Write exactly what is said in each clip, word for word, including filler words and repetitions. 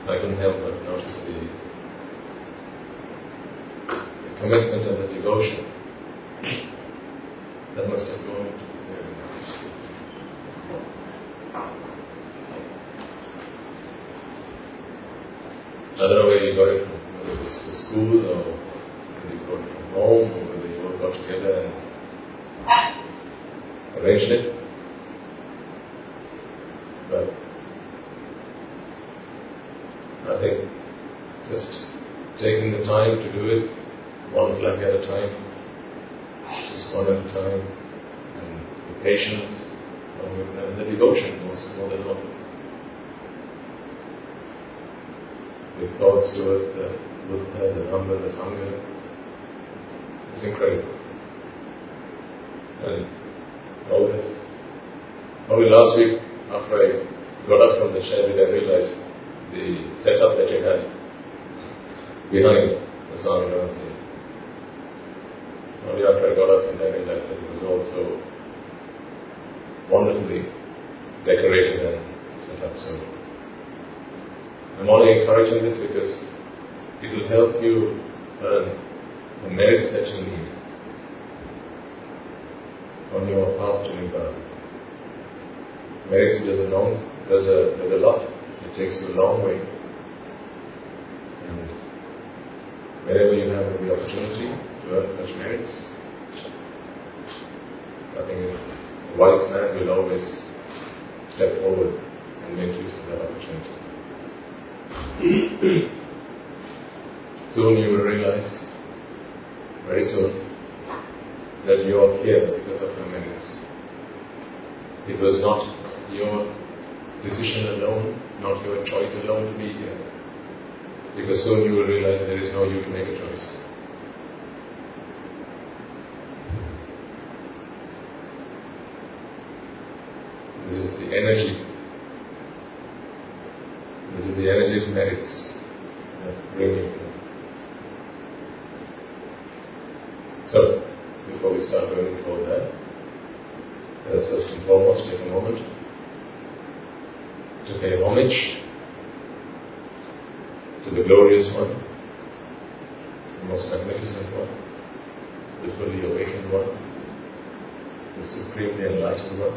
I couldn't help but notice the, the commitment and the devotion that must have gone into there. I don't know where you got it from, whether it was the school or whether you got it from home or whether you all got together and arranged it. But I think just taking the time to do it, one flag at a time, just one at a time, and the patience, and the devotion was more than all. With thoughts towards the Buddha, the Dhamma, the Sangha, it's incredible. And always, only last week, after I got up from the chair, did I realize the setup that you had behind the Sangha. Only after I got up and I realized that it was also wonderfully decorated and set up. So I'm only encouraging this because it will help you earn the merits that you need on your path to Nibbana. Merits there's a long, there's a there's a lot. It takes you a long way. And wherever you have the opportunity to earn such merits, I think a wise man will always step forward and make use of that opportunity. Soon you will realize, very soon, that you are here because of your merits. It was not your decision alone, not your choice alone to be here. Because soon you will realize there is no you to make a choice. This is the energy. This is the energy of merits that bring you here. So, before we start going toward that, let us first and foremost take a moment to pay homage to the glorious one, the most magnificent one, the fully awakened one, the supremely enlightened one,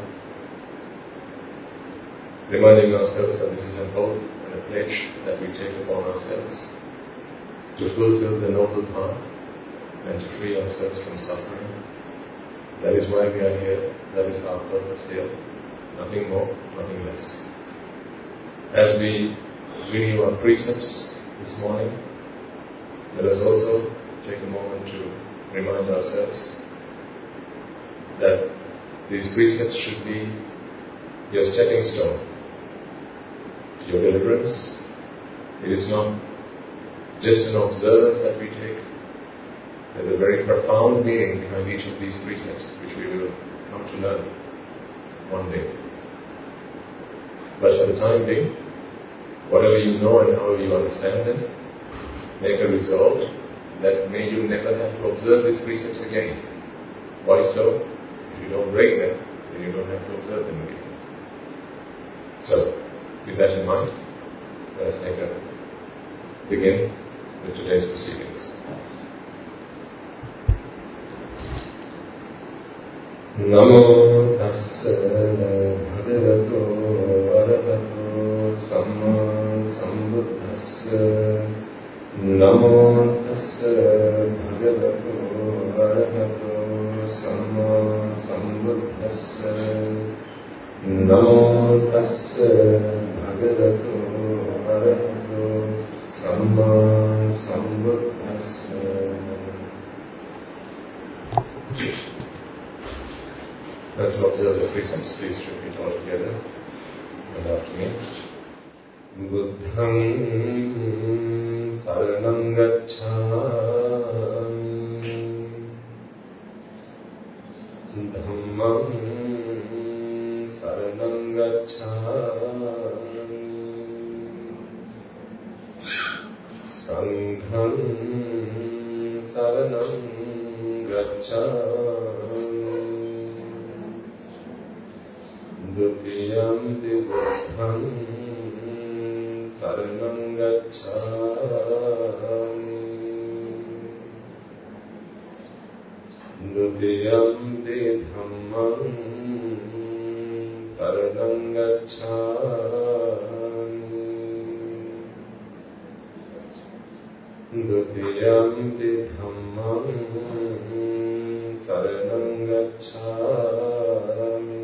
reminding ourselves that this is an oath and a pledge that we take upon ourselves to fulfill the noble path and to free ourselves from suffering. That is why we are here. That is our purpose here. Nothing more, nothing less. As we renew our precepts this morning, let us also take a moment to remind ourselves that these precepts should be your stepping stone to your deliverance. It is not just an observance that we take. There's a very profound meaning behind each of these precepts, which we will come to learn one day. But for the time being, whatever you know and however you understand them, make a resolve that may you never have to observe these precepts again. Why so? If you don't break them, then you don't have to observe them again. So, with that in mind, let us take a begin with today's proceedings. Namo tassa bhagavato arahato samma sambuddhassa. Namo tassa bhagavato arahato samma sambuddhassa. Namo tassa bhagavato arahato samma sambuddhassa. Let's observe the precepts. Please repeat all together and after me. Buddham saranam gacchami. Dhammam saranam gacchami. Sangham saranam gacchami. Dutiyam buddham saranam gacchami. Dutiyampi dhammam saranam gacchami. Dutiyampi dhammam saranam gacchami.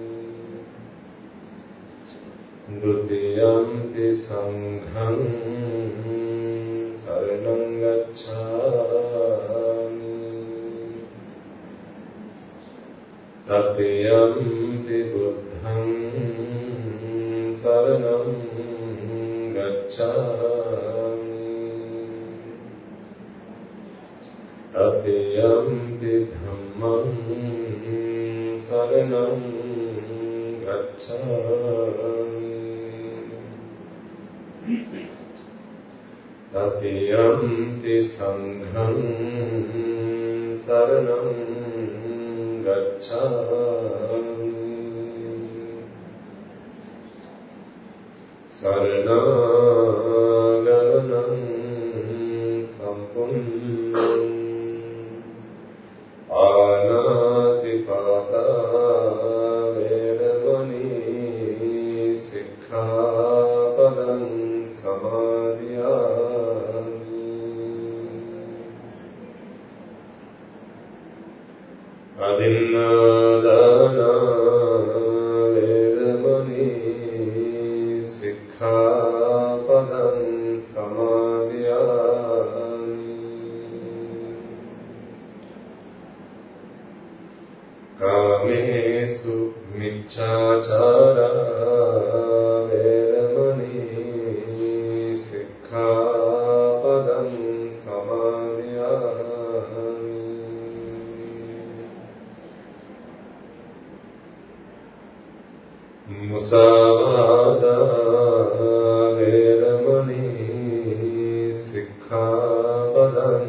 Dutiyampi sangham saranam gacchami. Tatiyampi buddham saranam gacchami. Tatiyampi dhammam saranam gacchami. Tatiyampi sangham saranam gacchami. Saranaganam sampunnam anatipata veramani sikkhapadam samadhiyami. Adinadana veramani sikkhapadam samadhiyami. Kamesu miccācara veramani sikkhapadam samadhiyami. Musavada veramani sikkhapadam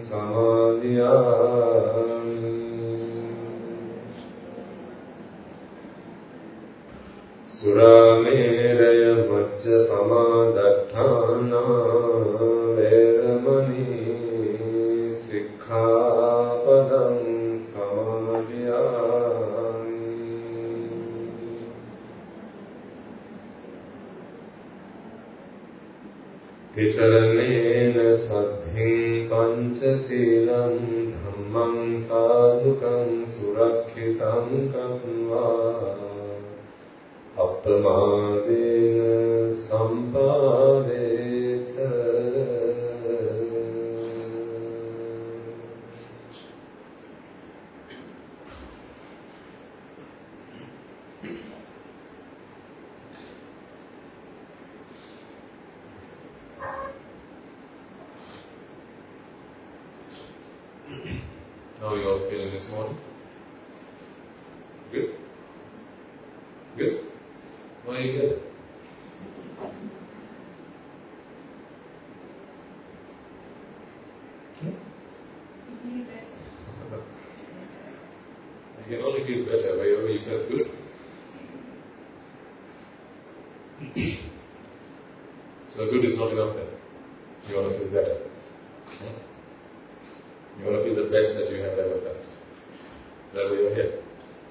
samadhiyami. Surameraya majjapama datthana veramani sikkhapadam samadhiyami. Tisaranena saddhim panchasilam dhammam sadhukam surakhitam katva appamadena sampadeta. How are you all feeling this morning? Good? Good? Why are you good? Hmm? You can only feel better wherever you feel good. So good is not enough then. You want to feel better. Hmm? You want to feel the best that you have ever felt. Is that why you're here?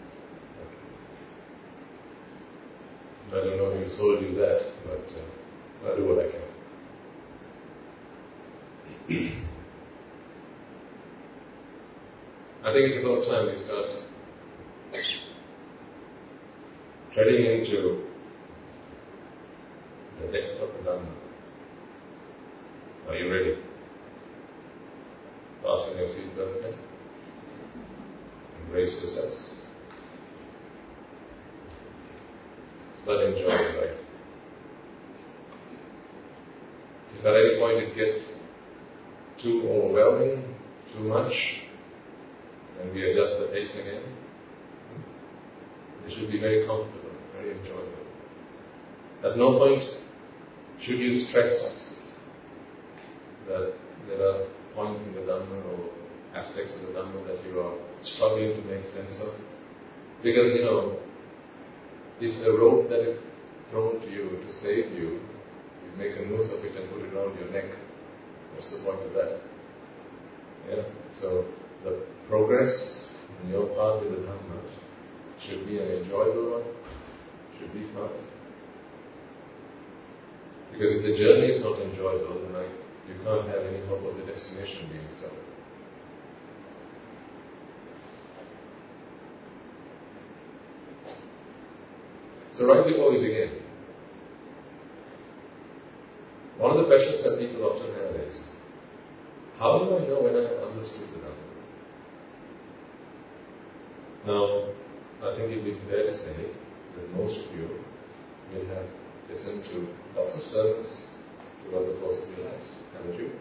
I don't know who told you that, but uh, I'll do what I can. I think it's about time we start treading into the depth of the Dhamma. Are you ready? Fasten your seatbelt then. Embrace yourselves. But enjoy the ride. If at any point it gets too overwhelming, too much, then we adjust the pace again. It should be very comfortable, very enjoyable. At no point should you stress that there are points in the Dhamma or aspects of the Dhamma that you are struggling to make sense of. Because, you know, if the rope that is thrown to you to save you, you You make a noose of it and put it around your neck. What's the point of that? Yeah. So the progress in your path with the Dhamma should be an enjoyable one, should be fun. Because if the journey is not enjoyable, then I, you can't have any hope of the destination being so. So right before we begin, one of the questions that people often have is, how do I know when I have understood the Dhamma? Now, I think it would be fair to say that most of you will have listened to lots of sermons throughout the course of your lives, haven't you?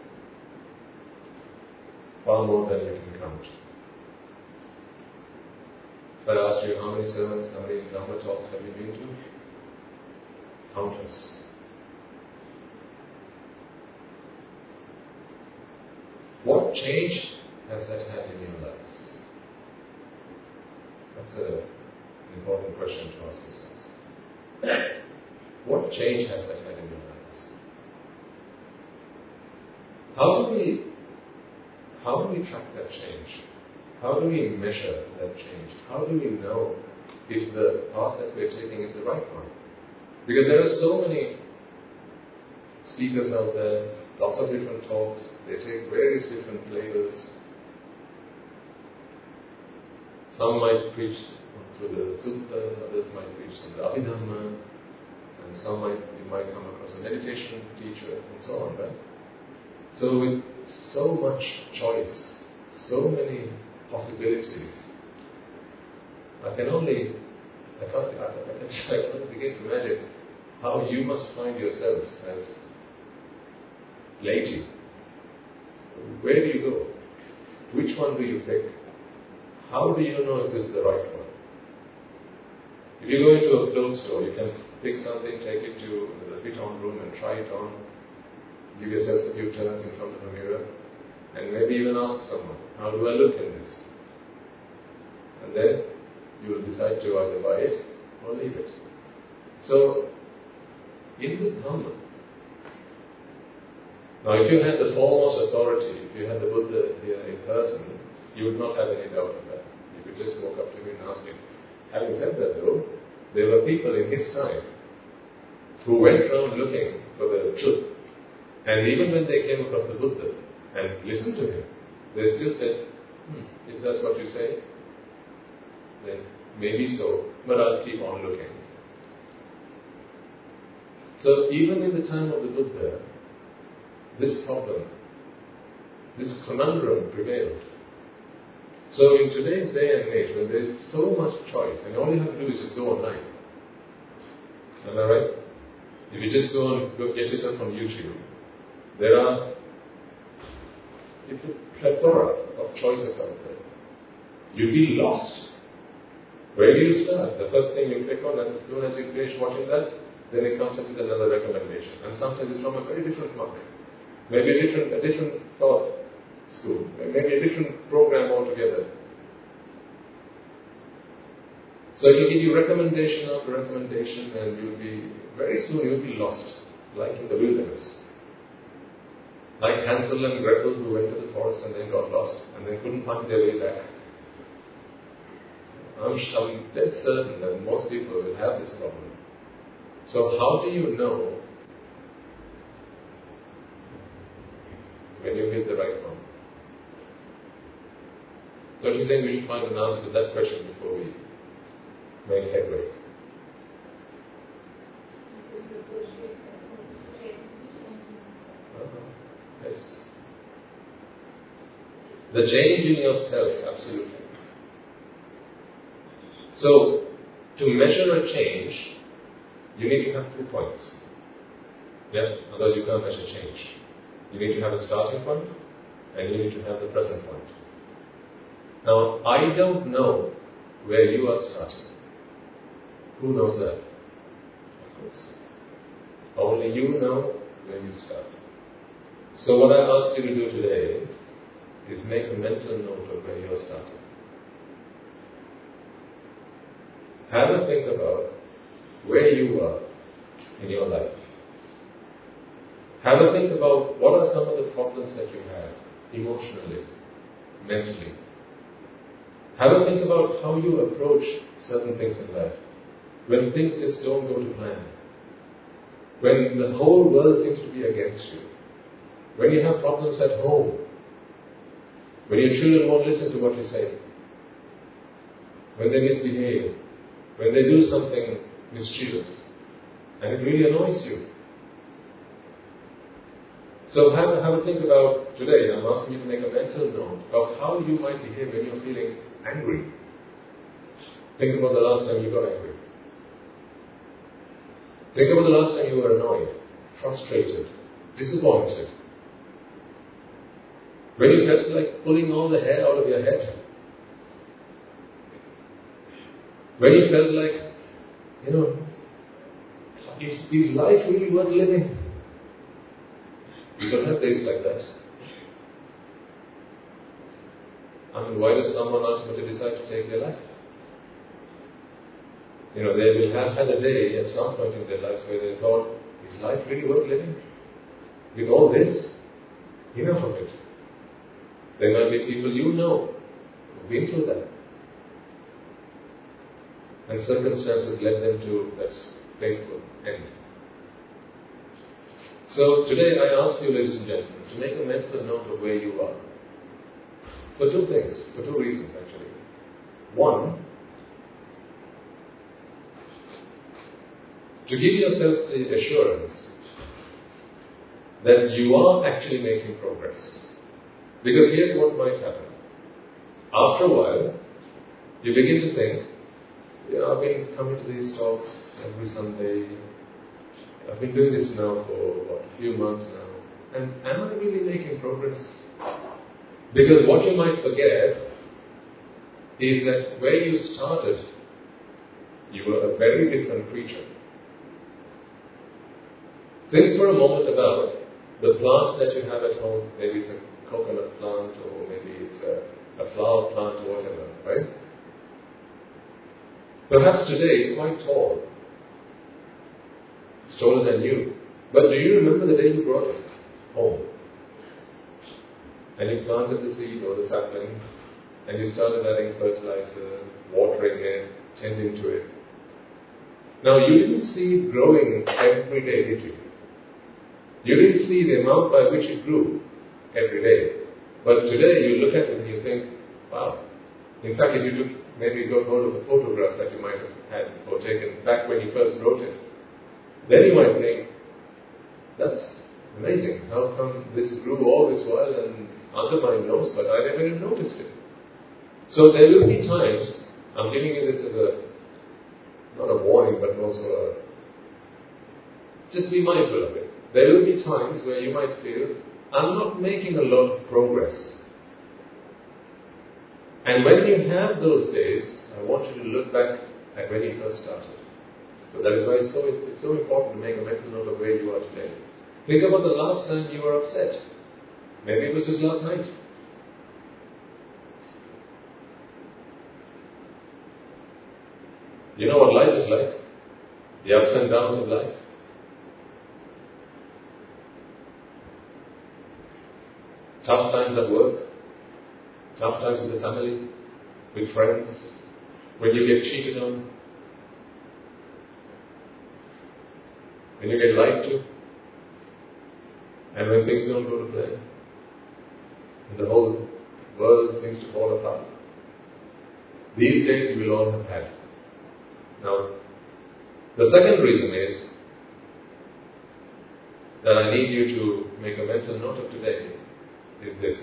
Far more than you can count. If I asked you how many sermons, how many Dhamma talks have you been to? Countless. What change has that had in your lives? That's a, an important question to ask yourselves. What change has that had in your lives? How do we, how do we track that change? How do we measure that change? How do we know if the path that we're taking is the right one? Because there are so many speakers out there, lots of different talks, they take various different flavors. Some might preach through the Sutta, others might preach through the Abhidhamma, and some might, you might come across a meditation teacher, and so on, right? So with so much choice, so many possibilities, I can only, I can't, I can't, I can't, I can't begin to imagine how you must find yourselves as laity. Where do you go? Which one do you pick? How do you know if this is the right one? If you go into a clothes store, you can pick something, take it to the fit-on room and try it on, give yourself a few turns in front of a mirror, and maybe even ask someone, how do I look in this? And then you will decide to either buy it or leave it. So, in the Dhamma, now if you had the foremost authority, if you had the Buddha here in person, you would not have any doubt of that. You could just walk up to him and ask him. Having said that though, there were people in his time who went around looking for the truth. And even when they came across the Buddha and listened to him, they still said, hmm, if that's what you say, then maybe so, but I'll keep on looking. So even in the time of the Buddha, this problem, this conundrum prevailed. So in today's day and age, when there is so much choice, and all you have to do is just go online. Am I right? If you just go and go get yourself on YouTube, there are, it's a plethora of choices out there. You'll be lost. Where do you start? The first thing you click on, and as soon as you finish watching that, then it comes up with another recommendation. And sometimes it's from a very different monk. Maybe a different, a different thought school. Maybe a different program altogether. So it will give you recommendation after recommendation, and you'll be, very soon you'll be lost, like in the wilderness. Like Hansel and Gretel, who went to the forest and then got lost, and then couldn't find their way back. I'm, I'm dead certain that most people will have this problem. So how do you know when you hit the right one? So do you think we should find an answer to that question before we make headway? Uh-huh. Yes. The change in yourself, absolutely. So, to measure a change, you need to have two points. Yeah? Otherwise you can't measure change. You need to have a starting point, and you need to have the present point. Now, I don't know where you are starting. Who knows that? Of course. Only you know where you start. So what I ask you to do today is make a mental note of where you are starting. Have a think about where you are in your life. Have a think about what are some of the problems that you have emotionally, mentally. Have a think about how you approach certain things in life. When things just don't go to plan. When the whole world seems to be against you. When you have problems at home. When your children won't listen to what you say. When they misbehave. When they do something mischievous. And it really annoys you. So have, have a think about today. I'm asking you to make a mental note of how you might behave when you're feeling angry. Think about the last time you got angry. Think about the last time you were annoyed, frustrated, disappointed. When you felt like pulling all the hair out of your head. When you felt like, you know, is, is life really worth living? You don't have days like that. I mean, why does someone ultimately decide to take their life? You know, they will have had a day at some point in their lives where they thought, is life really worth living? With all this, enough of it. There might be people you know who've been through that. And circumstances led them to that painful end. So today I ask you, ladies and gentlemen, to make a mental note of where you are. For two things, for two reasons actually. One, to give yourselves the assurance that you are actually making progress. Because here's what might happen. After a while, you begin to think, you know, I've been coming to these talks every Sunday. I've been doing this now for what, a few months now. And am I really making progress? Because what you might forget is that where you started, you were a very different creature. Think for a moment about the plants that you have at home. Maybe it's a coconut plant, or maybe it's a, a flower plant, or whatever, right? Perhaps today it's quite tall. It's taller than you. But do you remember the day you brought it home? And you planted the seed or the sapling, and you started adding fertilizer, watering it, tending to it. Now you didn't see it growing every day, did you? You didn't see the amount by which it grew every day. But today you look at it and you think, wow. In fact, if you took, maybe got hold of a photograph that you might have had or taken back when you first wrote it, then you might think, that's amazing. How come this grew all this while and under my nose, but I never even noticed it? So there will be times, I'm giving you this as a, not a warning, but also a, just be mindful of it. There will be times where you might feel, I'm not making a lot of progress. And when you have those days, I want you to look back at when you first started. So that is why it's so, it's so important to make a mental note of where you are today. Think about the last time you were upset. Maybe it was just last night. You know what life is like? The ups and downs of life. Tough times at work, tough times with the family, with friends, when you get cheated on, when you get lied to, and when things don't go to plan, and the whole world seems to fall apart. These days you will all have had. Now, the second reason is that I need you to make a mental note of today is this.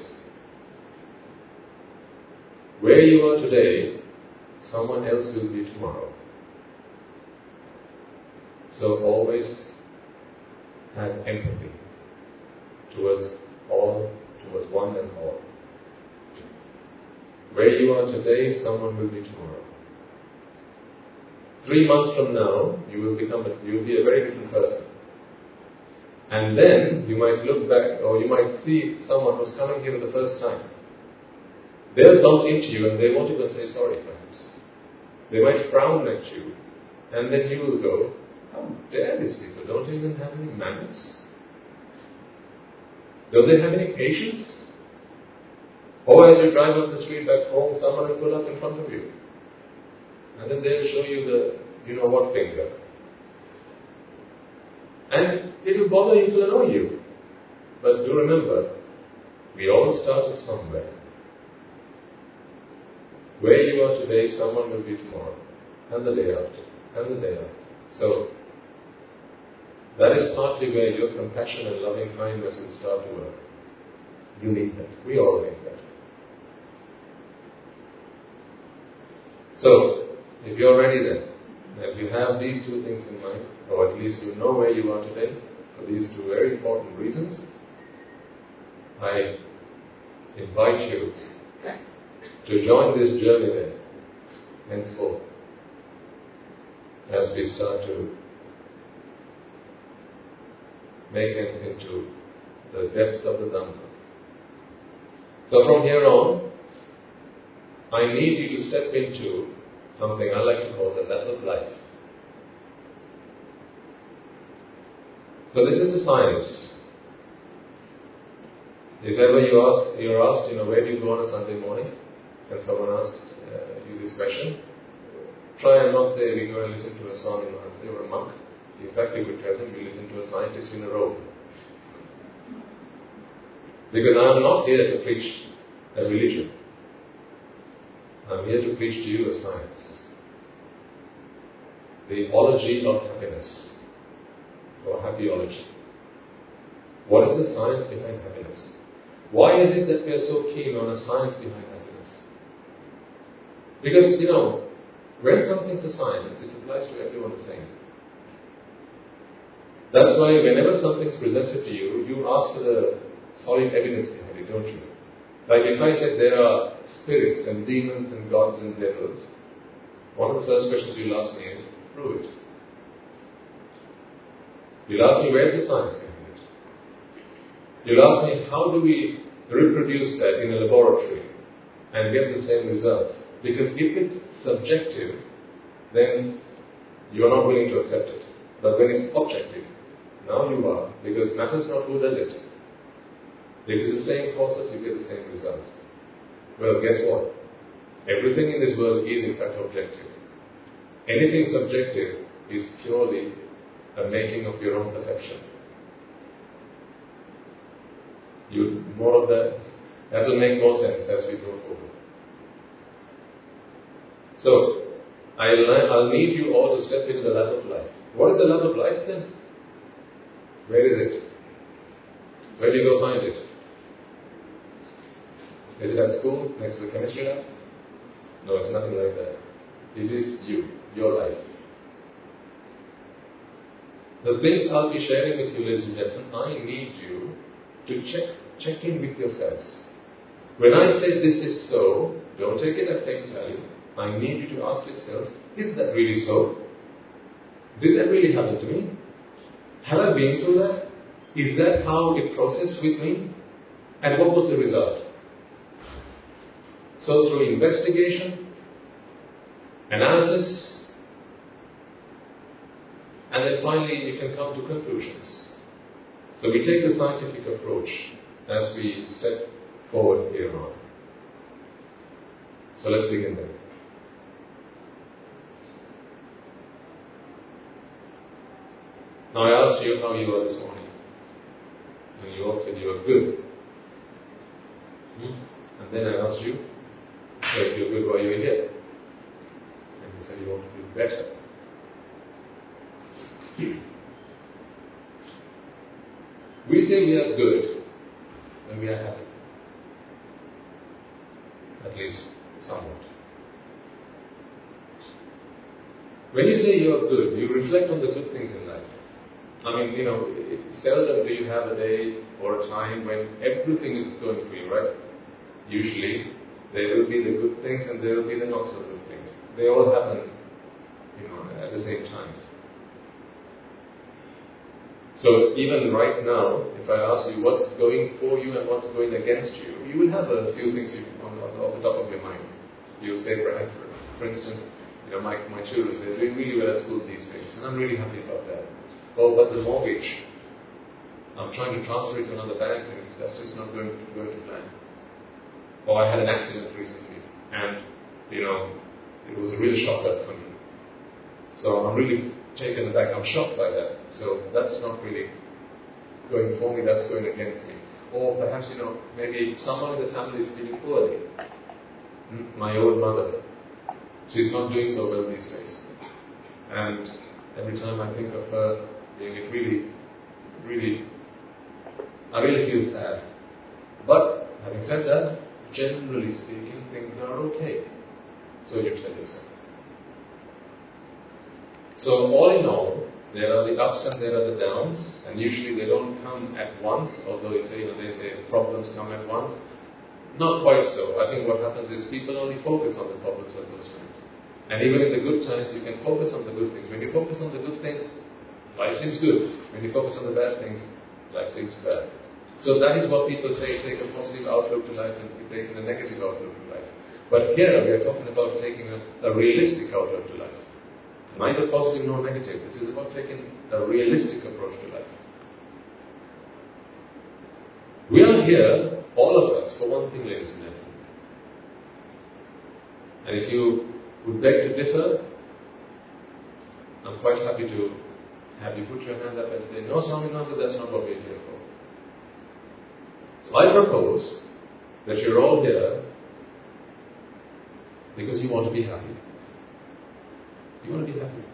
Where you are today, someone else will be tomorrow. So always have empathy towards all, towards one and all. Where you are today, someone will be tomorrow. Three months from now, you will become a, you will be a very different person. And then you might look back, or you might see someone who's coming here for the first time. They'll bump into you and they won't even say sorry, perhaps. They might frown at you, and then you will go, how dare these people? Don't even have any manners? Don't they have any patience? Or as you drive up the street back home, someone will pull up in front of you. And then they'll show you the, you know what finger. And it will bother you to annoy you. But do remember, we all started somewhere. Where you are today, someone will be tomorrow, and the day after, and the day after. So, that is partly where your compassion and loving kindness will start to work. You need that. We all need that. So, if you're ready then, if you have these two things in mind, or at least you know where you are today, for these two very important reasons, I invite you to join this journey then, henceforth, as we start to make ends into the depths of the Dhamma. So from here on, I need you to step into something I like to call the lap of life. So this is a science. If ever you ask, you're asked, you know, where do you go on a Sunday morning? And someone asks uh, you this question, try and not say we go and listen to a song in Mansi or a monk. In fact, you could tell them you listen to a scientist in a robe. Because I am not here to preach a religion. I am here to preach to you a science. The ology of happiness, or happyology. What is the science behind happiness? Why is it that we are so keen on a science behind happiness? Because, you know, when something's a science, it applies to everyone the same. That's why whenever something's presented to you, you ask for the solid evidence behind it, don't you? Like if I said there are spirits and demons and gods and devils, one of the first questions you'll ask me is, prove it. You'll ask me, where's the science behind it? You'll ask me, how do we reproduce that in a laboratory and get the same results? Because if it's subjective, then you're not willing to accept it. But when it's objective, now you are, because it matters not who does it. If it's the same process, you get the same results. Well, guess what? Everything in this world is in fact objective. Anything subjective is purely a making of your own perception. You, more of that, that will make more sense as we go forward. So, I'll, I'll need you all to step into the lap of life. What is the lap of life then? Where is it? Where do you go find it? Is it at school, next to the chemistry lab? No, it's nothing like that. It is you, your life. The things I'll be sharing with you, ladies and gentlemen, I need you to check, check in with yourselves. When I say this is so, don't take it at face value. I need you to ask yourselves, is that really so? Did that really happen to me? Have I been through that? Is that how it processed with me? And what was the result? So through investigation, analysis, and then finally you can come to conclusions. So we take the scientific approach as we step forward here on. So let's begin then. Now I asked you how you are this morning. And you all said you are good. Hmm? And then I asked you, so if you're good, why are you here? And you said you want to feel better. We say we are good when we are happy. At least somewhat. When you say you are good, you reflect on the good things in life. I mean, you know, seldom do you have a day or a time when everything is going for you, right? Usually, there will be the good things and there will be the not so good things. They all happen, you know, at the same time. So even right now, if I ask you what's going for you and what's going against you, you will have a few things you, on, on, off the top of your mind. You'll say, for, for instance, you know, my, my children, they're doing really well at school these days, and I'm really happy about that. Oh, but the mortgage. I'm trying to transfer it to another bank and it's, that's just not going to, going to plan. Or I had an accident recently and, you know, it was a real shocker for me. So I'm really taken aback. I'm shocked by that. So that's not really going for me, that's going against me. Or perhaps, you know, maybe someone in the family is feeling poorly. Hmm? My old mother. She's not doing so well these days. And every time I think of her, you know, it really, really, I really feel sad. But, having said that, generally speaking, things are okay. So you tell yourself. So all in all, there are the ups and there are the downs, and usually they don't come at once, although it's, you know, they say problems come at once. Not quite so. I think what happens is people only focus on the problems at those times. And even in the good times, you can focus on the good things. When you focus on the good things, life seems good. When you focus on the bad things, life seems bad. So that is what people say, take a positive outlook to life and take a negative outlook to life. But here we are talking about taking a, a realistic outlook to life. Neither positive nor negative. This is about taking a realistic approach to life. We are here, all of us, for one thing, ladies and gentlemen. And if you would beg to differ, I'm quite happy to have you put your hand up and say, no, Swaminatha, that's not what we're here for. So I propose that you're all here because you want to be happy. You want to be happy.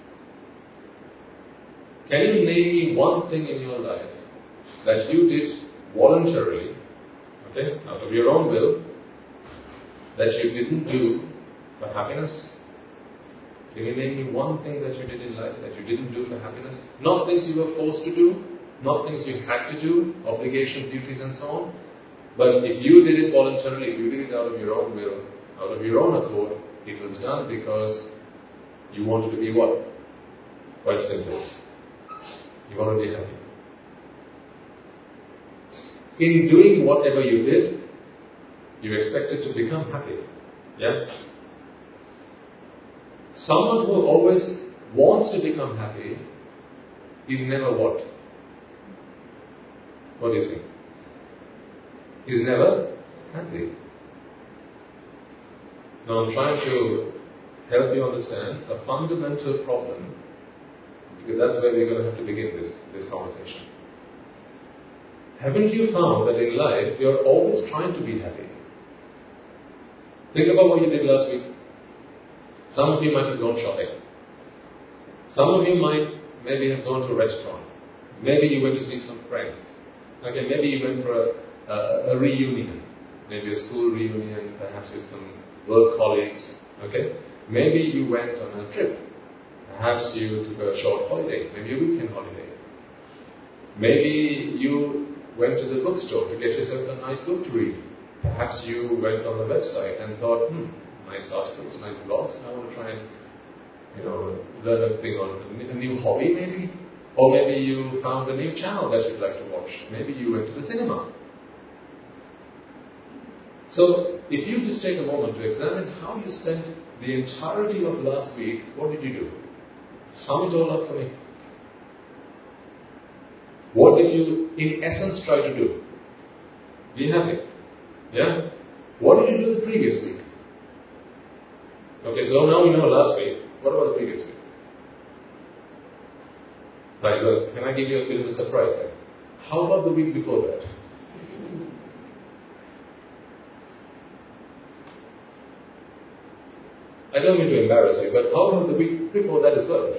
Can you name me one thing in your life that you did voluntarily, okay, out of your own will, that you didn't do for happiness? Can you name me one thing that you did in life that you didn't do for happiness? Not things you were forced to do, not things you had to do, obligations, duties and so on. But if you did it voluntarily, if you did it out of your own will, out of your own accord, it was done because you wanted to be what? Quite simple. You want to be happy. In doing whatever you did, you expected to become happy. Yeah? Someone who always wants to become happy is never what? What do you think? Is never happy. Now I'm trying to help you understand a fundamental problem, because that's where we're going to have to begin this, this conversation. Haven't you found that in life you're always trying to be happy? Think about what you did last week. Some of you might have gone shopping. Some of you might maybe have gone to a restaurant. Maybe you went to see some friends. Okay, maybe you went for a, a, a reunion. Maybe a school reunion, perhaps with some work colleagues. Okay? Maybe you went on a trip. Perhaps you took a short holiday, maybe a weekend holiday. Maybe you went to the bookstore to get yourself a nice book to read. Perhaps you went on the website and thought, hmm, nice articles, nice blogs, I want to try and, you know, learn a thing on a new hobby maybe. Or maybe you found a new channel that you'd like to watch. Maybe you went to the cinema. So, if you just take a moment to examine how you spent the entirety of last week, what did you do? Sum it all up for me. What did you, in essence, try to do? Be happy. Yeah? What did you do the previous week? Okay, so now we know last week. What about the previous week? Right, look, can I give you a bit of a surprise then? How about the week before that? I don't mean to embarrass you, but how about the week before that as well?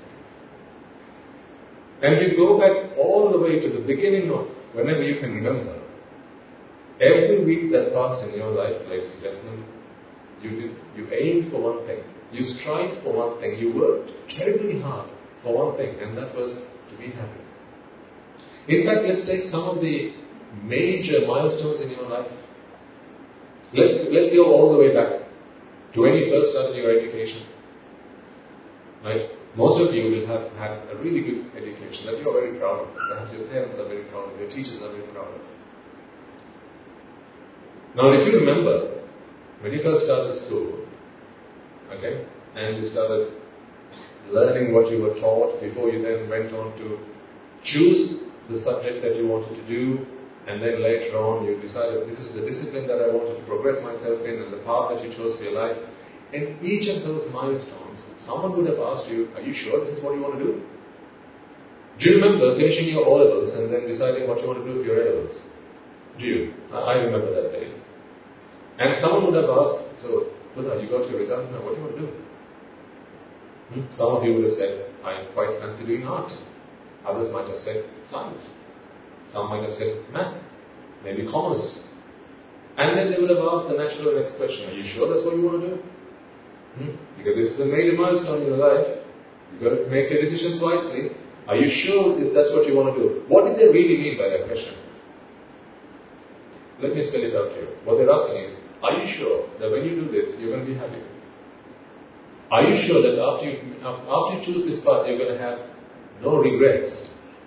And you go back all the way to the beginning of whenever you can remember. Every week that passed in your life, ladies and gentlemen, you did, you aimed for one thing. You strived for one thing. You worked terribly hard for one thing, and that was to be happy. In fact, let's take some of the major milestones in your life. Let's, let's go all the way back to when you first started your education. Right? Most of you will have had a really good education that you are very proud of. Perhaps your parents are very proud of, your teachers are very proud of. Now, if you remember, when you first started school, okay, and you started learning what you were taught before you then went on to choose the subject that you wanted to do, and then later on you decided this is the discipline that I wanted to progress myself in and the path that you chose for your life. In each of those milestones, someone would have asked you, are you sure this is what you want to do? Do you remember finishing your O-levels and then deciding what you want to do with your A-levels? Do you? I remember that day. And someone would have asked, so, Buddha, you got your results now, what do you want to do? Hmm? Some of you would have said, I quite fancy doing art. Others might have said science. Some might have said math, maybe commerce. And then they would have asked the natural next question, are you sure that's what you want to do? Hmm? Because this is a major milestone in your life. You've got to make your decisions wisely. Are you sure if that's what you want to do? What did they really mean by that question? Let me spell it out to you. What they're asking is, are you sure that when you do this, you're going to be happy? Are you sure that after you, after you choose this path, you're going to have no regrets?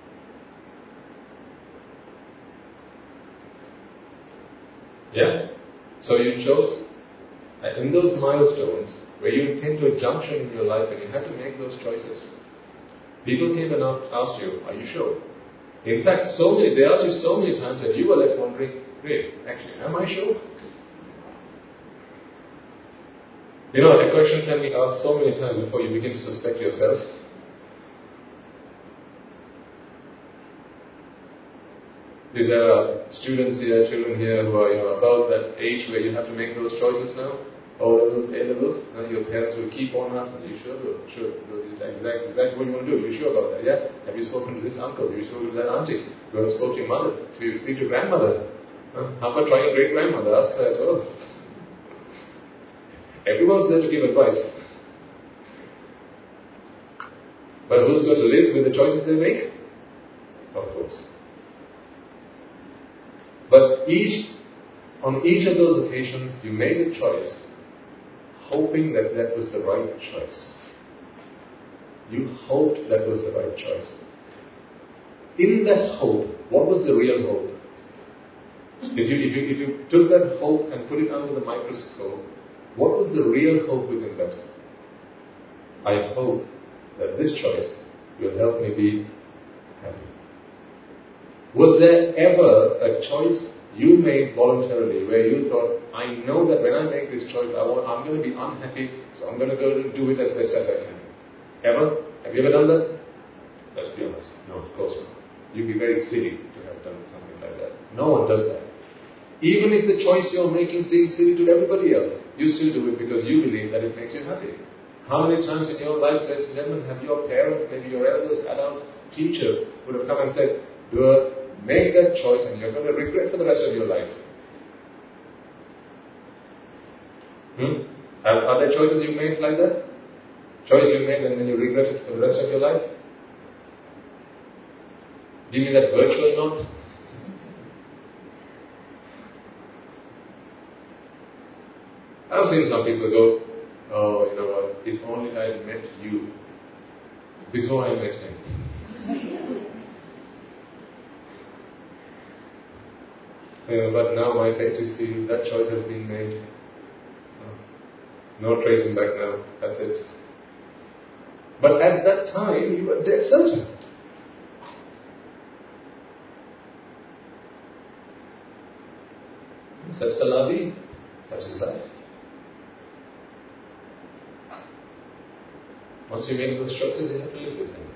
Yeah? So you chose, uh, in those milestones, where you came to a junction in your life and you had to make those choices, people came and asked you, are you sure? In fact, so many, they asked you so many times that you were left wondering, wait, actually, am I sure? You know, a question can be asked so many times before you begin to suspect yourself. If there are students here, children here who are, you know, about that age where you have to make those choices now, O-levels, A-levels, now your parents will keep on asking, are you sure? Sure. Exactly, exactly what you want to do. Are you sure about that? Yeah? Have you spoken to this uncle? Have you spoken to that auntie? You haven't spoken to your mother. So you speak to your grandmother. Huh? How about trying your great-grandmother? Ask her as well. Everyone's there to give advice. But who's going to live with the choices they make? Of course. But each, on each of those occasions, you made a choice, hoping that that was the right choice. You hoped that was the right choice. In that hope, what was the real hope? If you, if you, if you took that hope and put it under the microscope, what was the real hope within that? I hope that this choice will help me be happy. Was there ever a choice you made voluntarily where you thought, I know that when I make this choice, I want, I'm going to be unhappy, so I'm going to go and do it as best as I can? Ever? Have you ever done that? Let's be honest. No, of course not. You'd be very silly to have done something like that. No one does that. Even if the choice you're making seems silly to everybody else, you still do it because you believe that it makes you happy. How many times in your life, ladies and gentlemen, have your parents, maybe your elders, adults, teachers would have come and said, do a make that choice and you're going to regret for the rest of your life. Hmm? Are, are there choices you made like that? Choice you made and then you regret it for the rest of your life? Give me that virtual note. I've seen some people go, oh, you know what, if only I had met you before I met him. Uh, but now my fate is sealed, that choice has been made. No tracing back now, that's it. But at that time, you were dead certain. Such the lavi, such is life. Once you make those choices, you have to live with them.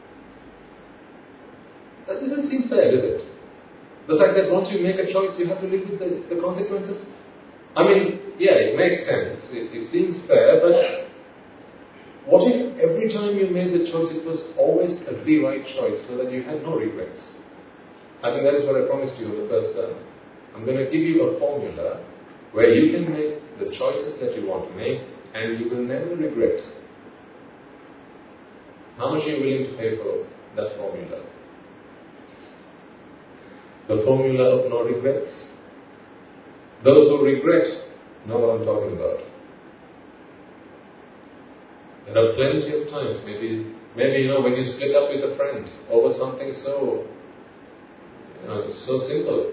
That doesn't seem fair, does it? The fact that once you make a choice, you have to live with the, the consequences. I mean, yeah, it makes sense. It, it seems fair, but what if every time you made the choice, it was always a the right choice, so that you had no regrets? I think that is what I promised you on the first term. I'm going to give you a formula where you can make the choices that you want to make, and you will never regret. How much are you willing to pay for that formula? The formula of no regrets. Those who regret know what I'm talking about. There are plenty of times, maybe, maybe you know, when you split up with a friend over something so, you know, so simple,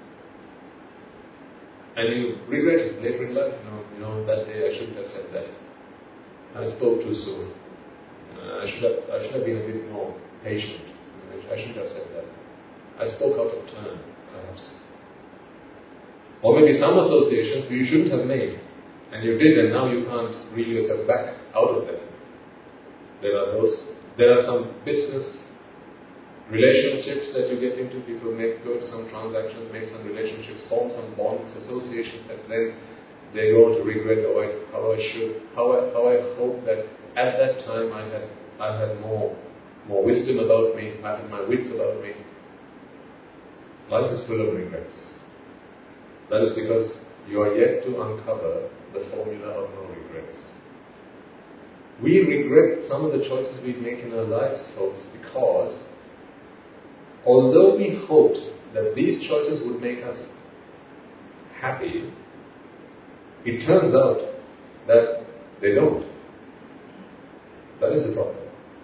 and you regret it later in life. You know, you know, that day I shouldn't have said that. I spoke too soon. Uh, I should have, I should have been a bit more patient. I shouldn't have said that. I spoke out of turn, perhaps. Or maybe some associations you shouldn't have made, and you did, and now you can't reel yourself back out of them. There are those. There are some business relationships that you get into. People make go to some transactions, make some relationships, form some bonds, associations that then they go on to regret. Oh, I, how I should, how I, how I hope that at that time I had, I had more, more wisdom about me. I had my wits about me. Life is full of regrets. That is because you are yet to uncover the formula of no regrets. We regret some of the choices we make in our lives, folks, because although we hoped that these choices would make us happy, it turns out that they don't. That is the problem.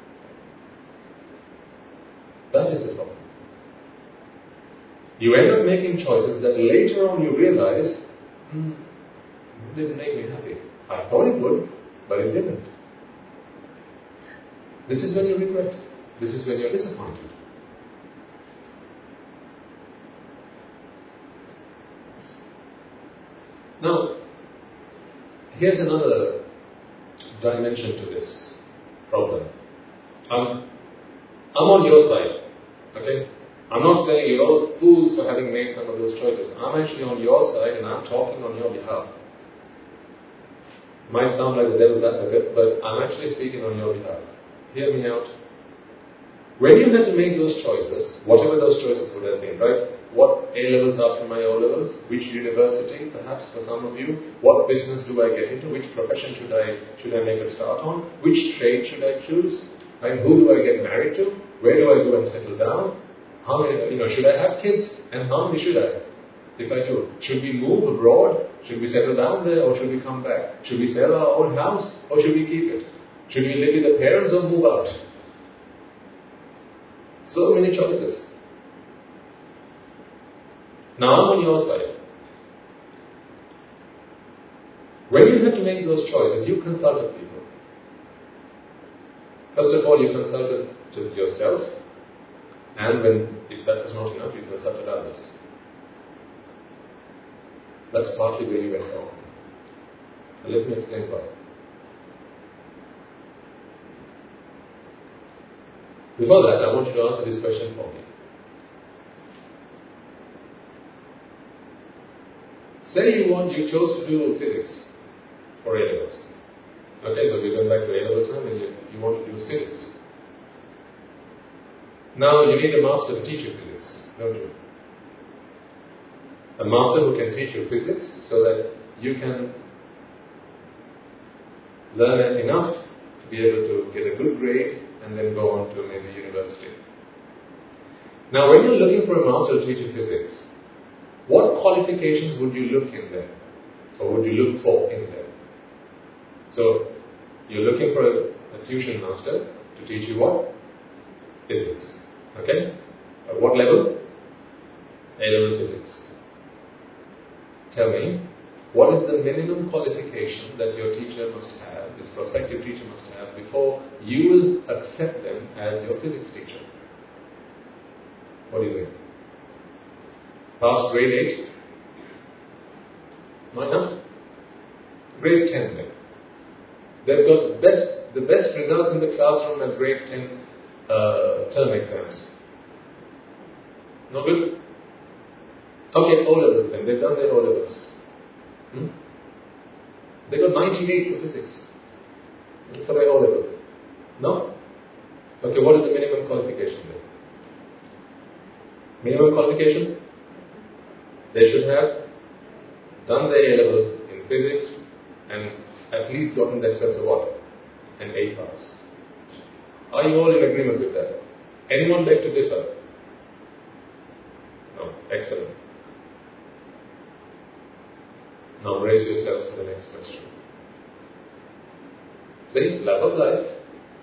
That is the problem. You end up making choices that later on you realize, hmm, it didn't make me happy. I thought it would, but it didn't. This is when you regret. This is when you're disappointed. Now, here's another dimension to this problem. Um, I'm on your side, okay? I'm not saying you're all fools for having made some of those choices. I'm actually on your side and I'm talking on your behalf. Might sound like the devil's advocate, but I'm actually speaking on your behalf. Hear me out. When you had to make those choices, whatever those choices would have been, right? What A-levels after my O-levels? Which university, perhaps for some of you? What business do I get into? Which profession should I should I make a start on? Which trade should I choose? Right? Who do I get married to? Where do I go and settle down? How many, you know, should I have kids? And how many should I? If I do, should we move abroad? Should we settle down there or should we come back? Should we sell our own house or should we keep it? Should we live with the parents or move out? So many choices. Now I'm on your side. When you had to make those choices, you consulted people. First of all, you consulted to yourself, and when, if that was not enough, you consulted others. That's partly where you went wrong. And let me explain why. Before that, I want you to answer this question for me. Say you want, you chose to do physics for A-levels. Okay, so we're going back to A-level time and you, you want to do physics. Now you need a master to teach you physics, don't you? A master who can teach you physics so that you can learn enough to be able to get a good grade and then go on to maybe university. Now when you're looking for a master to teach you physics, what qualifications would you look in there? Or would you look for in there? So, you're looking for a, a tuition master to teach you what? Physics. Okay? At what level? A-level physics. Tell me, what is the minimum qualification that your teacher must have, this prospective teacher must have, before you will accept them as your physics teacher? What do you think? Past grade eight? Not enough? Grade ten then. They've got the best, the best results in the classroom at grade ten uh, term exams. No good? Okay, O-levels then. They've done their O-levels. Hmm? They got ninety-eight for physics. For their O-levels. No? Okay, what is the minimum qualification then? Minimum qualification? They should have done their A-levels in physics and at least gotten themselves a what? An A pass. Are you all in agreement with that? Anyone beg to differ? No. Excellent. Now brace yourselves for the next question. See, love of life.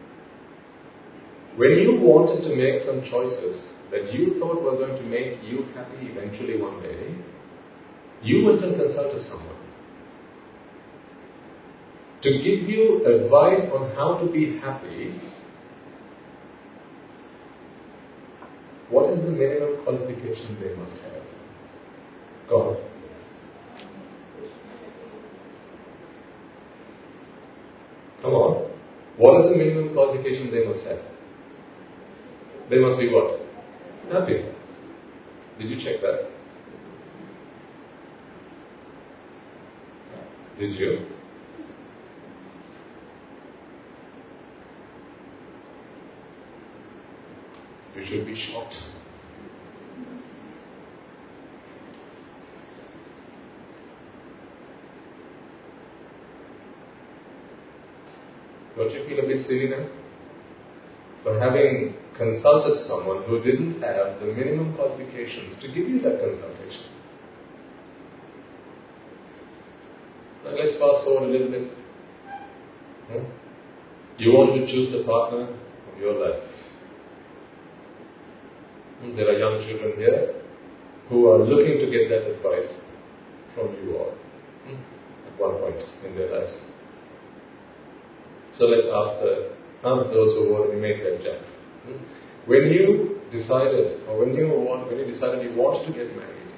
When you wanted to make some choices that you thought were going to make you happy eventually one day, you went and consulted someone to give you advice on how to be happy. What is the minimum qualification they must have? Go on. Come on. What is the minimum qualification they must have? They must be what? Happy. Did you check that? Did you? You should be shocked. Don't you feel a bit silly now? For having consulted someone who didn't have the minimum qualifications to give you that consultation. Now let's fast forward a little bit. Hmm? You want to choose the partner of your life. Hmm? There are young children here who are looking to get that advice from you all hmm? at one point in their lives. So let's ask, the, ask those who already made that jump. Hmm? When you decided, or when you want, when you decided you wanted to get married,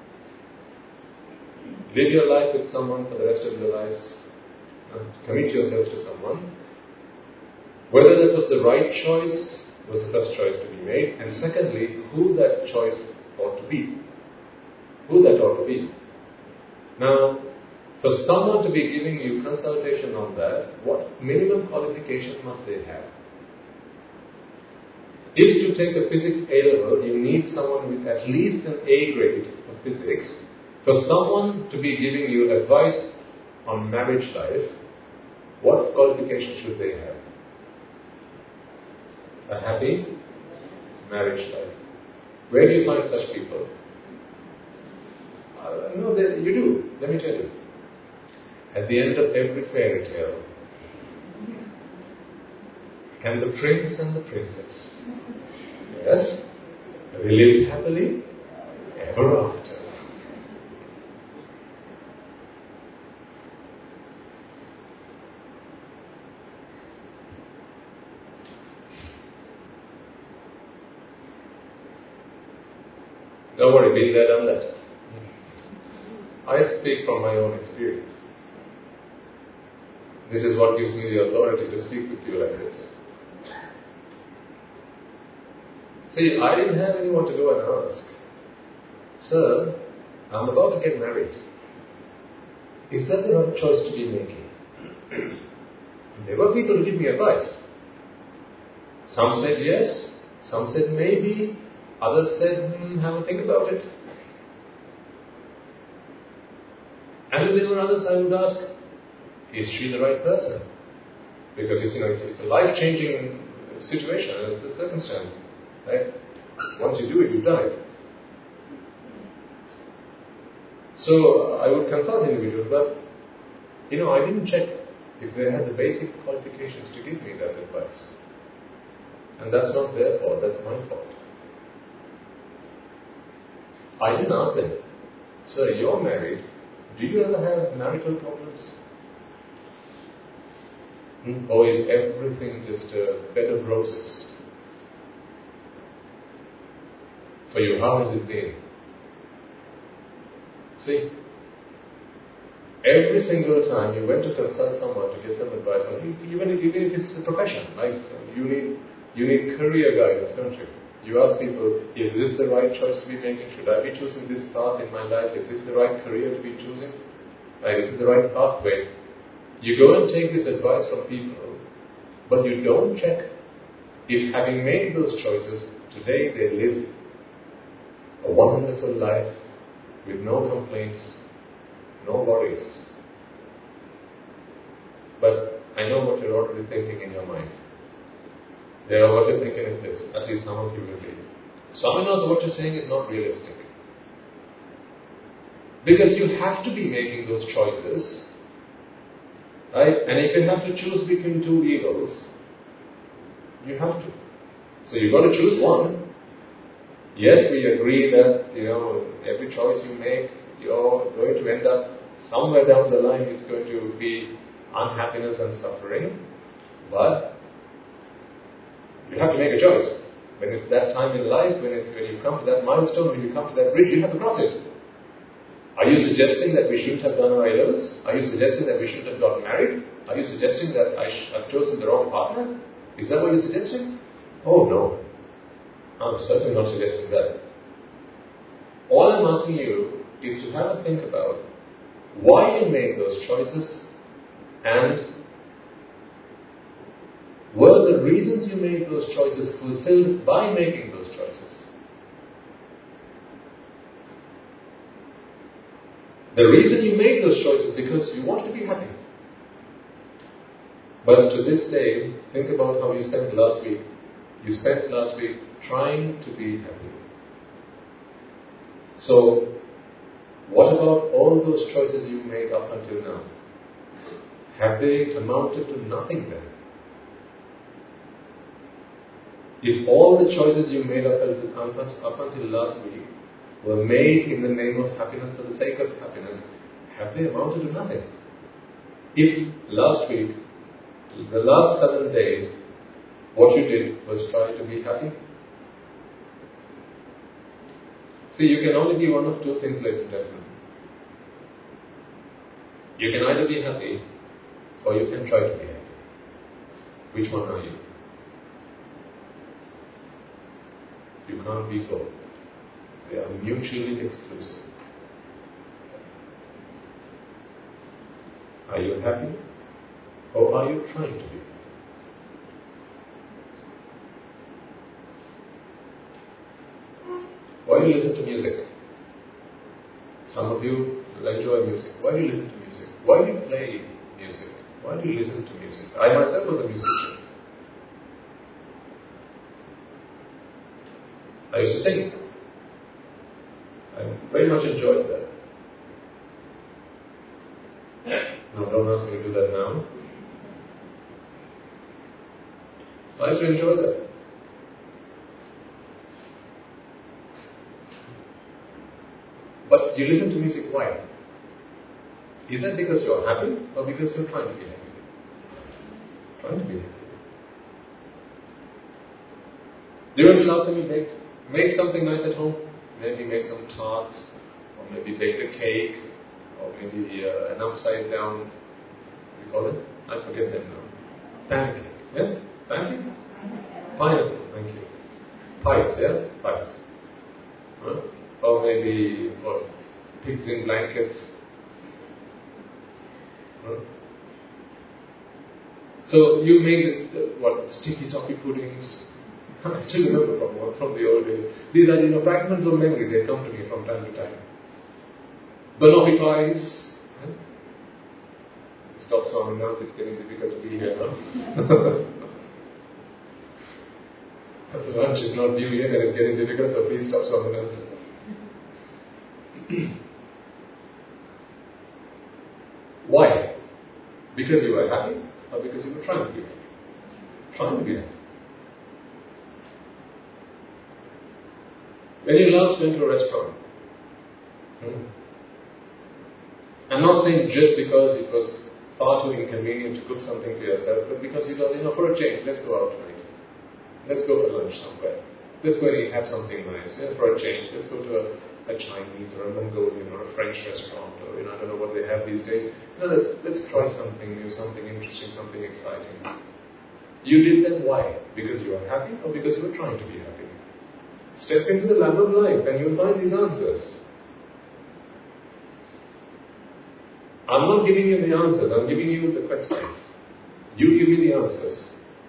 live your life with someone for the rest of your lives, uh, commit yourself to someone, whether that was the right choice was the first choice to be made, and secondly, who that choice ought to be. Who that ought to be. Now, for someone to be giving you consultation on that, what minimum qualification must they have? If you take a physics A level, you need someone with at least an A grade of physics. For someone to be giving you advice on marriage life, what qualification should they have? A happy marriage life. Where do you find such people? Uh, no, they, you do. Let me tell you. At the end of every fairy tale, and the prince and the princess, yes, they lived happily ever after. Don't worry, been there, done that. I speak from my own experience. This is what gives me the authority to speak with you like this. See, I didn't have anyone to go and ask, Sir, I'm about to get married. Is that the right choice to be making? There were people who give me advice. Some said yes, some said maybe, others said, hmm, have a think about it. And if there were others, I would ask, is she the right person? Because it's, you know, it's, it's a life-changing situation, it's a circumstance. Right? Once you do it, you've done it. So I would consult individuals, but you know, I didn't check if they had the basic qualifications to give me that advice. And that's not their fault, that's my fault. I didn't ask them, Sir, you're married, do you ever have marital problems? Hmm? Or is everything just a bed of roses? For you, how has it been? See, every single time you went to consult someone to get some advice on, even if, even if it's a profession, right? So you need you need career guidance, don't you? You ask people, is this the right choice to be making? Should I be choosing this path in my life? Is this the right career to be choosing? Right? Is this the right pathway? You go and take this advice from people, but you don't check if, having made those choices, today they live a wonderful life with no complaints, no worries. But I know what you're already thinking in your mind. Yeah, what you're thinking is this, at least some of you will be. Some knows what you're saying is not realistic. Because you have to be making those choices, right? And if you have to choose between two evils, you have to. So you've got to choose one. Yes, we agree that, you know, every choice you make, you're going to end up somewhere down the line, it's going to be unhappiness and suffering. But you have to make a choice. When it's that time in life, when, it's, when you come to that milestone, when you come to that bridge, you have to cross it. Are you suggesting that we shouldn't have done our A Levels? Are you suggesting that we shouldn't have gotten married? Are you suggesting that I sh- have chosen the wrong partner? Is that what you're suggesting? Oh no. I'm certainly not suggesting that. All I'm asking you is to have a think about why you made those choices and were the reasons you made those choices fulfilled by making those choices? The reason you made those choices is because you want to be happy. But to this day, think about how you spent last week. You spent last week trying to be happy. So, what about all those choices you made up until now? Have they amounted to nothing then? If all the choices you made up until, up until last week were made in the name of happiness for the sake of happiness, have they amounted to nothing? If last week, the last seven days, what you did was try to be happy? See, you can only be one of two things, ladies and gentlemen. You can either be happy or you can try to be happy. Which one are you? You can't be both. They are mutually exclusive. Are you happy or are you trying to be? Why do you listen to music? Some of you enjoy music. Why do you listen to music? Why do you play music? Why do you listen to music? I myself was a musician. I used to sing. I very much enjoyed that. Now don't ask me to do that now. I used to enjoy that. But you listen to music, why? Is that because you're happy or because you're trying to be happy? Trying to be happy. Do you remember last time you baked? Make something nice at home. Maybe make some tarts, or maybe bake a cake, or maybe uh, an upside down, what do you call it? I forget them now. Pancake. Yeah? Pancake? Pineapple, thank you. Pies, yeah? Pies. Huh? Or maybe, what? Pigs in blankets. Huh? So you made, uh, what, sticky toffee puddings. I still remember from, from the old days. These are, you know, fragments of memory. They come to me from time to time. Banoffee pies. Huh? Stop sounding now. It's getting difficult to be here now. Lunch is not due yet and it's getting difficult, so please stop sounding else. Why? Because you were happy or because you were trying to be happy? Trying to be happy. When you last went to a restaurant, hmm, I'm not saying just because it was far too inconvenient to cook something for yourself, but because you thought, you know, for a change, let's go out tonight. Let's go for lunch somewhere. Let's go and have something nice. Yeah, for a change, let's go to a, a Chinese or a Mongolian or a French restaurant, or, you know, I don't know what they have these days. You know, let's, let's try something new, something interesting, something exciting. You did that, why? Because you were happy or because you were trying to be happy? Step into the lab of life and you'll find these answers. I'm not giving you the answers, I'm giving you the questions. You give me the answers.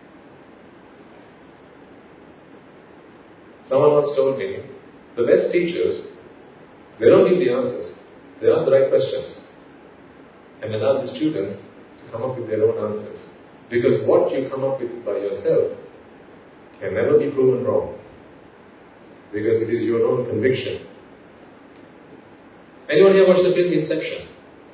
Someone once told me, the best teachers, they don't give the answers. They ask the right questions and allow the students to come up with their own answers. Because what you come up with by yourself can never be proven wrong. Because it is your own conviction. Anyone here watch the film Inception?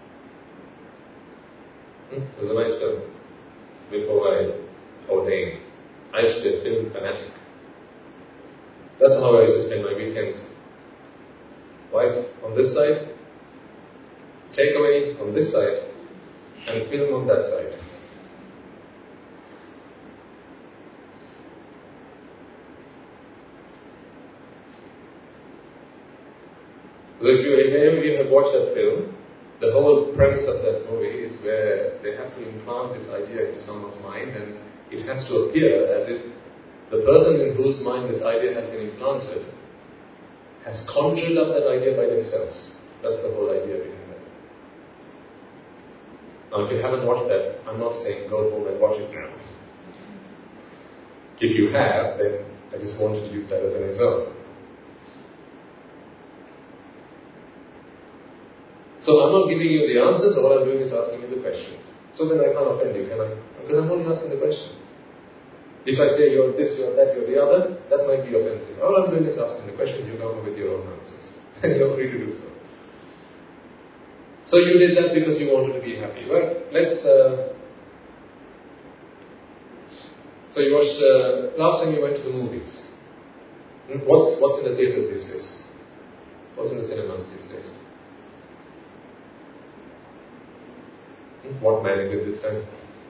Hmm? It was a nice film. Before I ordained, I used to be a film fanatic. That's how I used to spend my weekends. Wife on this side, takeaway on this side, and film on that side. So if you, if any of you have watched that film, the whole premise of that movie is where they have to implant this idea into someone's mind, and it has to appear as if the person in whose mind this idea has been implanted has conjured up that idea by themselves. That's the whole idea behind that. Now, if you haven't watched that, I'm not saying go home and watch it now. If you have, then I just want to use that as an example. So I'm not giving you the answers, all I'm doing is asking you the questions. So then I can't offend you, can I? Because I'm only asking the questions. If I say you're this, you're that, you're the other, that might be offensive. All I'm doing is asking the questions, you come up with your own answers. And you're free to do so. So you did that because you wanted to be happy. Well, let's... Uh, so you watched... Uh, last time you went to the movies. Hmm? What's, what's in the theatres these days? What's in the cinemas these days? Hmm? What man is it this time?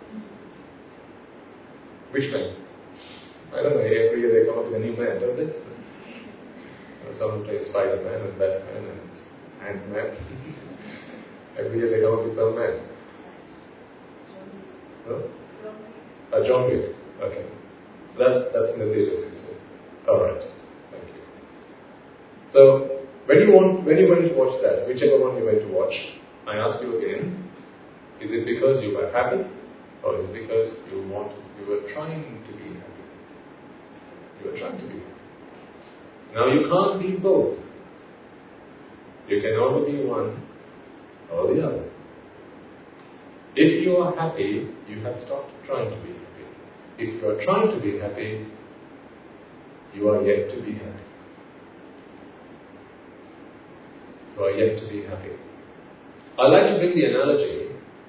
Which man? I don't know, every year they come up with a new man, don't they? Someone plays Spider-Man and Batman and Ant-Man. Every year they come up with some man. No? Uh, John Wick. Okay. So that's, that's in the theatre system. Alright. Thank you. So, when you want, when you went to watch that, whichever one you went to watch, I ask you again, is it because you were happy? Or is it because you want, you were trying to be happy? You are trying to be. Now you can't be both. You can only be one or the other. If you are happy, you have stopped trying to be happy. If you are trying to be happy, you are yet to be happy. You are yet to be happy. I like to bring the analogy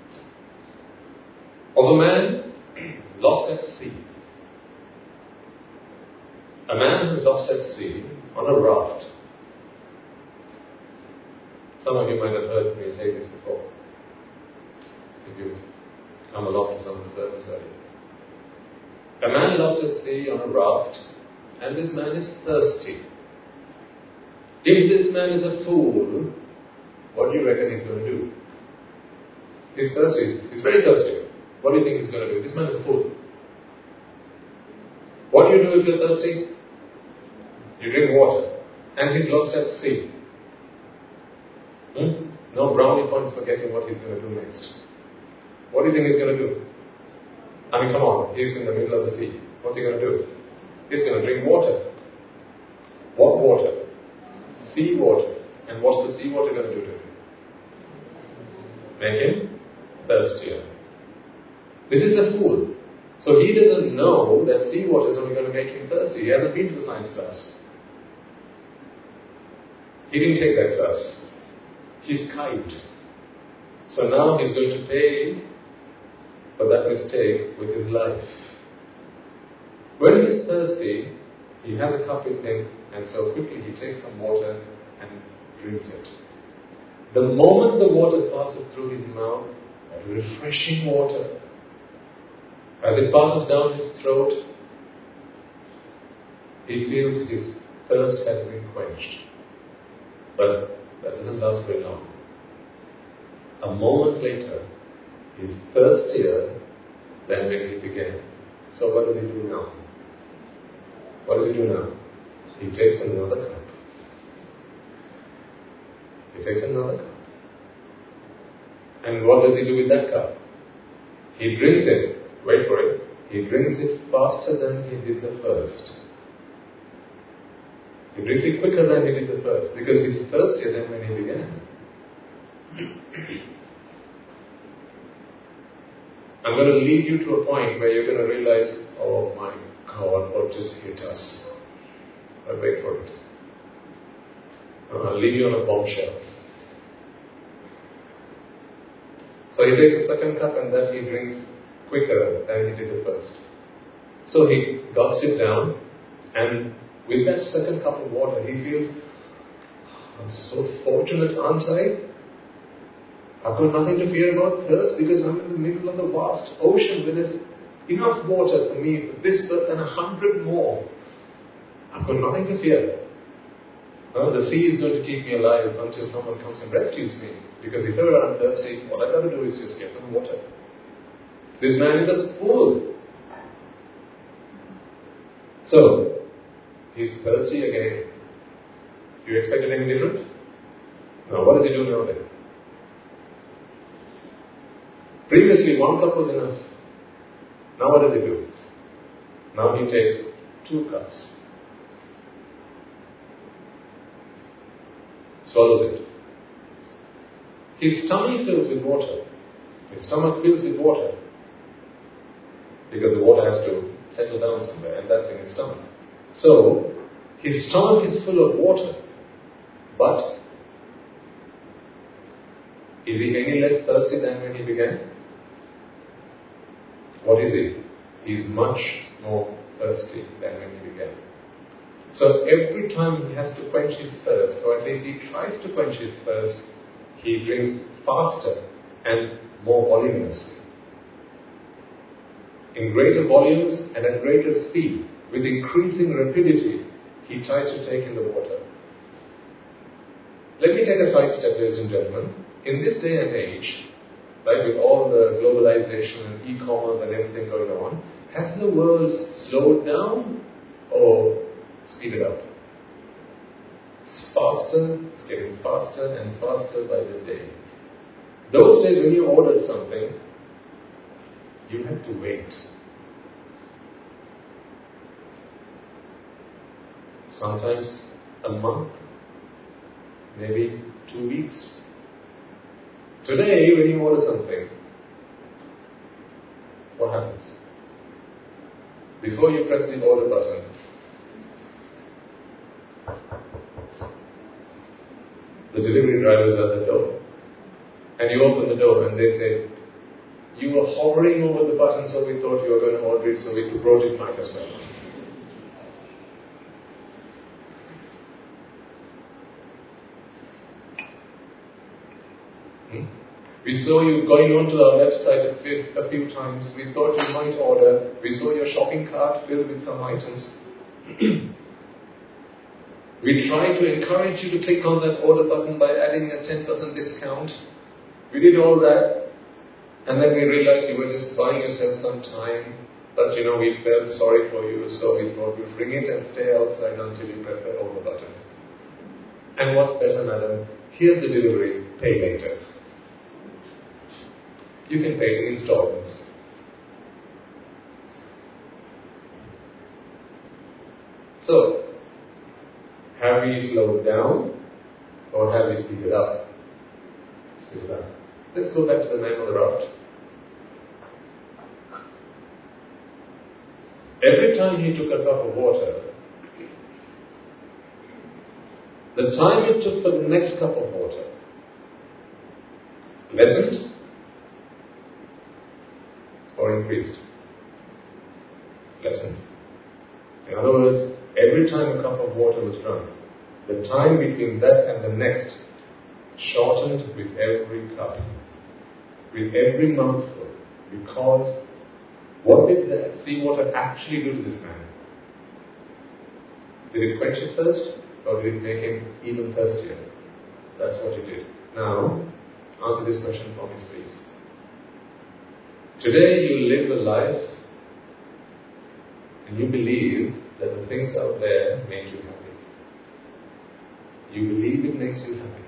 of a man lost at sea. A man who's lost at sea on a raft. Some of you might have heard me say this before, if you've come along to some of the service earlier. A man lost at sea on a raft, and this man is thirsty. If this man is a fool, what do you reckon he's going to do? He's thirsty. He's very thirsty. What do you think he's going to do? This man is a fool. What do you do if you're thirsty? You drink water. And he's lost at sea. Hmm? No brownie points for guessing what he's going to do next. What do you think he's going to do? I mean, come on. He's in the middle of the sea. What's he going to do? He's going to drink water. What water? Sea water. And what's the sea water going to do to him? Make him thirstier. This is a fool. So he doesn't know that sea water is only going to make him thirsty. He hasn't been to the science class. He didn't take that class. He's kite. So now he's going to pay for that mistake with his life. When he's thirsty, he has a cup with him, and so quickly he takes some water and drinks it. The moment the water passes through his mouth, that refreshing water, as it passes down his throat, he feels his thirst has been quenched. But that doesn't last very long. A moment later, he's thirstier than when he began. So what does he do now? What does he do now? He takes another cup. He takes another cup. And what does he do with that cup? He drinks it. Wait for it. He drinks it faster than he did the first. He drinks it quicker than he did the first, because he's thirstier than when he began. I'm going to lead you to a point where you're going to realize, oh my God, what just hit us. But wait for it. I'll leave you on a bombshell. So he takes the second cup and that he drinks quicker than he did the first. So he gulps it down, and with that second cup of water, he feels, I'm so fortunate, aren't I? I've got nothing to fear about thirst because I'm in the middle of the vast ocean where there's enough water for me for this birth and a hundred more. I've got nothing to fear. No, the sea is going to keep me alive until someone comes and rescues me. Because if ever I'm thirsty, all I've got to do is just get some water. This man is a fool. So, he's thirsty again. You expected anything different? No, what does he do now then? Previously, one cup was enough. Now what does he do? Now he takes two cups. Swallows it. His tummy fills with water. His stomach fills with water. Because the water has to settle down somewhere, and that's in his stomach. So, his stomach is full of water. But, is he any less thirsty than when he began? What is he? He is much more thirsty than when he began. So every time he has to quench his thirst, or at least he tries to quench his thirst, he drinks faster and more voluminously. In greater volumes and at greater speed, with increasing rapidity, he tries to take in the water. Let me take a side step, ladies and gentlemen. In this day and age, right, with all the globalization and e-commerce and everything going on, has the world slowed down or speeded up? It's faster, it's getting faster and faster by the day. Those days when you ordered something, you had to wait. Sometimes a month, maybe two weeks. Today, when you order something, what happens? Before you press the order button, the delivery driver is at the door, and you open the door and they say, you were hovering over the button, so we thought you were going to order it, so we brought it might as well. Hmm? We saw you going onto our website a few, a few times. We thought you might order. We saw your shopping cart filled with some items. We tried to encourage you to click on that order button by adding a ten percent discount. We did all that. And then we realized you were just buying yourself some time. But you know, we felt sorry for you, so we thought we'd bring it and stay outside until you press the order button. And what's better, madam? Here's the delivery. Pay later. You can pay in installments. So, have we slowed down or have we speeded up? Speeded up. Let's go back to the man on the raft. Every time he took a cup of water, the time it took for the next cup of water lessened or increased? Lessened. In other words, every time a cup of water was drunk, the time between that and the next shortened with every cup, with every mouthful, because what did the seawater actually do to this man? Did it quench his thirst, or did it make him even thirstier? That's what it did. Now, answer this question for me, please. Today you live a life and you believe that the things out there make you happy. You believe it makes you happy.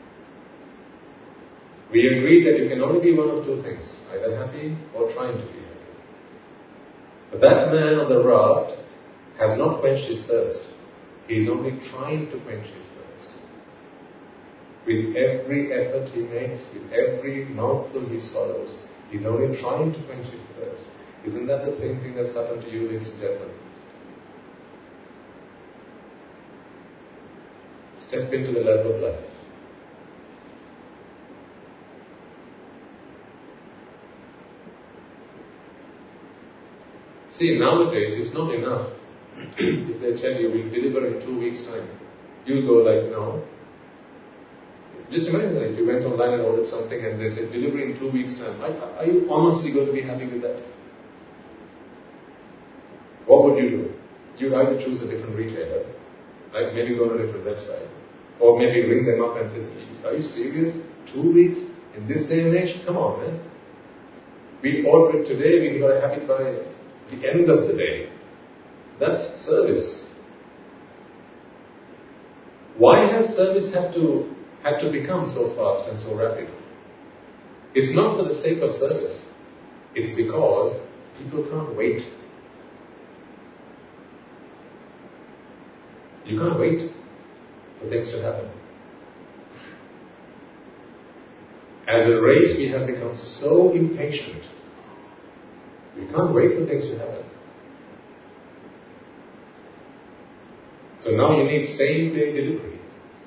We agreed that you can only be one of two things, either happy or trying to be happy. But that man on the raft has not quenched his thirst. He is only trying to quench his thirst. With every effort he makes, with every mouthful he swallows, he's only trying to quench his thirst. Isn't that the same thing that's happened to you, ladies and gentlemen? Step into the level of life. See, nowadays it's not enough if they tell you we'll deliver in two weeks' time. You'll go like, no. Just imagine that if you went online and ordered something and they said delivery in two weeks' time. Are, are you honestly going to be happy with that? What would you do? You'd either choose a different retailer, Like maybe go to a different website. Or maybe ring them up and say, are you serious? Two weeks? In this day and age? Come on, man. We order it today, we got to have it by the end of the day. That's service. Why has service have to had to become so fast and so rapid? It's not for the sake of service. It's because people can't wait. You can't wait for things to happen. As a race, we have become so impatient. We can't wait for things to happen. So now you need same-day delivery.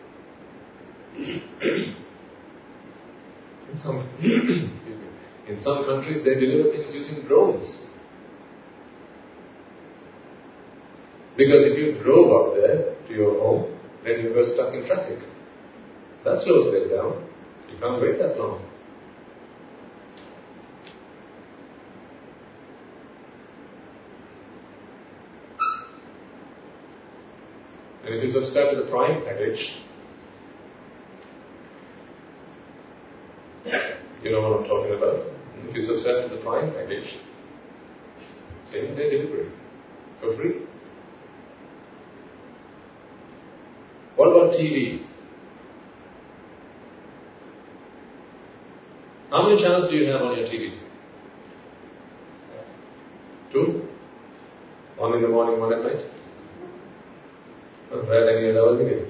in some, excuse me, in some countries, they deliver things using drones. Because if you drove up there to your home, then you were stuck in traffic. That slows them down. You can't wait that long. And if you subscribe to the Prime package, you know what I'm talking about. If you subscribe to the Prime package, same day delivery for free. What about T V? How many channels do you have on your T V? Two? One in the morning, one at night? Right, any other again.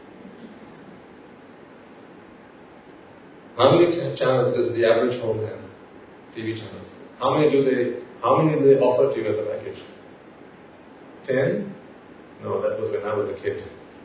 How many t- channels does the average home have? T V channels. How many do they? How many do they offer to you as a package? Ten? No, that was when I was a kid.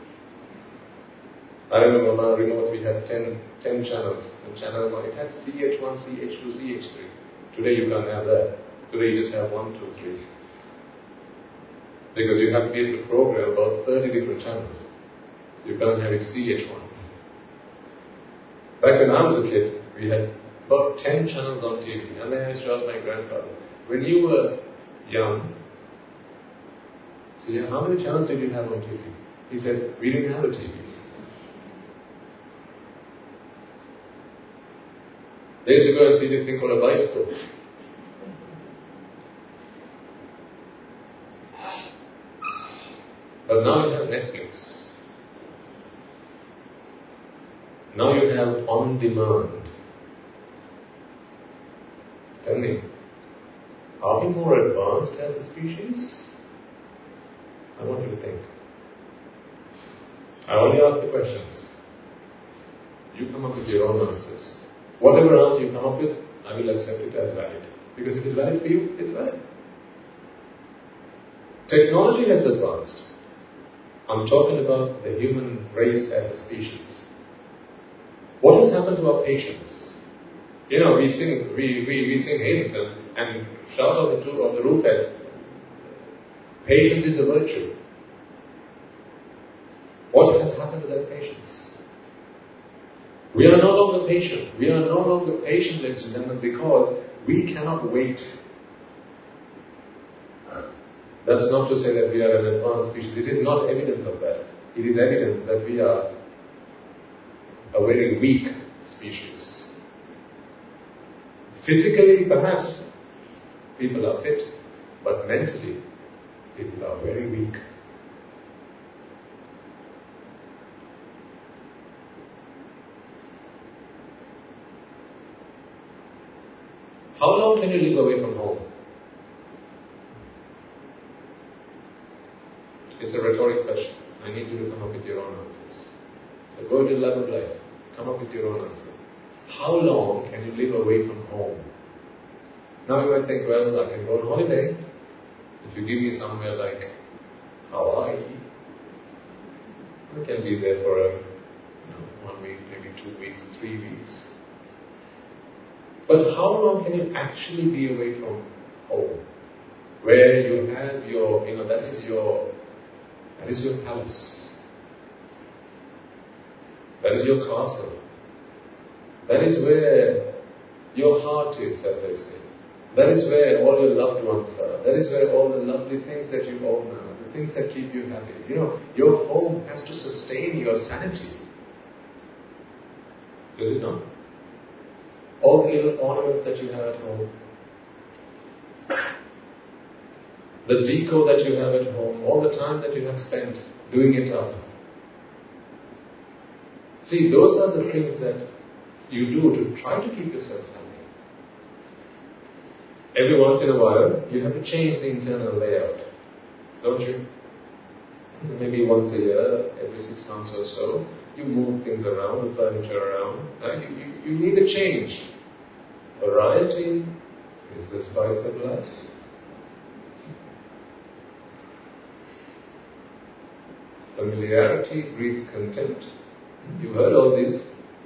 I remember on our remotes we had ten, ten channels. And channel one, it had C H one, C H two, C H three. Today you can't have that. Today you just have one, two, three. Because you have to be able to program about thirty different channels. So you can't have it C H one. Back when I was a kid, we had about ten channels on T V. And then I used to ask my grandfather, when you were young, so yeah, how many channels did you have on T V? He said, we didn't have a T V. They used to go and see this thing called a bicycle. But now you have Netflix. Now you have on demand. Tell me, are we more advanced as a species? I want you to think. I only ask the questions. You come up with your own answers. Whatever answer you come up with, I will accept it as valid. Because if it's valid for you, it's valid. Technology has advanced. I'm talking about the human race as a species. What has happened to our patience? You know, we sing, we, we, we sing hymns and, and shout out the, two, of the roof as patience is a virtue. What has happened to that patience? We are no longer patient. We are no longer patient, ladies and gentlemen, because we cannot wait. That's not to say that we are an advanced species. It is not evidence of that. It is evidence that we are a very weak species. Physically, perhaps, people are fit, but mentally, people are very weak. How long can you live away from home? It's a rhetoric question. I need you to come up with your own answers. So go into the lab of life. Come up with your own answer. How long can you live away from home? Now you might think, well, I can go on holiday. If you give me somewhere like Hawaii, I can be there for a, you know, one week, maybe two weeks, three weeks. But how long can you actually be away from home? Where you have your, you know, that is your, that is your palace. That is your castle. That is where your heart is, as they say. That is where all your loved ones are. That is where all the lovely things that you own are. The things that keep you happy. You know, your home has to sustain your sanity. Does it not? All the little ornaments that you have at home, the deco that you have at home, all the time that you have spent doing it up. See, those are the things that you do to try to keep yourself happy. Every once in a while, you have to change the internal layout, don't you? Maybe once a year, every six months or so, you move things around, the furniture around. Right? You, you, you need a change. Variety is the spice of life. Familiarity breeds contempt. You heard all this.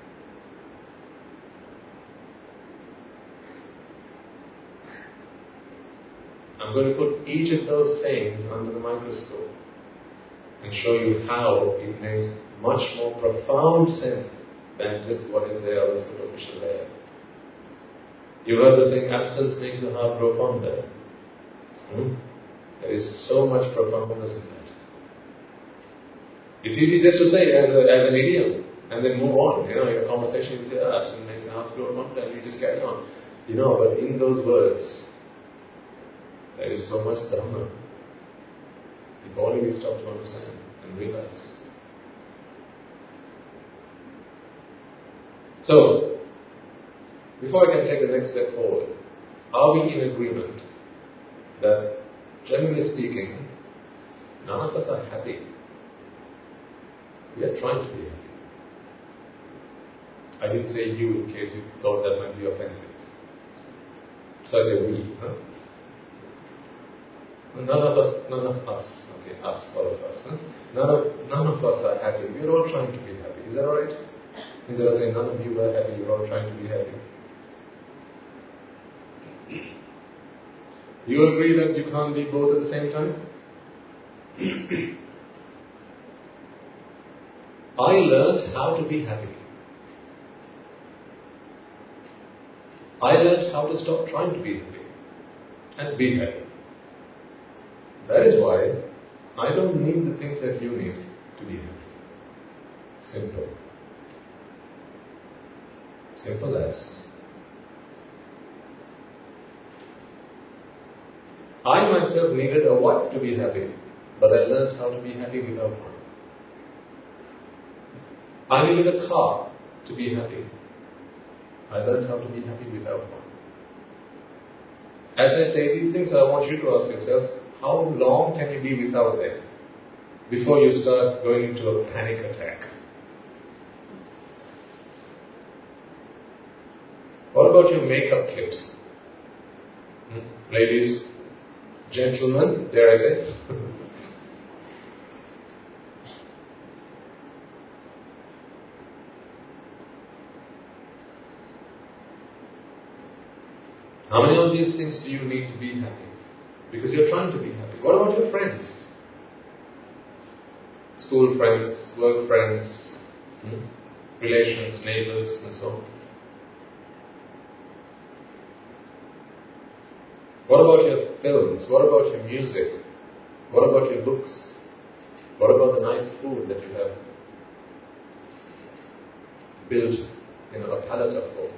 I'm going to put each of those things under the microscope and show you how it makes much more profound sense than just what is there on the superficial layer. You heard the saying, absence makes the heart grow fonder. Hmm? There is so much profoundness in that. It's easy just to say as, a, as an idiom and then move on. You know, in a conversation you say, oh, absence makes the heart grow fonder, and you just carry on. You know, but in those words, there is so much dhamma. If only we stop to understand and realize. So, before I can take the next step forward, are we in agreement that, generally speaking, none of us are happy? We are trying to be happy. I didn't say you in case you thought that might be offensive. So I say we. Huh? None of us, none of us, okay, us, all of us. Huh? None of none of us are happy. We are all trying to be happy. Is that alright? Instead of saying none of you are happy, you're all trying to be happy. You agree that you can't be both at the same time? I learned how to be happy. I learned how to stop trying to be happy and be happy. That is why I don't need the things that you need to be happy. Simple. Simple as. I myself needed a wife to be happy, but I learned how to be happy without one. I needed a car to be happy. I learned how to be happy without one. As I say these things, I want you to ask yourselves, how long can you be without them before you start going into a panic attack? What about your makeup kit? Hmm? Ladies, gentlemen, dare I say? How many of these things do you need to be happy? Because you're trying to be happy. What about your friends? School friends, work friends, hmm? relations, neighbors, and so on. What about your films? What about your music? What about your books? What about the nice food that you have built, you know, a palate of for?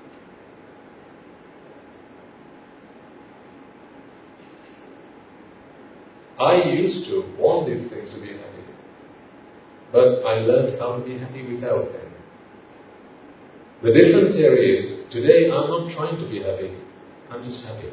I used to want these things to be happy, but I learned how to be happy without them. The difference here is, today I'm not trying to be happy, I'm just happy.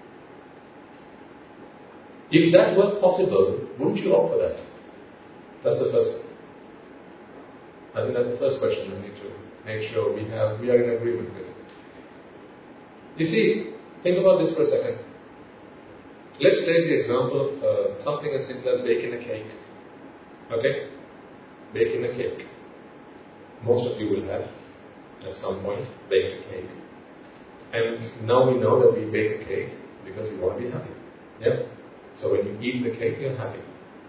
If that were possible, wouldn't you opt for that? That's the first. I think that's the first question we need to make sure we have we are in agreement with it. You see, think about this for a second. Let's take the example of uh, something as simple as baking a cake. Okay? Baking a cake. Most of you will have, at some point, baked a cake. And now we know that we bake a cake because we want to be happy. Yeah? So when you eat the cake, you're happy.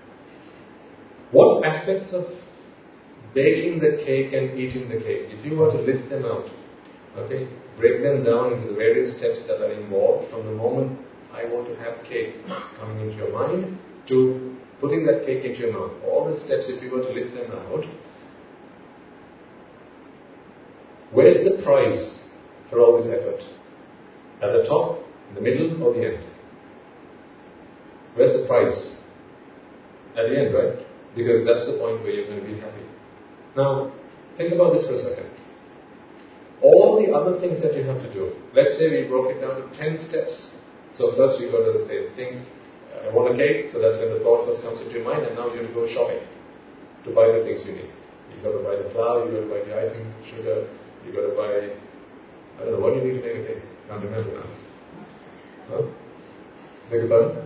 What aspects of baking the cake and eating the cake, if you were to list them out, okay, break them down into the various steps that are involved from the moment I want to have cake coming into your mind to putting that cake into your mouth. All the steps, if you were to list them out, where's the prize for all this effort? At the top, in the middle, or the end? Where's the prize? At the end, right? Because that's the point where you're going to be happy. Now, think about this for a second. All the other things that you have to do, let's say we broke it down to ten steps. So first you've got to say, think, I want a cake, so that's when the thought first comes into your mind, and now you have to go shopping to buy the things you need. You've got to buy the flour, you've got to buy the icing, sugar, you've got to buy, I don't know, what do you need to make a cake? Can't remember now. Huh? Beg your pardon?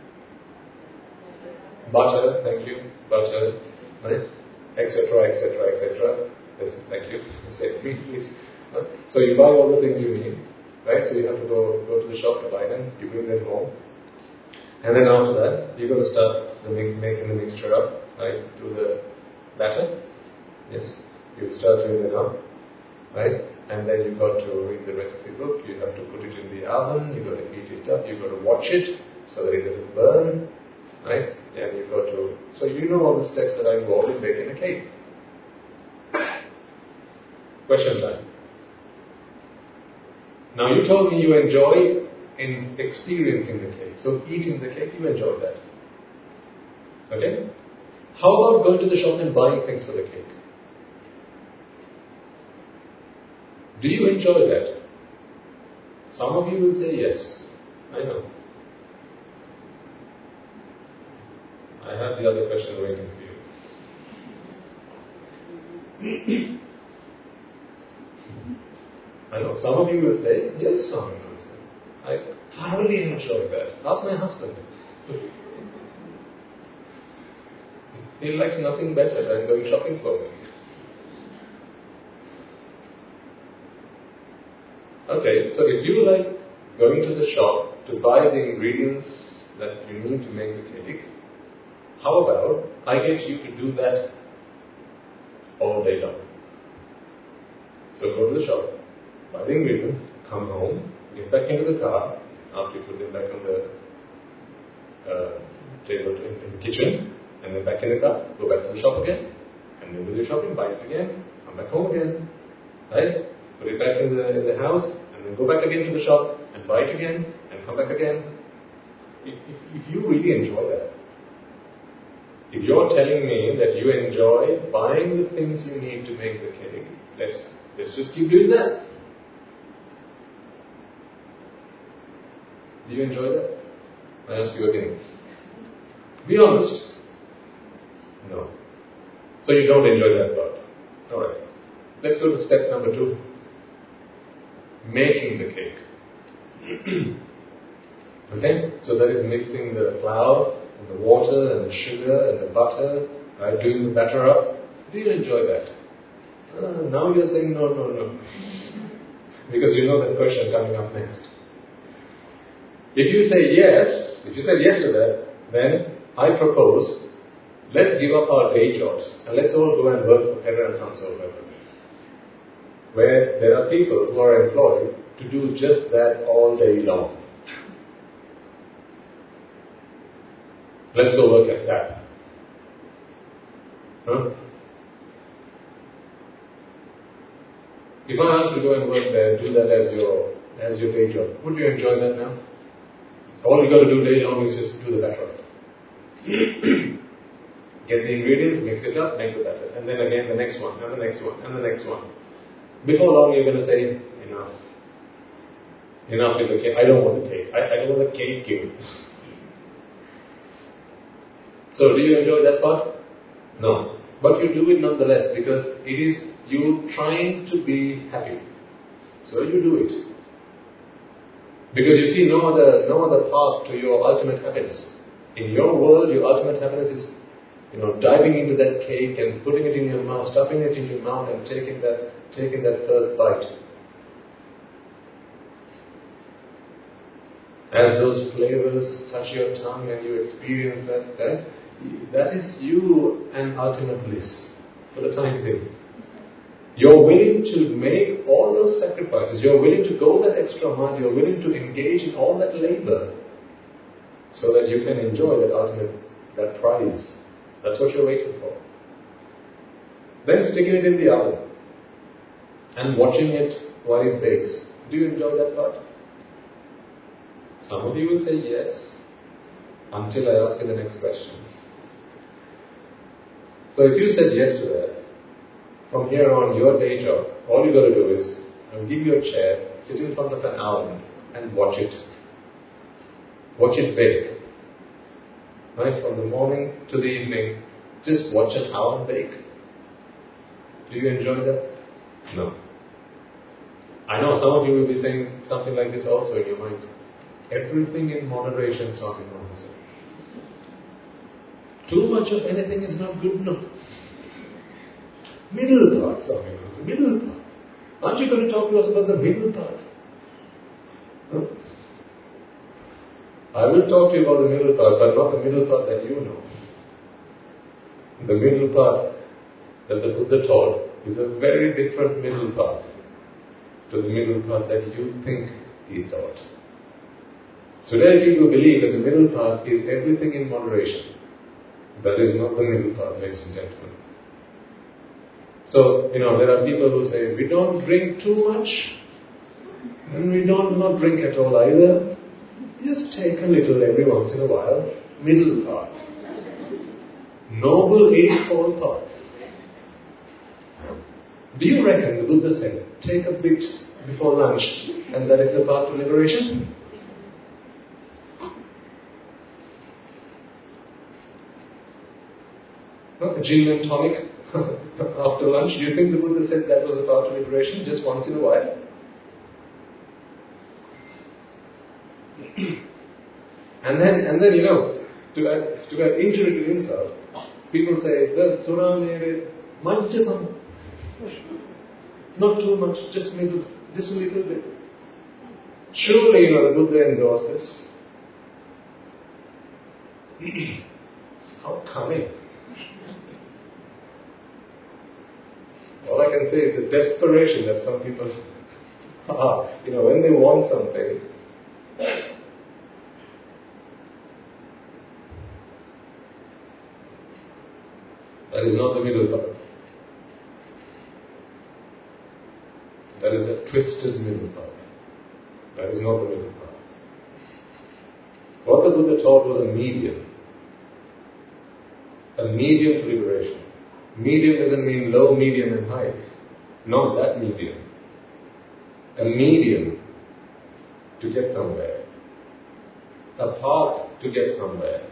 Butter, thank you, butter, right? Etc, etc, et cetera. Yes, thank you. Say please, please. Huh? So you buy all the things you need, right? So you have to go go to the shop to buy them. You bring them home, and then after that, you've got to start the mix, making the mixture up, right? Do the batter. Yes, you start doing it up, right? And then you've got to read the recipe book. You have to put it in the oven. You've got to heat it up. You've got to watch it so that it doesn't burn, right? And you've got to. So you know all the steps that are involved in baking a cake. Question time. Now you told me you enjoy in experiencing the cake. So eating the cake, you enjoy that. Okay? How about going to the shop and buying things for the cake? Do you enjoy that? Some of you will say yes. I know. I have the other question waiting for you. I know some of you will say, yes, some of you will say, I thoroughly enjoy that. Ask my husband. He likes nothing better than going shopping for me. Okay, so if you like going to the shop to buy the ingredients that you need to make the cake, how about I get you to do that all day long? So go to the shop, buy the ingredients, come home, get back into the car, after you put them back on the uh, table in, in the kitchen, and then back in the car, go back to the shop again, and then do your shopping, buy it again, come back home again, right? Put it back in the in the house, and then go back again to the shop, and buy it again, and come back again. If, if, if you really enjoy that, if you're telling me that you enjoy buying the things you need to make the cake, let's let's just keep doing that. Do you enjoy that? I ask you again. Be honest. No. So you don't enjoy that part. Alright. Let's go to step number two. Making the cake. Okay? So that is mixing the flour and the water and the sugar and the butter, right? Doing the batter up. Do you enjoy that? Uh, now you're saying no, no, no. Because you know that question coming up next. If you say yes, if you say yes to that, then I propose, let's give up our day jobs and let's all go and work for Heather and Sons or whatever. Where there are people who are employed to do just that all day long. Let's go work at that. Huh? If I ask you to go and work there, do that as your as your day job, would you enjoy that now? All you got to do day long is just do the batter. Get the ingredients, mix it up, make the batter. And then again the next one, and the next one, and the next one. Before long you're going to say, enough. Enough with the cake. I don't want the cake. I, I don't want the cake given. So do you enjoy that part? No. But you do it nonetheless because it is you trying to be happy. So you do it. Because you see no other no other path to your ultimate happiness. In your world, your ultimate happiness is, you know, diving into that cake and putting it in your mouth, stuffing it in your mouth and taking that taking that first bite. As those flavors touch your tongue and you experience that, right? That is you and ultimate bliss for the time being. You're willing to make all those sacrifices. You're willing to go that extra mile. You're willing to engage in all that labor so that you can enjoy that ultimate that prize. That's what you're waiting for. Then sticking it in the oven and watching it while it bakes. Do you enjoy that part? Some of you will say yes, until I ask you the next question. So if you said yes to that, from here on, your day job, all you got to do is, I'll give you a chair, sit in front of an oven and watch it. Watch it bake. Right? From the morning to the evening, just watch an oven bake. Do you enjoy that? No. I know some of you will be saying something like this also in your minds. Everything in moderation, Swami Maharaj. Too much of anything is not good enough. Middle part, Swami Maharaj. Middle part. Aren't you going to talk to us about the middle part? Huh? I will talk to you about the middle part, but not the middle part that you know. The middle part that the Buddha taught is a very different middle path to the middle path that you think he taught. Today people believe that the middle path is everything in moderation. That is not the middle path, ladies and gentlemen. So, you know, there are people who say, we don't drink too much, and we don't not drink at all either. Just take a little every once in a while. Middle path. Noble Eightfold Path. Do you reckon the Buddha said, take a bit before lunch and that is the path to liberation? A gin and tonic after lunch? Do you think the Buddha said that was the path to liberation just once in a while? and then, and then you know, to add, to add injury to insult, people say, well, Suramere, Majjapam. Not too much, just middle, just a little bit. Surely, you know, the Buddha endorsed this. How cunning. All I can say is the desperation that some people are, you know, when they want something, that is not the middle path. That is a twisted middle path. That is not the middle path. What the Buddha taught was a medium. A medium to liberation. Medium doesn't mean low, medium and high. Not that medium. A medium to get somewhere. A path to get somewhere.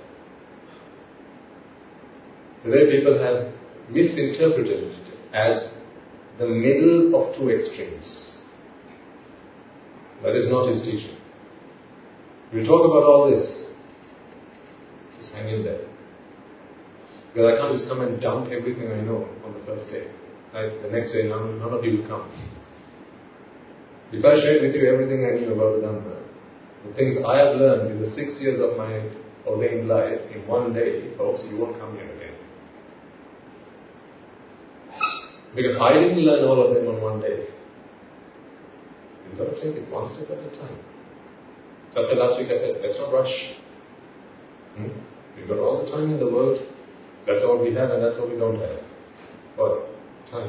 Today people have misinterpreted it as the middle of two extremes. That is not his teaching. We'll talk about all this. Just hang in there. Because I can't just come and dump everything I know on the first day. Right? The next day, none, none of you will come. If I shared with you everything I knew about the Dhamma, the things I have learned in the six years of my ordained life, in one day, folks, you won't come here again. Because I didn't learn all of them on one day. You've got to take it one step at a time. So I said last week, I said, let's not rush. Hmm? We've got all the time in the world. That's all we have and that's all we don't have. Well, time.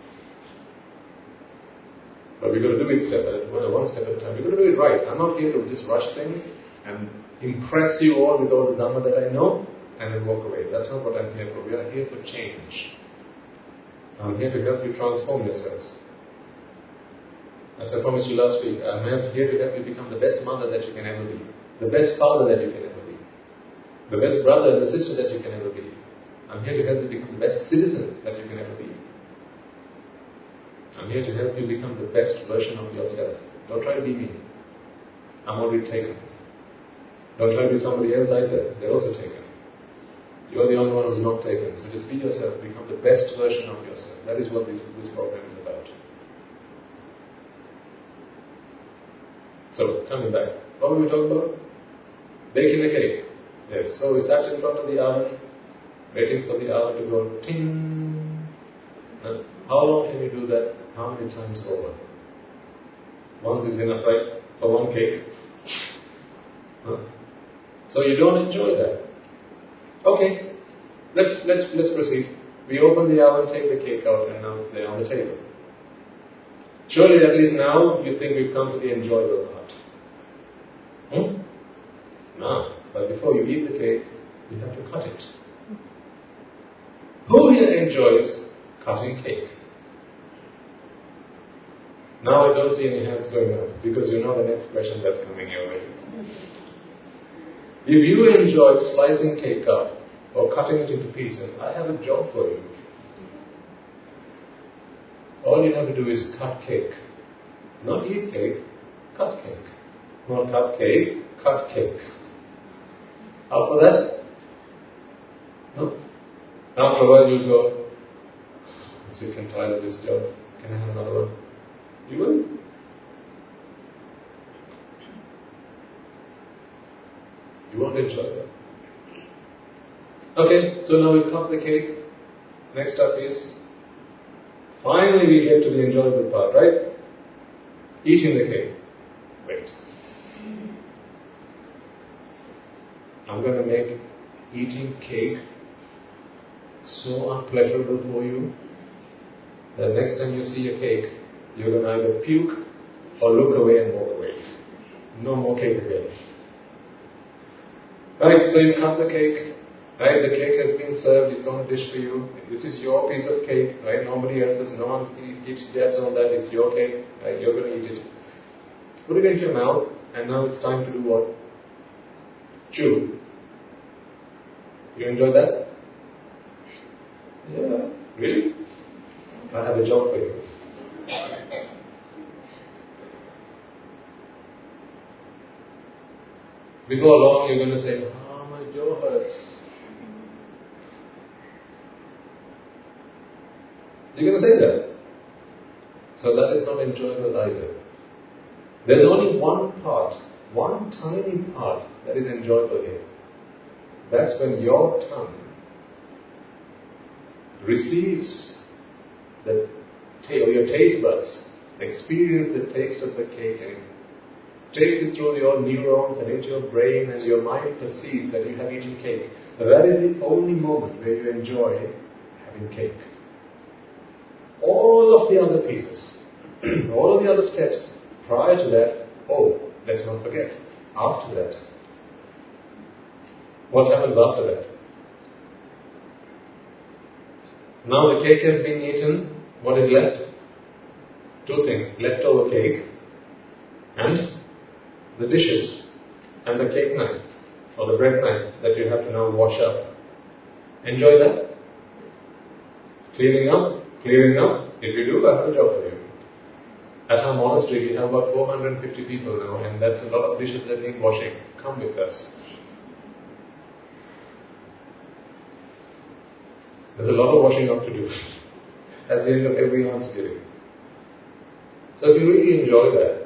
But we've got to do it step at well, one step at a time. We've got to do it right. I'm not here to just rush things and impress you all with all the Dhamma that I know and then walk away. That's not what I'm here for. We are here for change. I'm here to help you transform yourselves. As I promised you last week, I'm here to help you become the best mother that you can ever be. The best father that you can ever be. The best brother and the sister that you can ever be. I'm here to help you become the best citizen that you can ever be. I'm here to help you become the best version of yourself. Don't try to be me. I'm already taken. Don't try to be somebody else either. They're also taken. You're the only one who's not taken. So just be yourself. Become the best version of yourself. That is what this, this program is about. So, coming back. What were we talking about? Baking the cake. Yes. So we sat in front of the oven, waiting for the oven to go ting. And how long can you do that? How many times over? Once is enough, right? For one cake. Huh? So you don't enjoy that. Okay, let's let's let's proceed. We open the oven, take the cake out, and now it's there on the table. Surely, at least now, you think we've come to the enjoyable part. Hmm? No, but before you eat the cake, you have to cut it. Who here enjoys cutting cake? Now I don't see any hands going up, because you know the next question that's coming your way. If you enjoy slicing cake up or cutting it into pieces, I have a job for you. All you have to do is cut cake. Not eat cake, cut cake. Not cut cake, cut cake. Up for that? No. After a while you'll go, I'm sick and tired of this job. Can I have another one? You will? You won't enjoy that. Okay, so now we've cut the cake. Next up is, finally we get to the enjoyable part, right? Eating the cake. Wait. I'm going to make eating cake so unpleasurable for you that next time you see a cake, you're going to either puke or look away and walk away. No more cake again. Right, so you cut the cake. Right, the cake has been served, it's on a dish for you. This is your piece of cake, right? Nobody else's, no one keeps tabs on that, it's your cake, right? You're going to eat it. Put it into your mouth, and now it's time to do what? Chew. You enjoy that? Yeah, really? I have a job for you. Before long, you're going to say, oh, my jaw hurts. You're going to say that. So that is not enjoyable either. There's only one part, one tiny part that is enjoyable here. That's when your tongue receives the taste, or your taste buds, experience the taste of the cake and takes it through your neurons and into your brain, and your mind perceives that you have eaten cake. That is the only moment where you enjoy having cake. All of the other pieces, all of the other steps prior to that, oh, let's not forget, after that. What happens after that? Now the cake has been eaten, what is left? Two things, leftover cake and the dishes and the cake knife or the bread knife that you have to now wash up. Enjoy that? Cleaning up? Clearing up? If you do, I have a job for you. At our monastery, we have about four hundred fifty people now, and that's a lot of dishes that need washing. Come with us. There's a lot of washing up to do at the end of every almsgiving. So if you really enjoy that,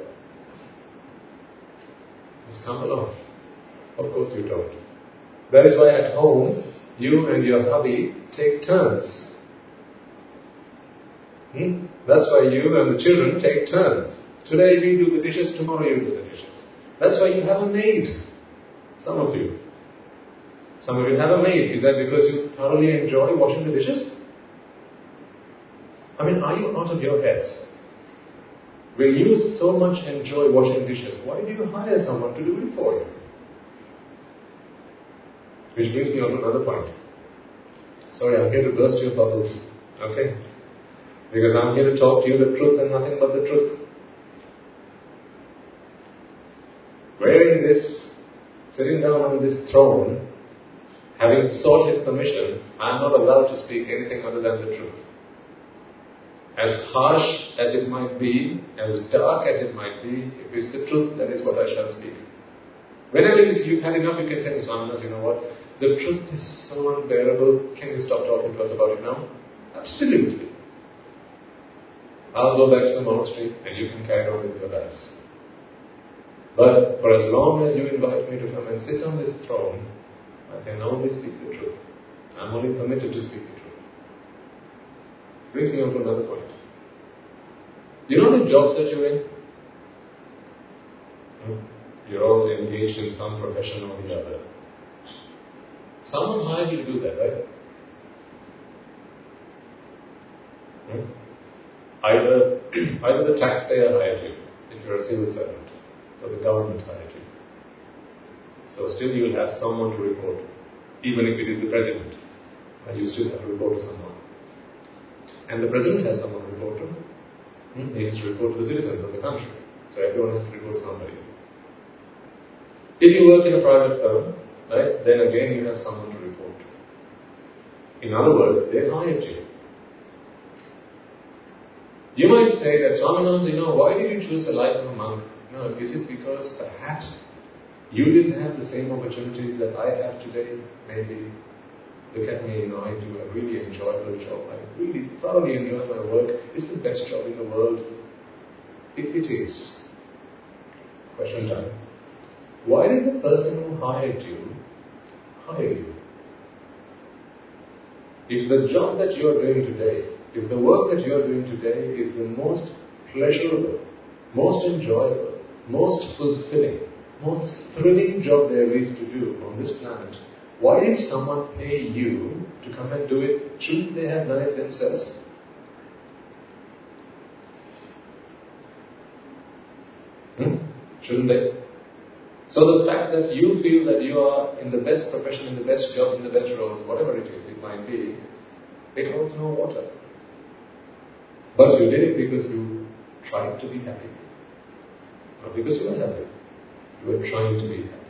just come along. Of course you don't. That is why at home, you and your hubby take turns. Hmm? That's why you and the children take turns. Today we do the dishes, tomorrow you do the dishes. That's why you have a maid. Some of you. Some of you have a maid. Is that because you thoroughly enjoy washing the dishes? I mean, are you out of your heads? When you so much enjoy washing dishes, why do you hire someone to do it for you? Which brings me on to another point. Sorry, I'm here to burst your bubbles. Okay? Because I'm here to talk to you the truth and nothing but the truth. Wearing this, sitting down on this throne, having sought his permission, I am not allowed to speak anything other than the truth. As harsh as it might be, as dark as it might be, if it's the truth, that is what I shall speak. Whenever you've had enough, you can tell me, Swaminas, you know what? The truth is so unbearable. Can you stop talking to us about it now? Absolutely. I'll go back to the monastery and you can carry on with your lives. But for as long as you invite me to come and sit on this throne, I can only speak the truth. I'm only permitted to speak the truth. Brings me on to another point. You know the jobs that you're in? You're all engaged in some profession or the other. Someone hired you to do that, right? Hmm? Either, either the taxpayer hired you, if you're a civil servant, so the government hired you. So still you will have someone to report, even if it is the president, and you still have to report to someone. And the president has someone to report to. Hmm? He has to report to the citizens of the country. So everyone has to report to somebody. If you work in a private firm, right, then again you have someone to report to. In other words, they hired you. You might say that, Swaminathan, you know, why did you choose the life of a monk? No, is it because perhaps you didn't have the same opportunities that I have today? Maybe. Look at me, you know, I do a really enjoyable job. I really thoroughly enjoy my work. It's the best job in the world. If it is. Question time. Why did the person who hired you hire you? If the job that you are doing today, if the work that you are doing today is the most pleasurable, most enjoyable, most fulfilling, most thrilling job there is to do on this planet, why did someone pay you to come and do it? Shouldn't they have done it themselves? Hmm? Shouldn't they? So the fact that you feel that you are in the best profession, in the best jobs, in the best roles, whatever it is, it might be, it holds no water. But you did it because you tried to be happy. Not because you were happy. You were trying to be happy.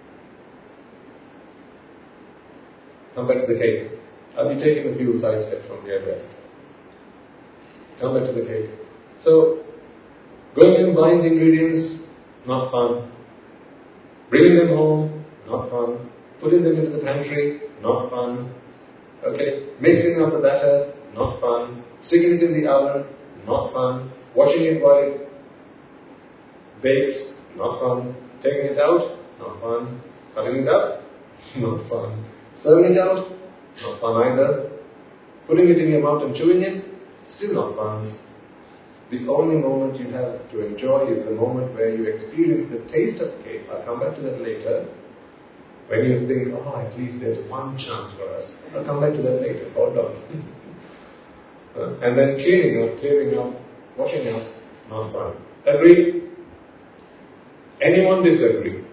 Come back to the cake. I'll be taking a few side steps from here back. Come back to the cake. So, going and buying the ingredients, not fun. Bringing them home, not fun. Putting them into the pantry, not fun. Okay, mixing up the batter, not fun. Sticking it in the oven, not fun. Watching it while it bakes, not fun. Taking it out, not fun. Cutting it up, not fun. Serving it out, not fun either. Putting it in your mouth and chewing it, still not fun. The only moment you have to enjoy is the moment where you experience the taste of cake. I'll come back to that later. When you think, oh, at least there's one chance for us. I'll come back to that later. Hold on. uh, and then cleaning up, clearing up, washing up, not fun. Agree? Anyone disagree?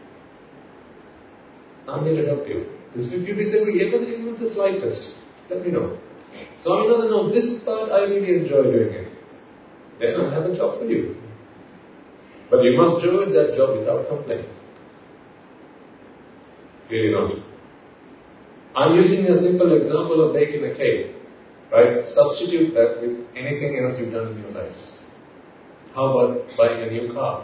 I'm here to help you. If you disagree, even if it's the slightest, let me know. So I'm going to know this part, I really enjoy doing it. Then I have a job for you. But you must do it, that job without complaint. Really not. I'm using a simple example of baking a cake. Right? Substitute that with anything else you've done in your life. How about buying a new car?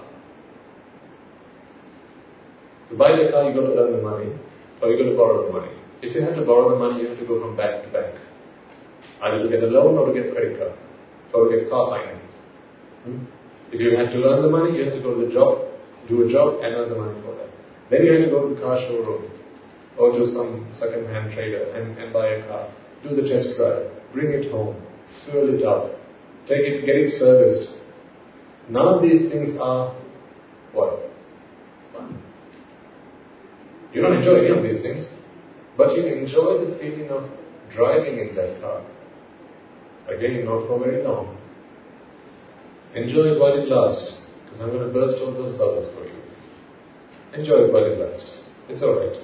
To buy the car, you've got to earn the money, or you've got to borrow the money. If you have to borrow the money, you have to go from bank to bank. Either to get a loan or to get a credit card, or to get car finance. Hmm? If you have to earn the money, you have to go to the job, do a job and earn the money for that. Then you have to go to the car showroom or to some second-hand trader and, and buy a car. Do the test drive, bring it home, fuel it up, take it, get it serviced. None of these things are what? Fun. You don't enjoy any of these things, but you enjoy the feeling of driving in that car. Again, not for very long. Enjoy it while it lasts, because I'm going to burst all those bubbles for you. Enjoy it while it lasts. It's alright.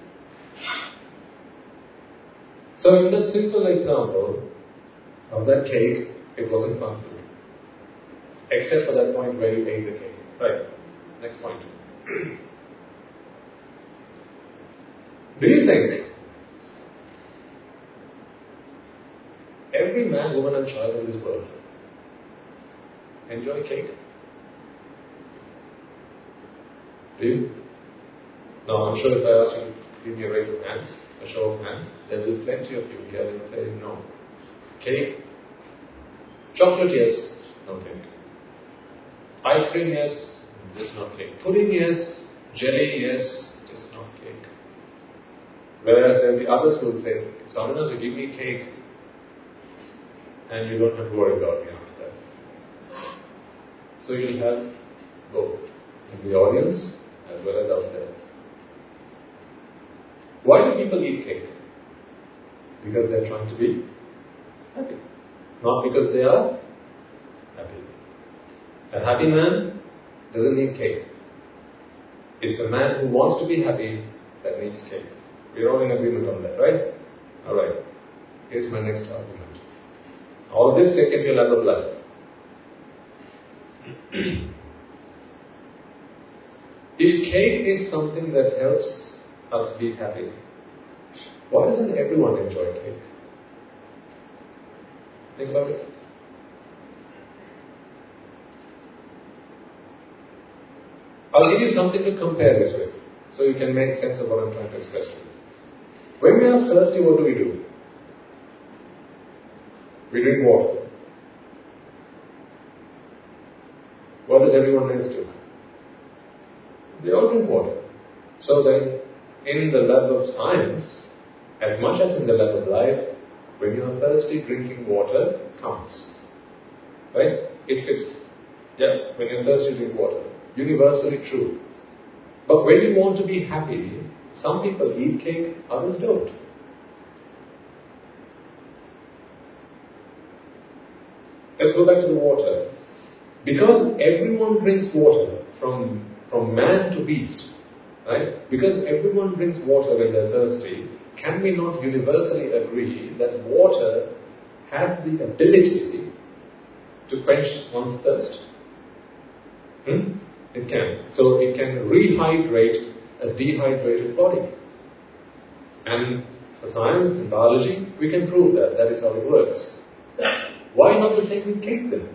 So in that simple example of that cake, it wasn't fun to me. Except for that point where you ate the cake. Right. Next point. Do you think every man, woman and child in this world enjoy cake? Do you? Now, I'm sure if I ask you to give me a raise of hands, a show of hands, there will be plenty of you here and say no. Cake? Chocolate, yes. No cake. Ice cream, yes. Just not cake. Pudding, yes. Jelly, yes. Just not cake. Whereas then the others will say, Swaminathan, give me cake and you don't have to worry about me after that. So you'll have both in the audience as well as out there. Why do people eat cake? Because they are trying to be happy. Not because they are happy. A happy man doesn't need cake. It's a man who wants to be happy that needs cake. We're all in agreement on that, right? Alright. Here's my next argument. All this take in your lap of life. If cake is something that helps us be happy, why doesn't everyone enjoy cake? Think about it. I'll give you something to compare this with, so you can make sense of what I'm trying to express to you. When we are thirsty, what do we do? We drink water. What does everyone else do? They all drink water. So then, in the level of science, as much as in the level of life, when you are thirsty, drinking water counts. Right? It fits. Yeah, when you're thirsty, drink water. Universally true. But when you want to be happy, some people eat cake, others don't. Let's go back to the water. Because everyone drinks water, from, from man to beast, right? Because everyone drinks water when they're thirsty, can we not universally agree that water has the ability to quench one's thirst? Hmm? It can. So it can rehydrate a dehydrated body. And for science and biology, we can prove that. That is how it works. Why not the same with cake then?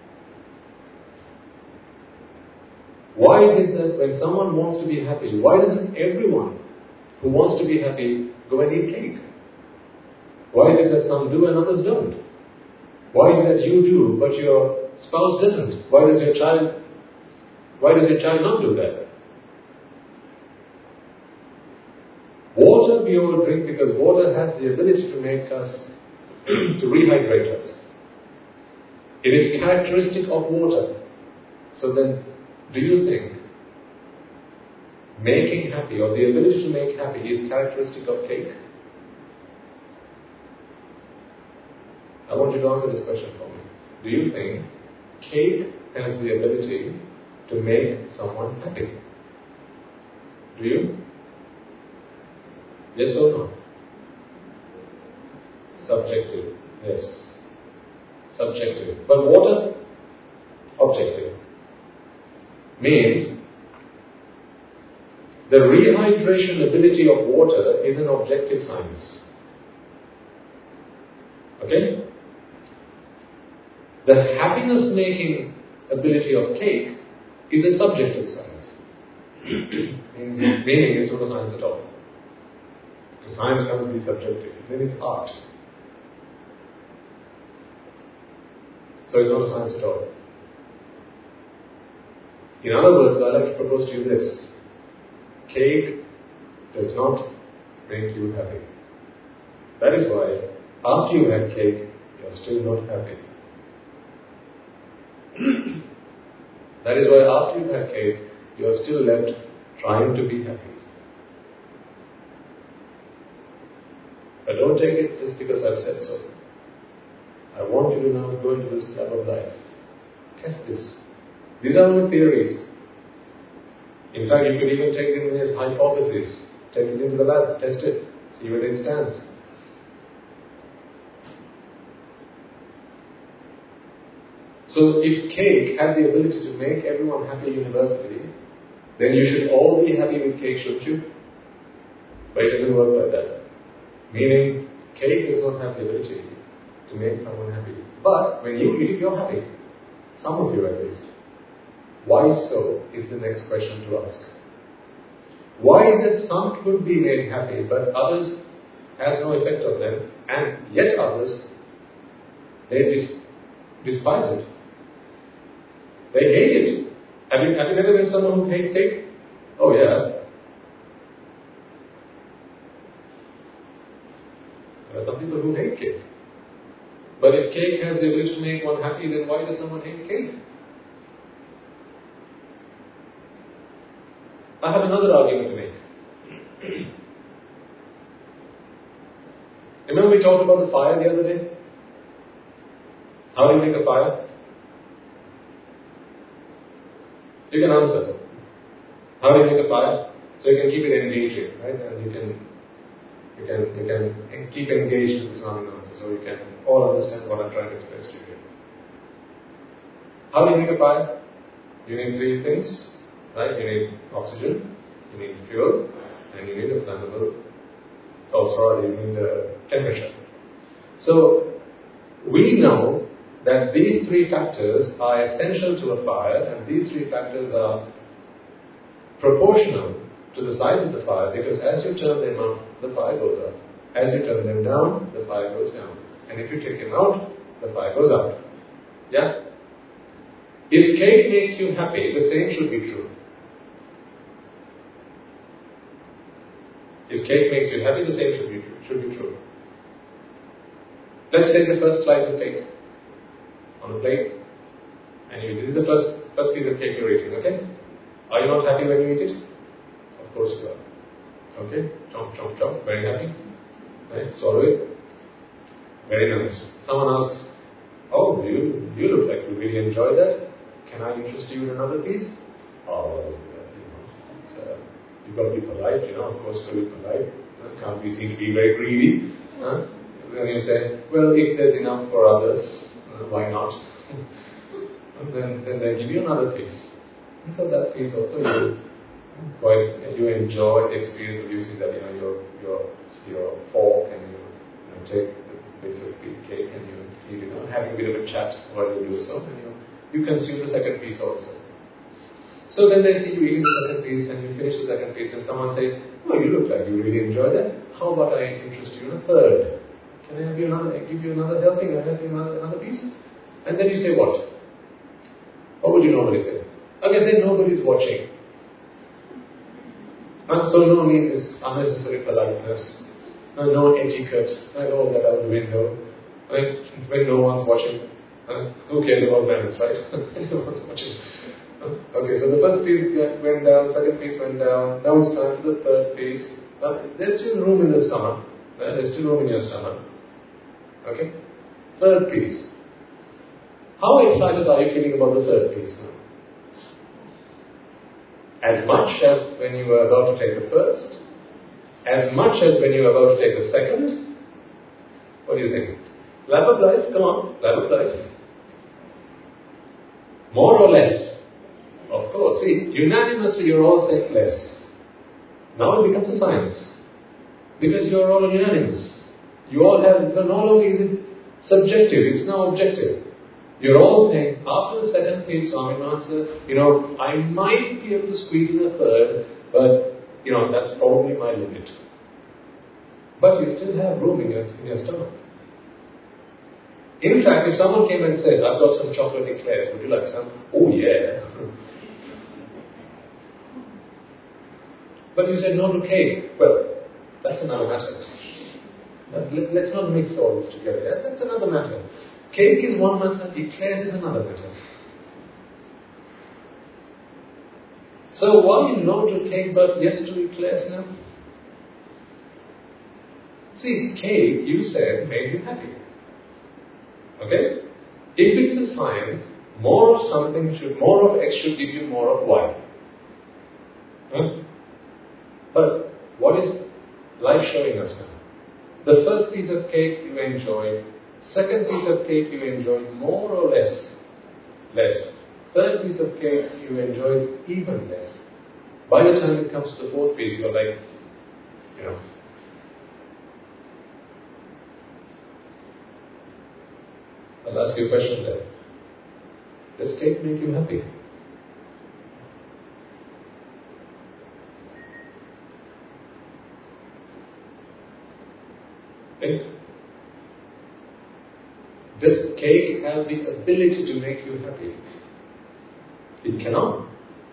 Why is it that when someone wants to be happy, why doesn't everyone who wants to be happy go and eat cake? Why is it that some do and others don't? Why is it that you do but your spouse doesn't? Why does your child why does your child not do that? Water we all drink because water has the ability to make us to rehydrate us. It is characteristic of water. So then, do you think making happy or the ability to make happy is characteristic of cake? I want you to answer this question for me. Do you think cake has the ability to make someone happy? Do you? Yes or no? Subjective. Yes. Subjective. But water? Objective. Means the rehydration ability of water is an objective science. Okay? The happiness making ability of cake is a subjective science. Meaning it's not a science at all. Because science can't be subjective. Then it's art. So it's not a science at all. In other words, I'd like to propose to you this. Cake does not make you happy. That is why, after you had cake, you are still not happy. That is why, after you had cake, you are still left trying to be happy. But don't take it just because I've said so. I want you to now go into this club of life. Test this. These are only theories. In fact, you could even take it in as hypothesis. Take it into the lab, test it, see where it stands. So if cake had the ability to make everyone happy universally, then you should all be happy with cake, shouldn't you? But it doesn't work like that. Meaning, cake does not have the ability to make someone happy. But when you eat it, you're happy. Some of you at least. Why so is the next question to ask. Why is it some could be made happy, but others has no effect on them, and yet others, they dis- despise it. They hate it. Have you, have you ever met someone who hates cake? Oh yeah. There are some people who hate cake. But if cake has the ability to make one happy, then why does someone hate cake? I have another argument to make. Remember we talked about the fire the other day? How do you make a fire? You can answer. How do you make a fire? So you can keep it engaging, right? And you can you can you can keep engaged with the surrounding answer, so you can all understand what I'm trying to express to you. How do you make a fire? You need three things, right? You need oxygen, you need fuel, and you need a flammable. Oh, sorry, you need a temperature. So we know that these three factors are essential to a fire, and these three factors are proportional to the size of the fire, because as you turn them up, the fire goes up. As you turn them down, the fire goes down. And if you take them out, the fire goes up. Yeah? If cake makes you happy, the same should be true. If cake makes you happy, the same should be true. Should be true. Let's take the first slice of cake on a plate, and you, this is the first first piece of cake you're eating. Okay? Are you not happy when you eat it? Of course you are. Okay? Chomp, chomp, chomp. Very happy. Right? Swallow it. Very nice. Someone asks, "Oh, you you look like you really enjoy that. Can I interest you in another piece?" Oh, well, you know, it's, uh, you've got to be polite, you know, of course, to be polite. Uh, can't be seen to be very greedy. Uh, then you say, well, if there's enough for others, uh, why not? And then, then they give you another piece. And so that piece also you quite you enjoy the experience of using that, you know, your your your fork, and you, you know, take bits of cake and you eat it, you know, having a bit of a chat while you do so, and you you consume the second piece also. So then they see you eating the second piece, and you finish the second piece, and someone says, "Oh, you look like you really enjoy that. How about I interest you in a third? Can I have you another? Give you another helping? I have you another, another piece?" And then you say what? What would you normally say? Okay, say nobody's watching. And so no need this unnecessary politeness, no, no etiquette, and all that out the window. Right? When no one's watching, uh, who cares about manners, right? No one's watching. Okay, so the first piece went down, second piece went down. Now it's time for the third piece. Uh, there's still room in the stomach. Right? There's still room in your stomach. Okay? Third piece. How excited are you feeling about the third piece now? As much as when you were about to take the first? As much as when you were about to take the second? What do you think? Lap of life? Come on, lap of life. More or less? Of course. See, unanimously you're all saying less. Now it becomes a science. Because you're all unanimous. You all have, so no longer is it subjective, it's now objective. You're all saying, after the second piece, Swaminatha, you know, I might be able to squeeze in a third, but, you know, that's probably my limit. But you still have room in your, in your stomach. In fact, if someone came and said, I've got some chocolate eclairs, would you like some? Oh, yeah. But you said no to cake. Well, that's another matter. Let's not mix all this together. That's another matter. Cake is one matter, eclairs is another matter. So why no to cake but yes to eclairs now? See, cake, you said, made you happy. Okay? If it's a science, more of something should, more of X should give you more of Y. Huh? But what is life showing us now? The first piece of cake you enjoyed, second piece of cake you enjoyed more or less, less. Third piece of cake you enjoyed even less. By the time it comes to the fourth piece, you're like, you know. I'll ask you a question then. Does cake make you happy? Okay. Does cake have the ability to make you happy? It cannot.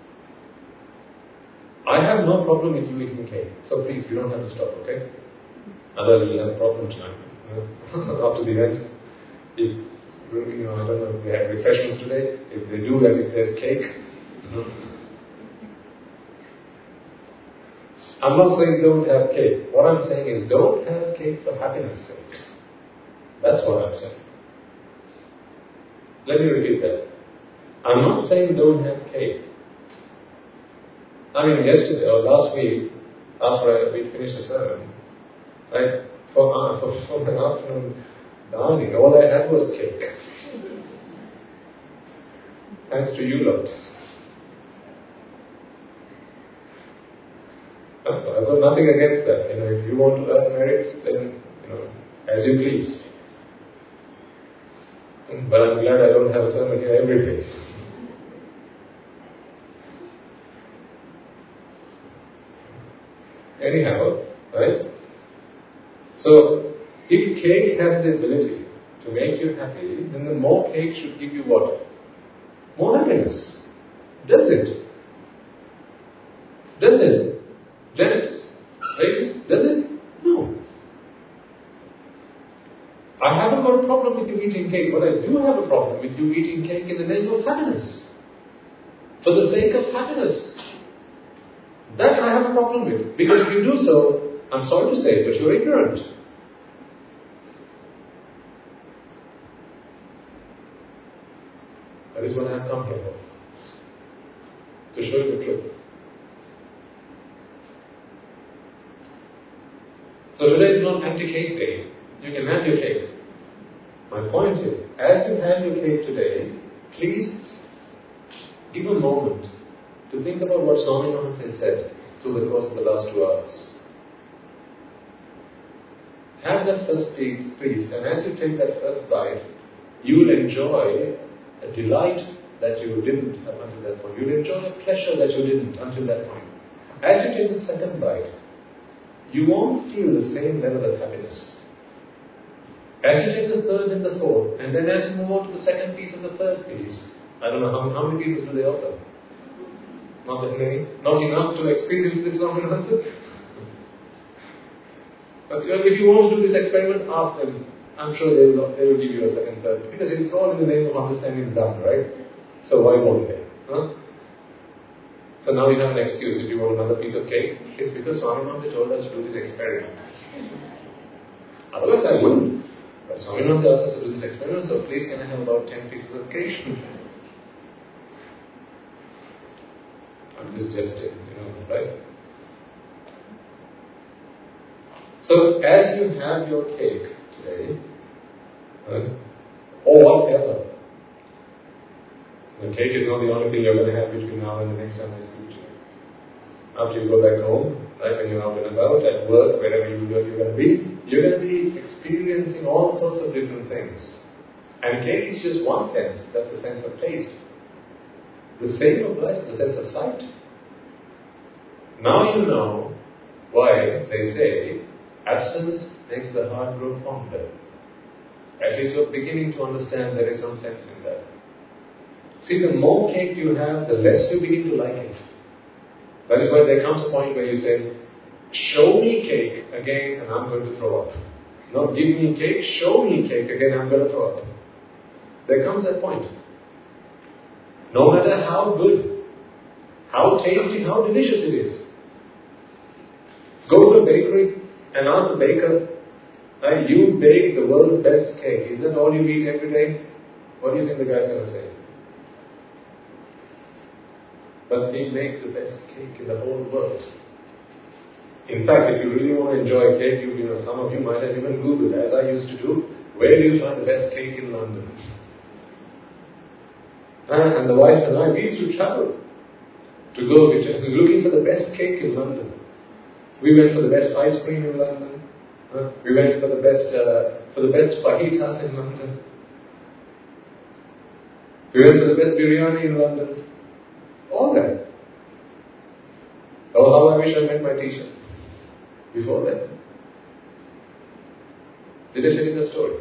I have no problem with you eating cake. So please, you don't have to stop, okay? Otherwise you'll have a problem tonight. After the event. If, you know, I don't know if they have refreshments today. If they do, if there's cake. I'm not saying don't have cake. What I'm saying is don't have cake for happiness' sake. That's what I'm saying. Let me repeat that. I'm not saying don't have cake. I mean, yesterday or last week, after we finished the sermon, right, for, uh, for, for an afternoon dining, all I had was cake. Thanks to you lot. I've got nothing against that. You know, if you want to earn merits, then, you know, as you please. But I'm glad I don't have a sermon here every day. Anyhow, right? So, if cake has the ability to make you happy, then the more cake should give you what? More happiness. Does it? Does it? Gents, ladies, does it? No. I haven't got a problem with you eating cake, but I do have a problem with you eating cake in the name of happiness. For the sake of happiness. That I have a problem with. Because if you do so, I'm sorry to say, but you're ignorant. That is what I have come here for. To show you the truth. So today is not anti-cake day. You can have your cake. My point is, as you have your cake today, please give a moment to think about what Swami Mahansa said through the course of the last two hours. Have that first piece, please, and as you take that first bite, you will enjoy a delight that you didn't up until that point. You will enjoy a pleasure that you didn't until that point. As you take the second bite, you won't feel the same level of happiness. As you take the third and the fourth, and then as you move on to the second piece and the third piece, I don't know how, how many pieces do they offer? Not that many. Not enough to experience this long answer. But if you want to do this experiment, ask them. I'm sure they will, they will give you a second, third. Because it's all in the name of understanding Dhamma, right? So why won't they? Huh? So now you have an excuse if you want another piece of cake. It's because Swami Mahansa told us to do this experiment. Otherwise I wouldn't. But Swami Mahansa asked us to do this experiment, so please can I have about ten pieces of cake? I'm just jesting, you know, right? So as you have your cake today, right, or whatever, the cake is not the only thing you're going to have between now and the next time I speak to you. After you go back home, right, when you're out and about, at work, wherever you go, you're going to be, you're going to be experiencing all sorts of different things. And cake is just one sense, that's the sense of taste. The same applies to the sense of sight. Now you know why they say absence makes the heart grow fonder. At least you're beginning to understand there is some sense in that. See, the more cake you have, the less you begin to like it. That is why there comes a point where you say, show me cake again and I'm going to throw up. Not give me cake, show me cake again, I'm going to throw up. There comes that point. No matter how good, how tasty, how delicious it is. Go to a bakery and ask the baker, right, you bake the world's best cake. Is that all you eat every day? What do you think the guy's going to say? But he makes the best cake in the whole world. In fact, if you really want to enjoy cake, you, you know, some of you might have even Googled, as I used to do, where do you find the best cake in London? And, and the wife and I, we used to travel to go looking for the best cake in London. We went for the best ice cream in London. Huh? We went for the best uh, for the best fajitas in London. We went for the best biryani in London. All that. Oh, how I wish I met my teacher before that. Did I tell you the story?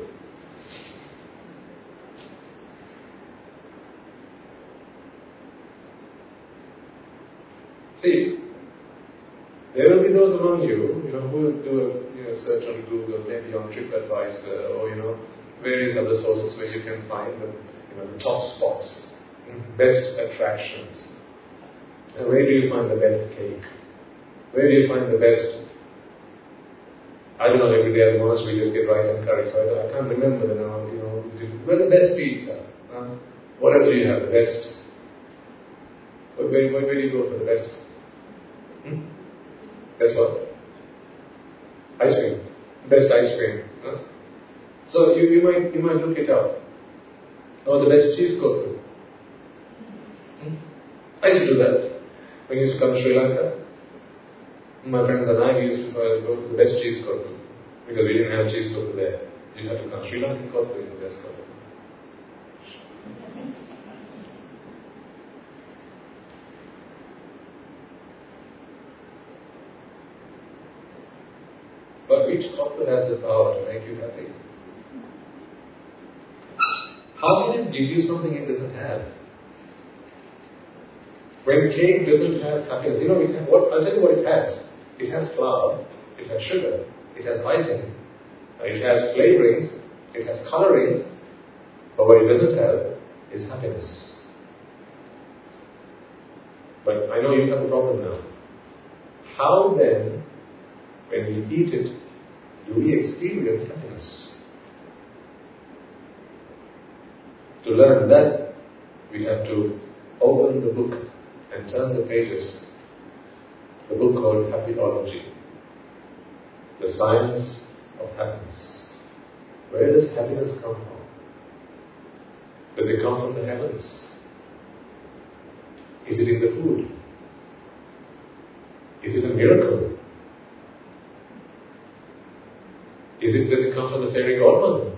See, there will be those among you, you know, who will do a you know, search on Google, maybe on TripAdvisor, or you know, various other sources where you can find the, you know, the top spots, best attractions. And where do you find the best cake? Where do you find the best? I don't know, every day at the monastery we just get rice and curry, so I, I can't remember now, you know, where the best sweets are. Uh, what else do you have, the best? Where, where, where do you go for the best? Hmm? Best what? Ice cream. Best ice cream. Huh? So you, you might you might look it up. Or the best cheese coat. Hmm? I used to do that. When we used to come to Sri Lanka, my friends and I used to go to the best cheese coat because we didn't have cheese coat there. You had to come. Sri Lankan coat is the best coat. But which cocktail has the power to make you happy? How can it give you something it doesn't have? When cake doesn't have happiness, you know, it has, what, I'll tell you what it has. It has flour, it has sugar, it has icing, it has flavorings, it has colorings, but what it doesn't have is happiness. But I know you have a problem now. How then, when we eat it, do we experience happiness? To learn that, we have to open the book and turn the pages. The book called Happyology, the science of happiness. Where does happiness come from? Does it come from the heavens? Is it in the food? Is it a miracle? Is it, does it come from the fairy godmother?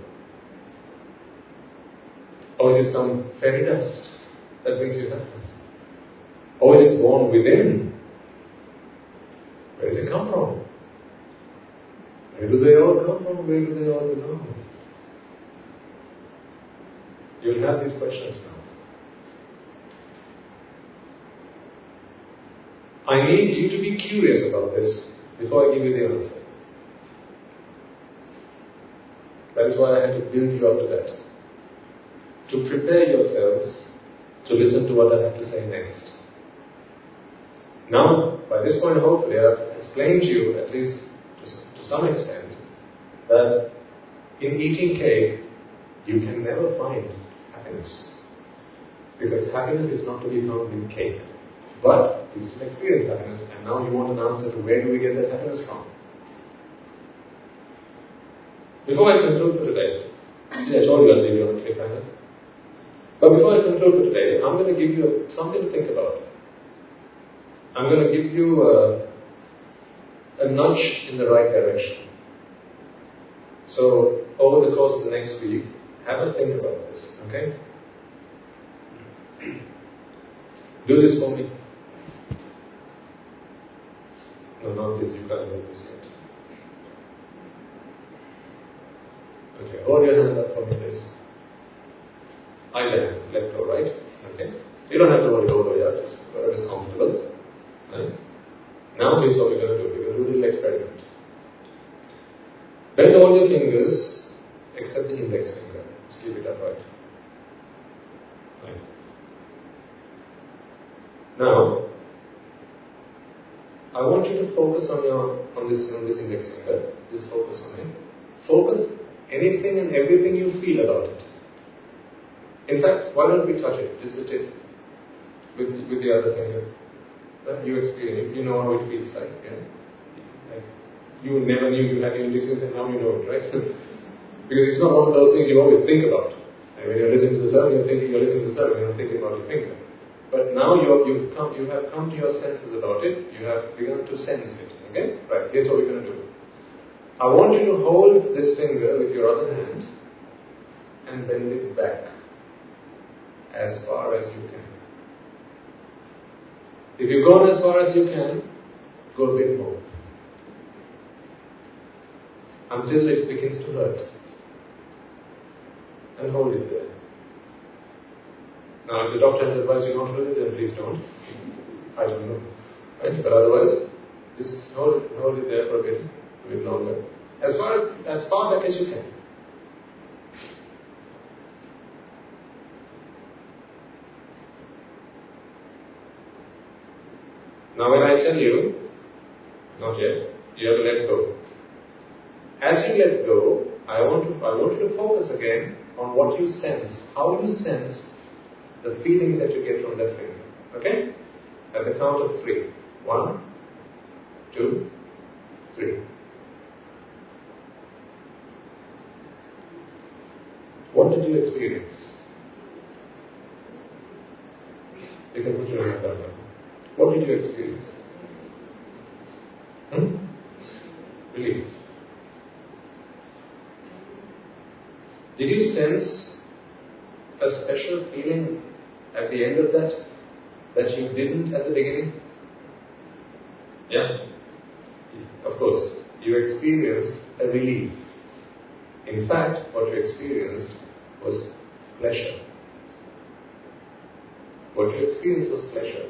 Or is it some fairy dust that brings you happiness? Or is it born within? Where does it come from? Where do they all come from? Where do they all belong? You'll have these questions now. I need you to be curious about this before I give you the answer. That is why I had to build you up to that. To prepare yourselves to listen to what I have to say next. Now, by this point, hopefully, I've explained to you, at least to, to some extent, that in eating cake, you can never find happiness. Because happiness is not to be found in cake. But you still experience happiness, and now you want an answer to where do we get that happiness from. Before I conclude for today, see, I told you I'll leave you on a cliffhanger. But before I conclude for today, I'm going to give you something to think about. I'm going to give you a, a nudge in the right direction. So, over the course of the next week, have a think about this, okay? Do this for me. No, not this, you can't do this yet. Okay, hold your hand up for me, please. Either hand, left or right. Okay? You don't have to hold it over yet, just whatever is comfortable. Right? Now here's what we're going to do. We're going to do a little experiment. Bend all your fingers except the index finger. Just keep it upright. Right. Now, I want you to focus on your on this on this index finger. Just focus on it. Focus anything and everything you feel about it. In fact, why don't we touch it? Just the tip with with the other finger. Uh, you experience it. You know how it feels like. Yeah? Like you never knew you had your index finger, and now you know it, right? Because it's not one of those things you always think about. And when you're listening to the sermon, you're thinking you're listening to the sermon, you're not thinking about your finger. But now you're, you've come, you have come to your senses about it. You have begun to sense it. Okay? Right. Here's what we're going to do. I want you to hold this finger with your other hand and bend it back as far as you can. If you've gone as far as you can, go a bit more. Until it begins to hurt. And hold it there. Now, if the doctor has advised you not to do this, then please don't. I don't know. Right? But otherwise, just hold it, hold it there for a bit, a bit longer. As far as, as far back as you can. Now when I tell you, Not yet. You have to let go. As you let go, I want to, I want you to focus again on what you sense. How you sense the feelings that you get from that finger. Okay? At the count of three. One, two, three. What did you experience? You can put your hand down now. What did you experience? Hmm? Relief. Did you sense a special feeling at the end of that that you didn't at the beginning? Yeah. Of course, you experienced a relief. In fact, what you experienced was pleasure. What you experienced was pleasure.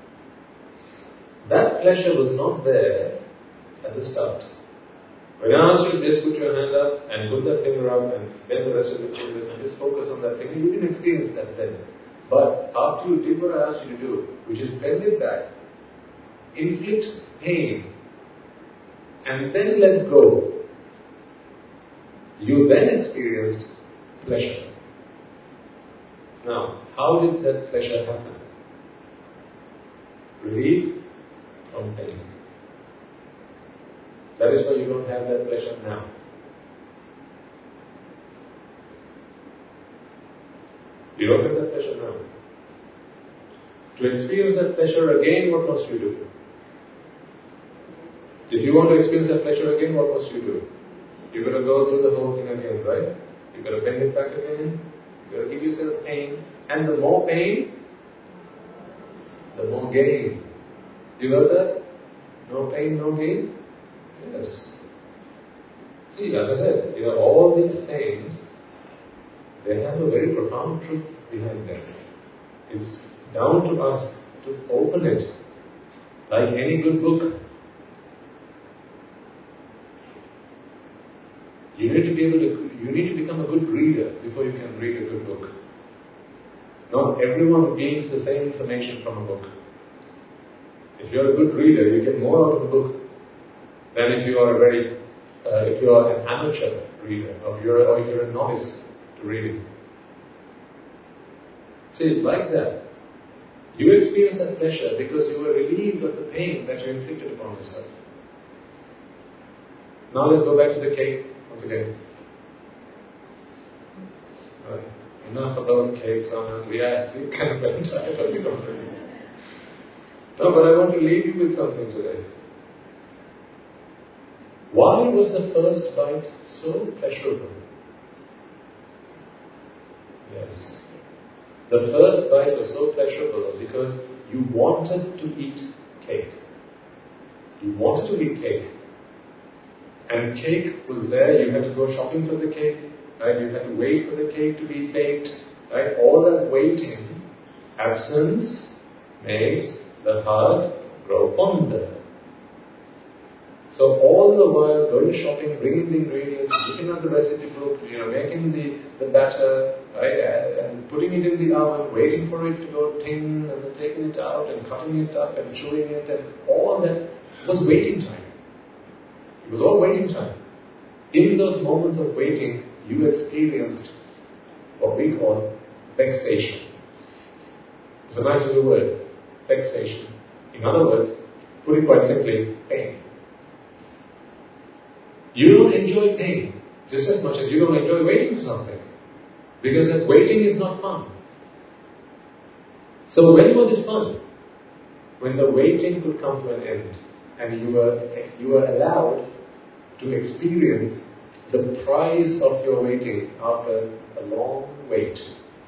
That pleasure was not there at the start. When I asked you to just put your hand up and put that finger up and bend the rest of the fingers and just focus on that finger, you didn't experience that then. But after you did what I asked you to do, which is bend it back, inflict pain, and then let go, you then experienced pleasure. Now, how did that pleasure happen? Relief from pain. That is why you don't have that pleasure now. You don't have that pleasure now. To experience that pleasure again, what must you do? If you want to experience that pleasure again, what must you do? You've got to go through the whole thing again, right? You've got to bend it back again. You've got to give yourself pain. And the more pain, the more gain. You got that? No pain, no gain? Yes. See, as I said, you know, all these things, they have a very profound truth behind them. It's down to us to open it. Like any good book, you need to be able to, you need to become a good reader before you can read a good book. Not everyone gains the same information from a book. If you're a good reader, you get more out of a book than if you are a very, uh, if you are an amateur reader, or if you're, or if you're a novice to reading. See, it's like that. You experience that pleasure because you were relieved of the pain that you inflicted upon yourself. Now let's go back to the cake once again. Right. Enough about cakes on us. We are sleep kind of tired, but we don't really. No, but I want to leave you with something today. Why was the first bite so pleasurable? Yes. The first bite was so pleasurable because you wanted to eat cake. You wanted to eat cake. And cake was there, you had to go shopping for the cake, right? You had to wait for the cake to be baked, right? All that waiting, absence makes the heart grow fonder. So all the while going shopping, bringing the ingredients, looking at the recipe book, you know, making the, the batter, right, and putting it in the oven, waiting for it to go ting, and then taking it out and cutting it up and chewing it, and all that was waiting time. It was all waiting time. In those moments of waiting, you experienced what we call vexation. It's a nice little word, vexation. In other words, put it quite simply, pain. You don't enjoy pain just as much as you don't enjoy waiting for something. Because that waiting is not fun. So when was it fun? When the waiting could come to an end and you were, you were allowed to experience the prize of your waiting after a long wait.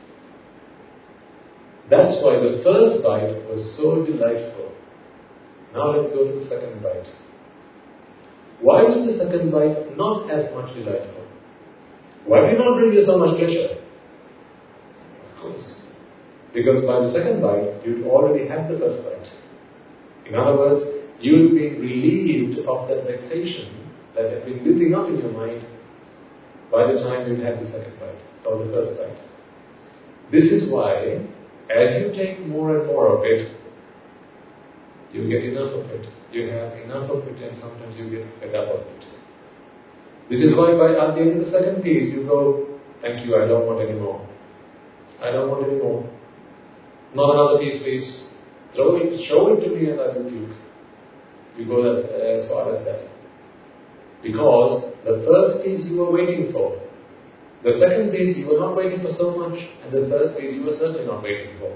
That's why the first bite was so delightful. Now let's go to the second bite. Why was the second bite not as much delightful? Why did it not bring you so much pleasure? Of course. Because by the second bite, you'd already had the first bite. In other words, you'd been relieved of that vexation that had been building up in your mind by the time you'd had the second bite, or the first bite. This is why, as you take more and more of it, You get enough of it. You have enough of it, and sometimes you get fed up of it. This is why by at the end of the second piece, you go, thank you, I don't want any more. I don't want any more. Not another piece, please. Throw it, show it to me and I will puke. You go as, as far as that. Because the first piece you were waiting for. The second piece you were not waiting for so much, and the third piece you were certainly not waiting for.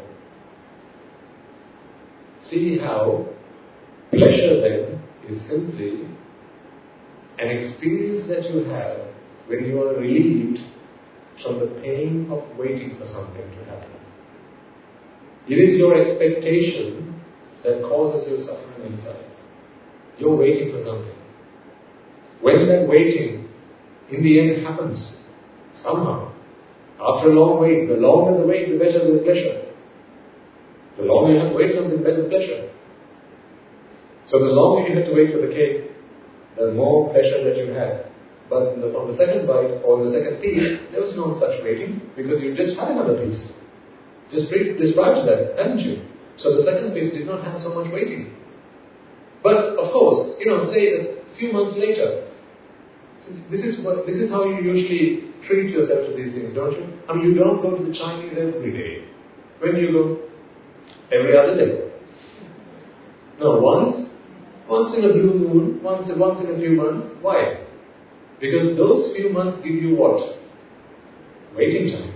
See how pleasure then is simply an experience that you have when you are relieved from the pain of waiting for something to happen. It is your expectation that causes your suffering inside. You're waiting for something. When that waiting in the end happens, somehow, after a long wait, the longer the wait, the better the pleasure. The longer you have to wait something, the better the pleasure. So the longer you have to wait for the cake, the more pleasure that you had. But the, on the second bite or the second piece, there was no such waiting because you just had another piece. Just described that, hadn't you? So the second piece did not have so much waiting. But of course, you know, say a few months later, this is what this is how you usually treat yourself to these things, don't you? I mean, you don't go to the Chinese every day. When do you go? Every other day. No, once, once in a blue moon, once, once in a few months. Why? Because those few months give you what? Waiting time.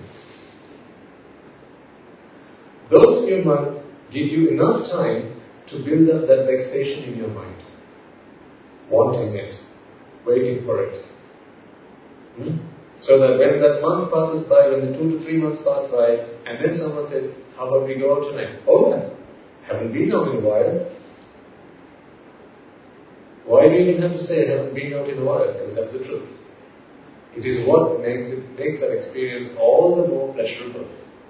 Those few months give you enough time to build up that vexation in your mind. Wanting it. Waiting for it. Hmm? So that when that month passes by, when the two to three months pass by, and then someone says, how about we go out tonight? Oh yeah, haven't been out in a while. Why do you even have to say, I haven't been out in a while? Because that's the truth. It is what makes it makes that experience all the more pleasurable.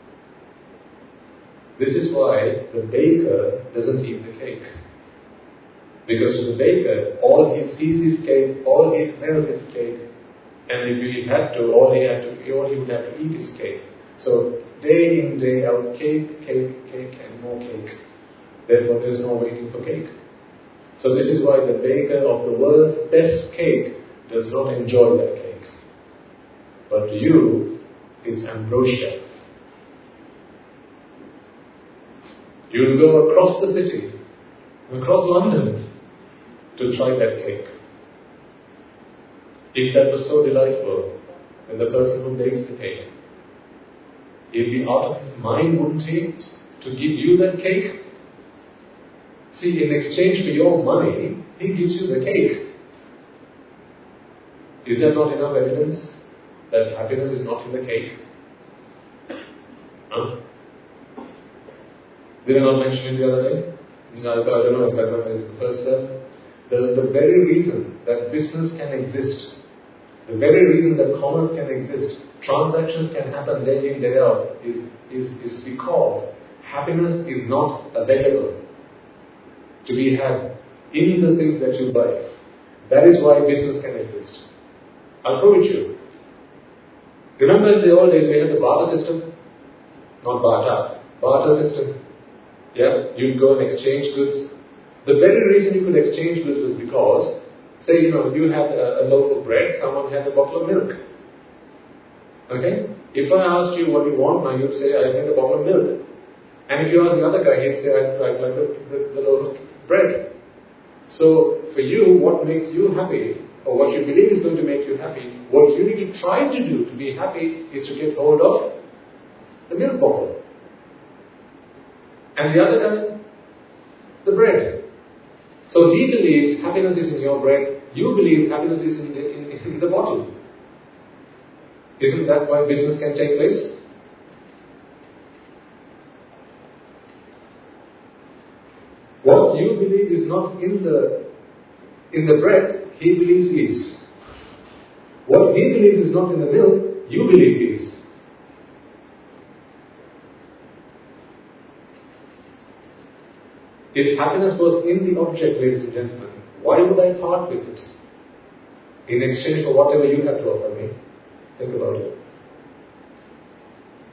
This is why the baker doesn't eat the cake. Because to the baker, all he sees is cake, all he smells is cake, and if he had to, all he had to, all he would have to eat is cake. So day in, day out, cake, cake, cake, and more cake. Therefore, there's no waiting for cake. So this is why the baker of the world's best cake does not enjoy that cake. But to you, it's ambrosia. You'll go across the city, across London, to try that cake. If that was so delightful, then the person who bakes the cake, he'd be out of his mind, wouldn't he, to give you that cake? See, in exchange for your money, he gives you the cake. Is there not enough evidence that happiness is not in the cake? Huh? Did I not mention it the other day? No, I don't know if I remember the first sermon. The, the very reason that business can exist, the very reason that commerce can exist, transactions can happen day in, day out, is, is, is because happiness is not available to be had in the things that you buy. That is why business can exist. I'll prove it to you. Remember in the old days we had the barter system? Not barter, barter system. Yeah, you'd go and exchange goods. The very reason you could exchange goods was because, say, you know, you had a, a loaf of bread, someone had a bottle of milk. Okay? If I asked you what you want now, you'd say, I need a bottle of milk. And if you ask the other guy, he'd say, I'd, I'd like the, the, the loaf of bread. So, for you, what makes you happy, or what you believe is going to make you happy, what you need to try to do to be happy is to get hold of the milk bottle. And the other guy, the bread. So he believes happiness is in your bread, you believe happiness is in the, in, in the bottle. Isn't that why business can take place? What you believe is not in the in the bread, he believes is. What he believes is not in the milk, you believe is. If happiness was in the object, ladies and gentlemen, why would I part with it? In exchange for whatever you have to offer me. Think about it.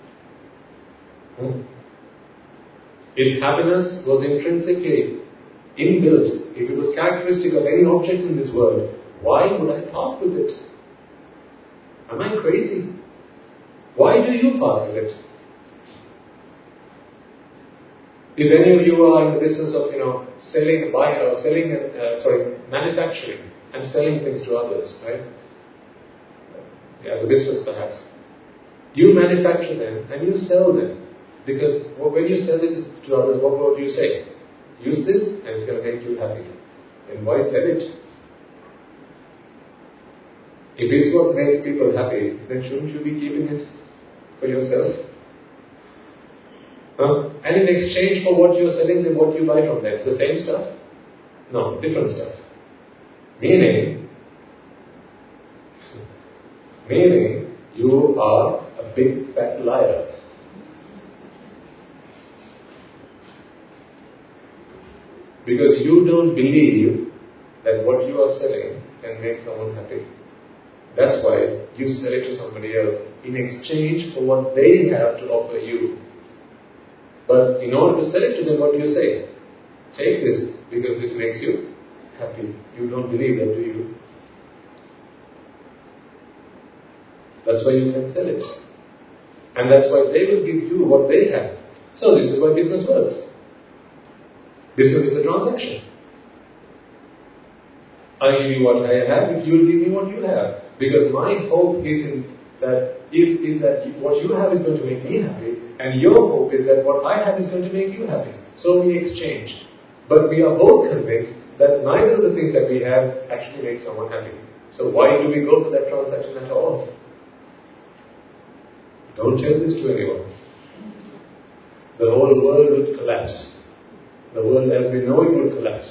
Hmm? If happiness was intrinsically inbuilt, if it was characteristic of any object in this world, why would I part with it? Am I crazy? Why do you part with it? If any of you are in the business of, you know, selling, buying, or selling, uh, sorry, manufacturing and selling things to others, right? As a business, perhaps, you manufacture them and you sell them, because when you sell it to others, what would you say? Use this and it's going to make you happy. Then why sell it? If it's what makes people happy, then shouldn't you be keeping it for yourself? Huh? And in exchange for what you're selling them, what do you buy from them? The same stuff? No, different stuff. Meaning, meaning you are a big fat liar. Because you don't believe that what you are selling can make someone happy. That's why you sell it to somebody else in exchange for what they have to offer you. But in order to sell it to them, what do you say? Take this because this makes you happy. You don't believe that, do you? That's why you can sell it. And that's why they will give you what they have. So this is why business works. Business is a transaction. I give you what I have, if you will give me what you have. Because my hope is in that is, is that what you have is going to make me happy, and your hope is that what I have is going to make you happy. So we exchange. But we are both convinced that neither of the things that we have actually make someone happy. So why do we go for that transaction at all? Don't tell this to anyone. The whole world would collapse. The world as we know it would collapse.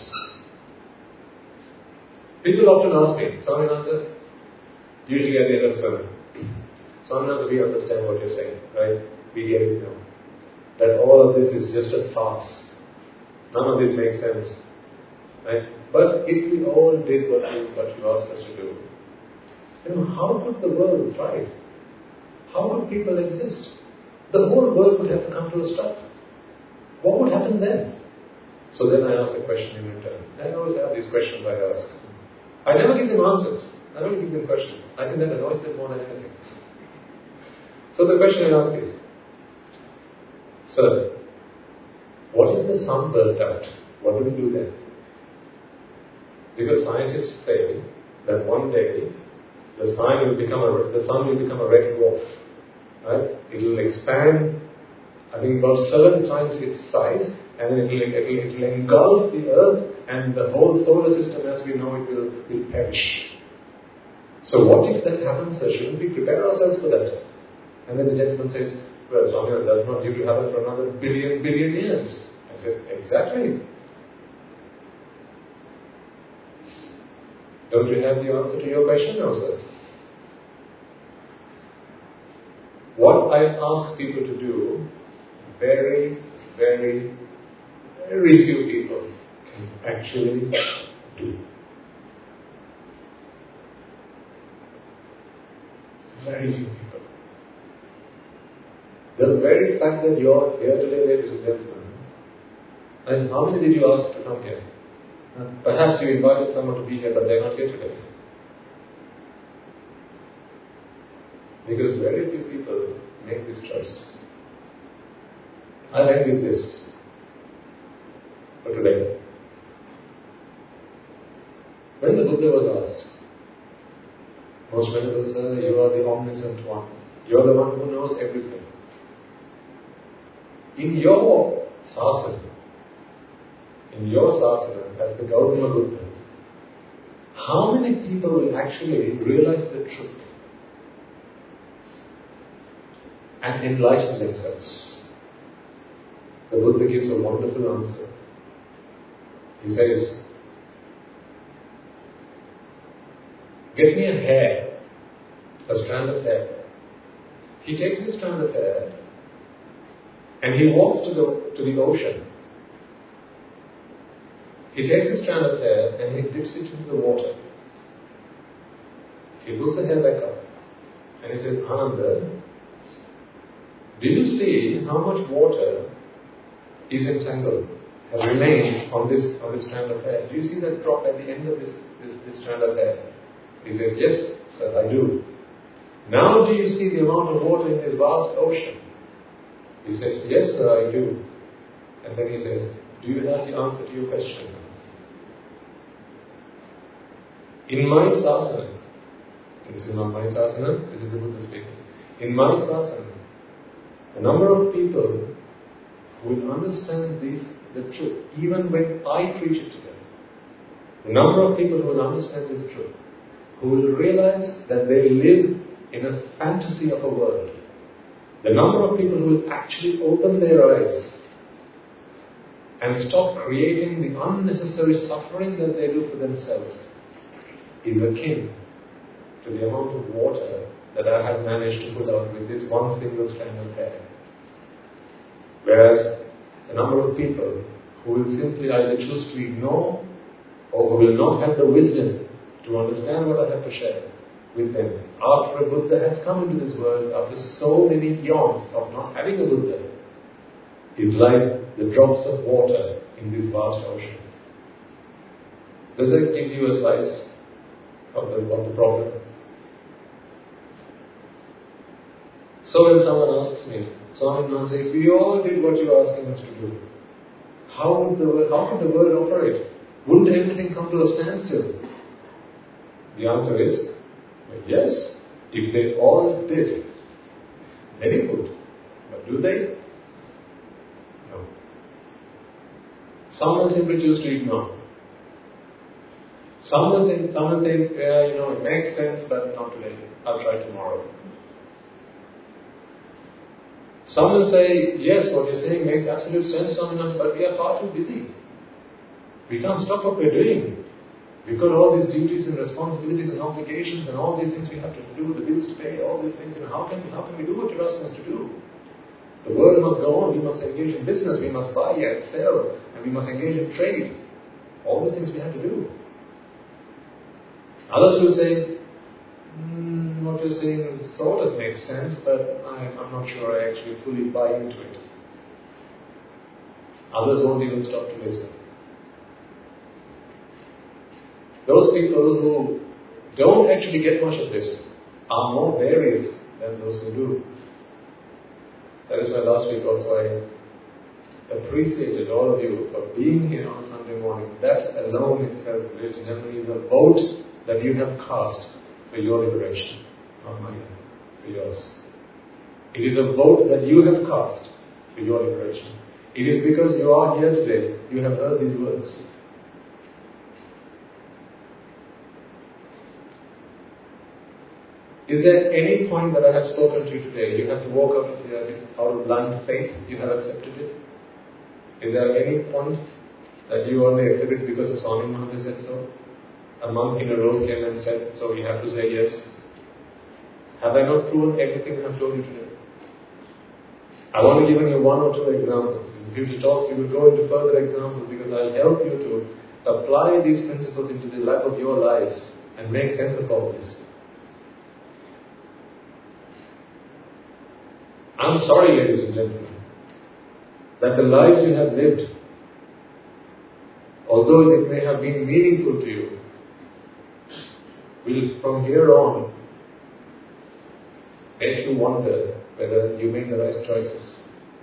People often ask me, Swaminatha, usually at the end of the sermon, Swaminatha, we understand what you're saying, right? We get it now. That all of this is just a farce. None of this makes sense, right? But if we all did what you, what you asked us to do, you know, how could the world thrive? How would people exist? The whole world would have to come to a stop. What would happen then? So then I ask a question in return. I always have these questions I ask. I never give them answers. I don't give them questions. I think that annoys them more than anything. So the question I ask is, Sir, what if the sun burnt out? What do we do then? Because scientists say that one day the sun will become a the sun will become a red dwarf. Right? It will expand, I think, about seven times its size, and then it will, it will, it will engulf the earth, and the whole solar system as we know it will, will perish. So what if that happens, sir? Shouldn't we prepare ourselves for that? And then the gentleman says, well, Swami, that's not due to happen for another billion, billion years. I said, exactly. Don't you have the answer to your question now, sir? What I ask people to do, very, very, very few people can actually do. Very few people. The very fact that you are here today, ladies and gentlemen, and how many did you ask to come here? Perhaps you invited someone to be here, but they're not here today. Because very few people make this choice. I'll end with this for today. When the Buddha was asked, Most Venerable Sir, you are the omniscient one. You are the one who knows everything. In your sasana, in your sasana as the Gautama Buddha, how many people will actually realize the truth and enlighten themselves? The Buddha gives a wonderful answer. He says, get me a hair, a strand of hair. He takes this strand of hair and he walks to the, to the ocean. He takes this strand of hair and he dips it into the water. He puts the hair back up and he says, Ananda, do you see how much water is entangled, has remained on this on this strand of hair. Do you see that drop at the end of this, this, this strand of hair? He says, yes, sir, I do. Now do you see the amount of water in this vast ocean? He says, yes, sir, I do. And then he says, do you have the answer to your question? In my sasana, this is not my sasana, this is the Buddha speaking. In my sasana, a number of people who will understand this, the truth, even when I preach it to them. The number of people who will understand this truth, who will realize that they live in a fantasy of a world. The number of people who will actually open their eyes and stop creating the unnecessary suffering that they do for themselves is akin to the amount of water that I have managed to put out with this one single strand of hair. Whereas the number of people who will simply either choose to ignore or who will not have the wisdom to understand what I have to share with them after a Buddha has come into this world, after so many eons of not having a Buddha, is like the drops of water in this vast ocean. Does that give you a slice of the, of the problem? So when someone asks me, Swami Maharaj, if we all did what you are asking us to do, how would the world, how could the world operate? Wouldn't everything come to a standstill? The answer is, well, yes, if they all did, very good. But do they? No. Some will simply choose to ignore. Some will think, some will think, yeah, you know, it makes sense, but not today. I'll try tomorrow. Some will say, yes, what you're saying makes absolute sense, but we are far too busy. We can't stop what we're doing. We've got all these duties and responsibilities and obligations and all these things we have to do, the bills to pay, all these things, and how can, how can we do what you're asking us to do? The world must go on, we must engage in business, we must buy and sell, and we must engage in trade. All these things we have to do. Others will say, mm, what you're saying sort of makes sense, but I'm, I'm not sure I actually fully buy into it. Others won't even stop to listen. Those people who don't actually get much of this are more various than those who do. That is why last week also I appreciated all of you for being here on Sunday morning. That alone itself, ladies and gentlemen, is a vote that you have cast for your liberation, not mine, for yours. It is a vote that you have cast for your liberation. It is because you are here today, you have heard these words. Is there any point that I have spoken to you today, you have to walk out of here out of blind faith, you have accepted it? Is there any point that you only accept it because the Swami Maharaj said so? A monk in a robe came and said, so you have to say yes. Have I not proven everything I have told you today? I want to give you one or two examples. In future talks, we will go into further examples because I'll help you to apply these principles into the life of your lives and make sense of all this. I'm sorry, ladies and gentlemen, that the lives you have lived, although it may have been meaningful to you, will from here on make you wonder whether you made the right choices.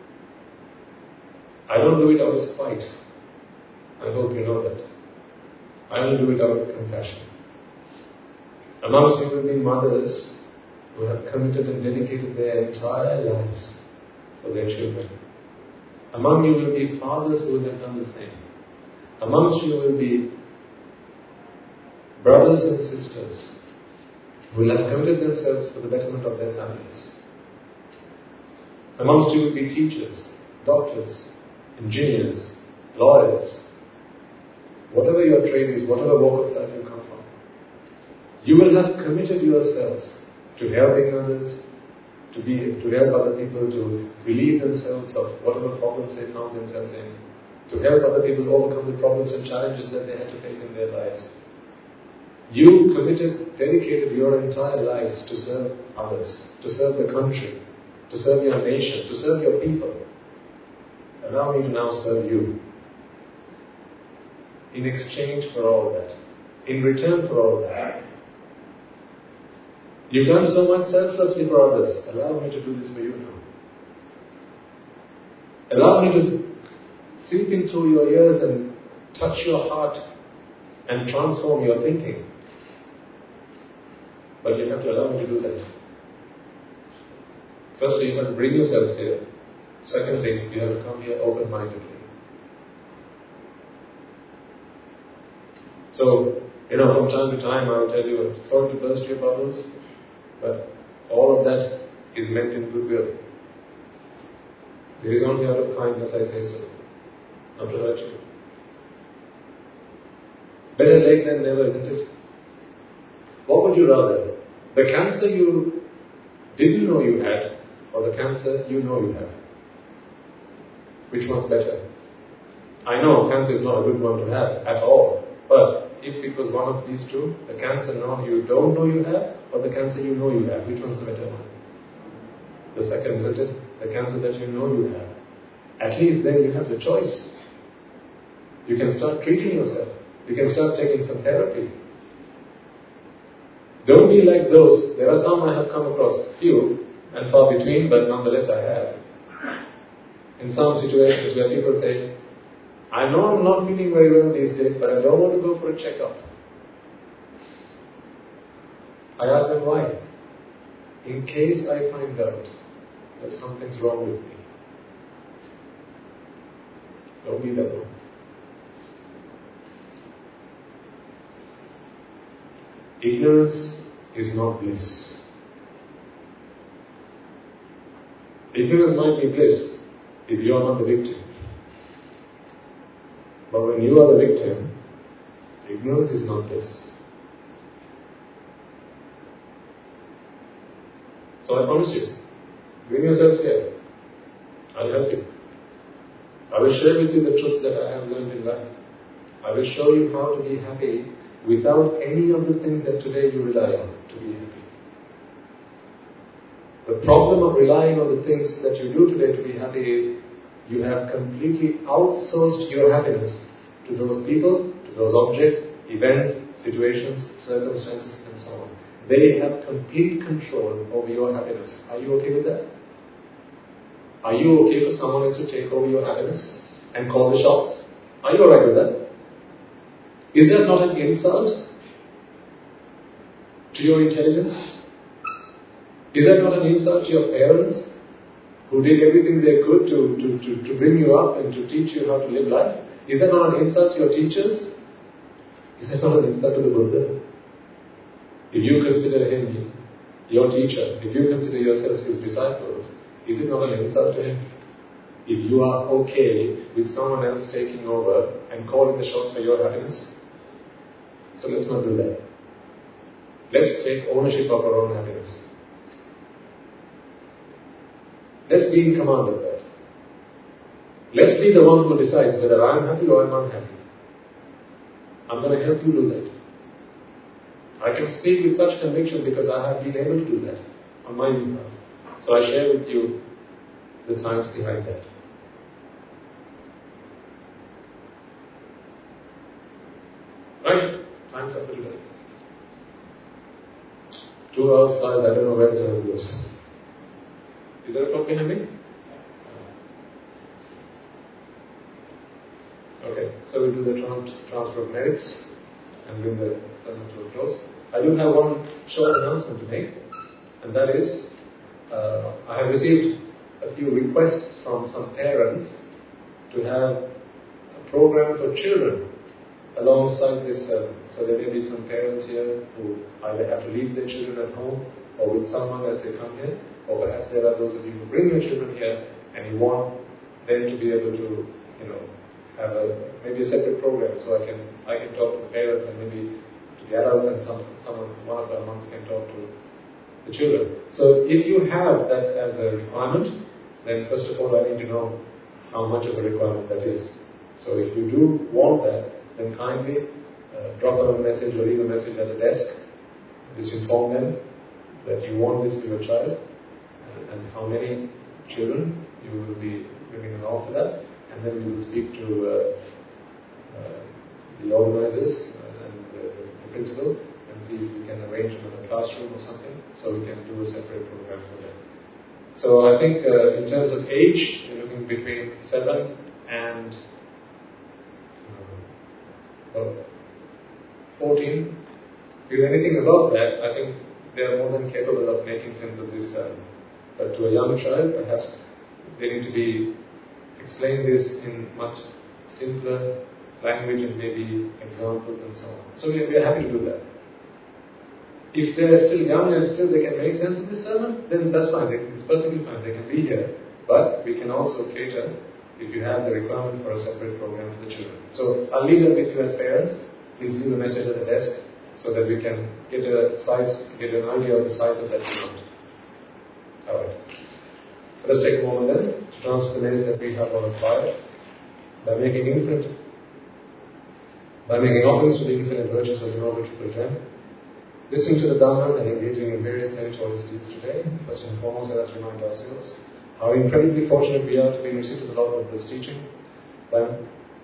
I don't do it out of spite. I hope you know that. I will do it out of compassion. Amongst you will be mothers who have committed and dedicated their entire lives for their children. Among you will be fathers who will have done the same. Amongst you will be brothers and sisters who will have committed themselves for the betterment of their families. Amongst you will be teachers, doctors, engineers, lawyers, whatever your trade is, whatever walk of life you come from. You will have committed yourselves to helping others, to be to help other people to relieve themselves of whatever problems they found themselves in, to help other people overcome the problems and challenges that they had to face in their lives. You committed, dedicated your entire lives to serve others, to serve the country, to serve your nation, to serve your people. Allow me to now serve you. in exchange for all that, in return for all that. You've done so much selflessly for others. Allow me to do this for you now. Allow me to seep into your ears and touch your heart and transform your thinking. But you have to allow me to do that. Firstly, you have to bring yourselves here. Secondly, you have to come here open-mindedly. So, you know, from time to time I will tell you, sorry to burst your bubbles, but all of that is meant in goodwill. It is only out of kindness I say so, not to hurt you. Better late than never, isn't it? What would you rather? The cancer you didn't know you had, or the cancer you know you have? Which one's better? I know cancer is not a good one to have at all, but if it was one of these two, the cancer now you don't know you have, or the cancer you know you have, which one's the better one? The second, isn't it? The cancer that you know you have. At least then you have the choice. You can start treating yourself. You can start taking some therapy. Don't be like those. There are some I have come across, few and far between, but nonetheless I have. In some situations where people say, I know I'm not feeling very well these days, but I don't want to go for a checkup. I ask them why. In case I find out that something's wrong with me. Don't be that one. Ignorance is not bliss. Ignorance might be bliss if you are not the victim. But when you are the victim, ignorance is not bliss. So I promise you, bring yourselves here. I'll help you. I will share with you the truths that I have learned in life. I will show you how to be happy without any of the things that today you rely on to be happy. The problem of relying on the things that you do today to be happy is you have completely outsourced your happiness to those people, to those objects, events, situations, circumstances, and so on. They have complete control over your happiness. Are you okay with that? Are you okay for someone else to take over your happiness and call the shots? Are you alright with that? Is that not an insult to your intelligence? Is that not an insult to your parents who did everything they could to, to, to, to bring you up and to teach you how to live life? Is that not an insult to your teachers? Is that not an insult to the Buddha? If you consider him your teacher, if you consider yourselves his disciples, is it not an insult to him? If you are okay with someone else taking over and calling the shots for your happiness, so let's not do that. Let's take ownership of our own happiness. Let's be in command of that. Let's be the one who decides whether I'm happy or I'm unhappy. I'm going to help you do that. I can speak with such conviction because I have been able to do that on my behalf. So I share with you the science behind that. Right? Time's up for today. Two hours flies, I don't know where the time goes. Is there a clock behind me? Okay, so we do the trans- transfer of merits and bring the sermon to a close. I do have one short announcement to make, and that is, uh, I have received a few requests from some parents to have a program for children alongside this sermon. So there may be some parents here who either have to leave their children at home or with someone as they come here, or perhaps there are those of you who bring your children here and you want them to be able to, you know, have a maybe a separate program so I can I can talk to the parents and maybe to the adults and some someone one of the monks can talk to the children. So if you have that as a requirement, then first of all I need to know how much of a requirement that is. So if you do want that, then kindly uh, drop them a message or leave a message at the desk. Just inform them that you want this for your child and, and how many children you will be bringing along for that. And then we will speak to uh, uh, the organizers and the, the principal and see if we can arrange another classroom or something so we can do a separate program for them. So I think uh, in terms of age, we're looking between seven and uh, well, fourteen. If anything above that, I think they are more than capable of making sense of this. Uh, but to a young child, perhaps they need to be explain this in much simpler language and maybe examples and so on. So we, we are happy to do that. If they are still young and still they can make sense of this sermon, then that's fine. They, it's perfectly fine. They can be here. But we can also cater if you have the requirement for a separate program for the children. So I'll leave that with you as parents. Please leave a message at the desk so that we can get a size, get an idea of the size of that amount. Alright. Let's take a moment then to transfer the minutes that we have on file by making infinite, by making offerings to the infinite virtues of the Noble Triple Gem, listening to the Dhamma and engaging in various meritorious deeds today. First and foremost, let us remind ourselves how incredibly fortunate we are to be in receipt of the Lord of this teaching. By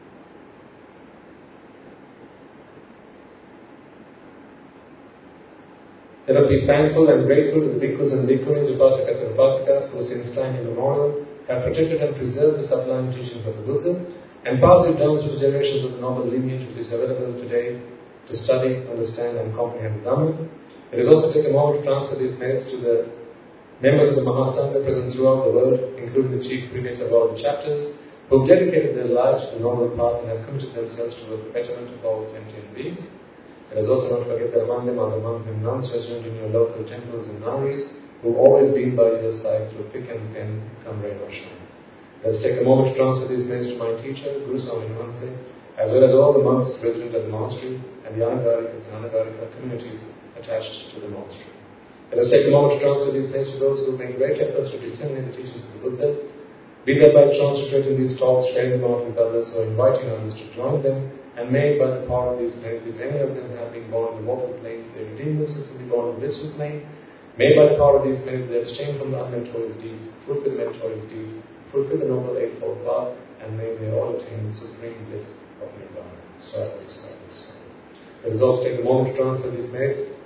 Let us be thankful and grateful to the bhikkhus and bhikkhunis, upasakas and upasikas who since time immemorial have protected and preserved the sublime teachings of the Buddha and passed it down through the generations of the noble lineage which is available today to study, understand and comprehend the Dhamma. It is also take a moment to transfer these merits to the members of the Mahasangha present throughout the world, including the chief prelates of all the chapters, who have dedicated their lives to the noble path and have committed themselves towards the betterment of all sentient beings. Let us also not forget that among them are the monks and nuns resident in your local temples and nunneries, who have always been by your side through thick and thin, come rain or shine. Let us take a moment to transfer these merits to my teacher, Guru Swami Hanse, as well as all the monks resident at the monastery and the Anagarikas and Anagarika communities attached to the monastery. Let us take a moment to transfer these merits to those who make great efforts to disseminate the teachings of the Buddha, be thereby translating these talks, sharing them out with others, or inviting others to join them. And may, by the power of these merits, if any of them have been born in the mortal planes, they redeem themselves to be born in the blissful plane. May, by the power of these merits, they abstain from the unmeritorious deeds, fulfill the meritorious deeds, fulfill the noble eightfold path, and may they all attain the supreme bliss of Nibbana. Sadhu, sadhu, sadhu. Let us also take a moment to transfer these merits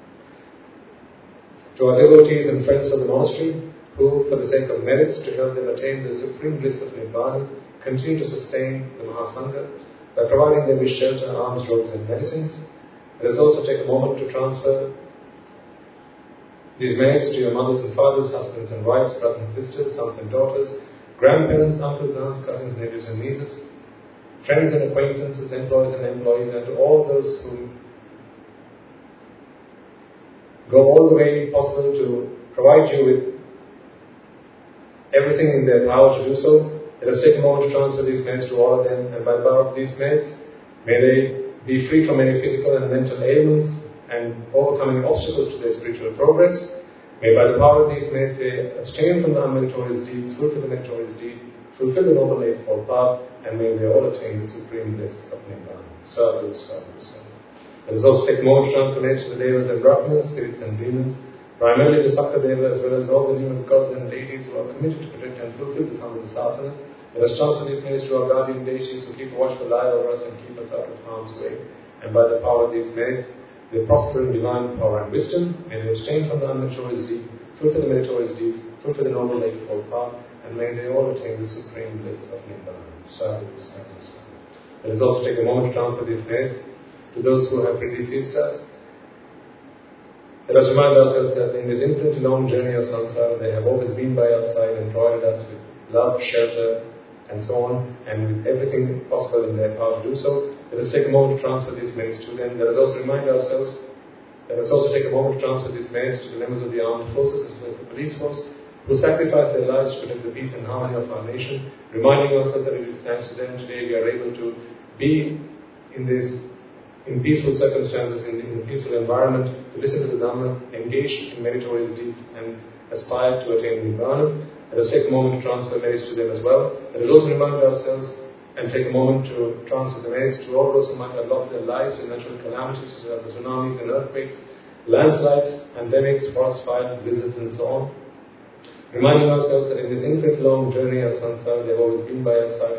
to our devotees and friends of the monastery, who, for the sake of merits, to help them attain the supreme bliss of Nibbana, continue to sustain the Mahasangha by providing them with shelter, alms, robes and medicines. Let us also take a moment to transfer these merits to your mothers and fathers, husbands and wives, brothers and sisters, sons and daughters, grandparents, uncles, aunts, cousins, nephews and nieces, friends and acquaintances, employees and employees, and to all those who go all the way possible to provide you with everything in their power to do so. Let us take a moment to transfer these merits to all of them, and by the power of these merits, may they be free from any physical and mental ailments and overcoming obstacles to their spiritual progress. May by the power of these merits they abstain from the unmeritorious deeds, fulfill the meritorious deed, fulfill the noble eightfold path, and may they all attain the supreme bliss of Nibbana. Sadhu, sadhu, sadhu. Let us also take a moment to transfer merits to the devas and brahmanas, spirits and demons, primarily the Sakadeva, as well as all the demons, gods and deities who are committed to protect and fulfill the Dhamma Sasana. Let us transfer these merits to our guardian deities who keep a watchful eye over us and keep us out of harm's way. And by the power of these merits, they prosper in divine power and wisdom. May they abstain from the unmeritorious deeds, fulfill the meritorious deeds, fulfill the noble eightfold path, and may they all attain the supreme bliss of Nibbana. Sadhu, sadhu, sadhu. Let us also take a moment to transfer these merits to those who have predeceased us. Let us remind ourselves that in this infinitely long journey of samsara, they have always been by our side and provided us with love, shelter, and so on, and with everything possible in their power to do so. Let us take a moment to transfer these merits to them. Let us also remind ourselves, let us also take a moment to transfer these merits to the members of the armed forces as well as the police force, who sacrifice their lives to protect the peace and harmony of our nation, reminding ourselves that it is thanks to them today we are able to be in this in peaceful circumstances, in, in a peaceful environment, to listen to the Dhamma, engage in meritorious deeds, and aspire to attain Nibbana. Let us take a moment to transfer merits to them as well. Let us also remind ourselves and take a moment to transfer the merits to all those who might have lost their lives in natural calamities such as tsunamis and earthquakes, landslides, pandemics, forest fires, blizzards, and so on. Reminding ourselves that in this infinite long journey of samsara, they have always been by our side and helped us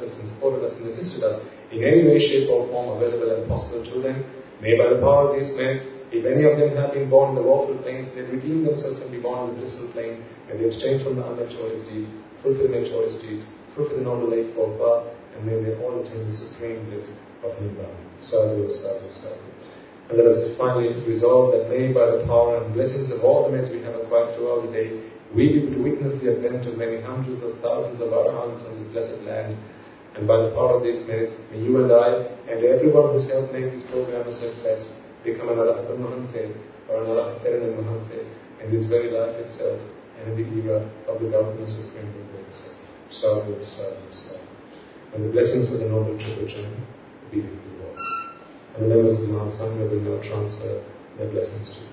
us and supported us and assisted us in any way, shape or form available and possible to them. May by the power of these merits, if any of them have been born in the woeful plains, they redeem themselves and be born in the blissful plain, and they abstain from the unmeritorious deeds, fulfill meritorious deeds, fulfill the noble lake for birth, and may they all attain the supreme bliss of Nibbana. Sadhu, sadhu, sadhu. And let us finally resolve that may by the power and blessings of all the merits we have acquired throughout the day, we be able to witness the advent of many hundreds of thousands of Arahants on this blessed land. And by the power of these merits, may you and I, and everyone who's helped make this program a success, become an Arahatan Mahanse, or an Arahataran Mahanse, in this very life itself, and in the era of the Gautama Supreme Buddha itself. Sadhu, sadhu, sadhu. And the blessings of the Noble Triple Gem be with you all. And the members of the Mahasangha will now transfer their blessings to you.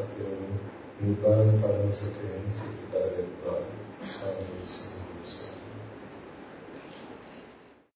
Nibbana Param Sakya Sadhu, Sadhu, Sadhu.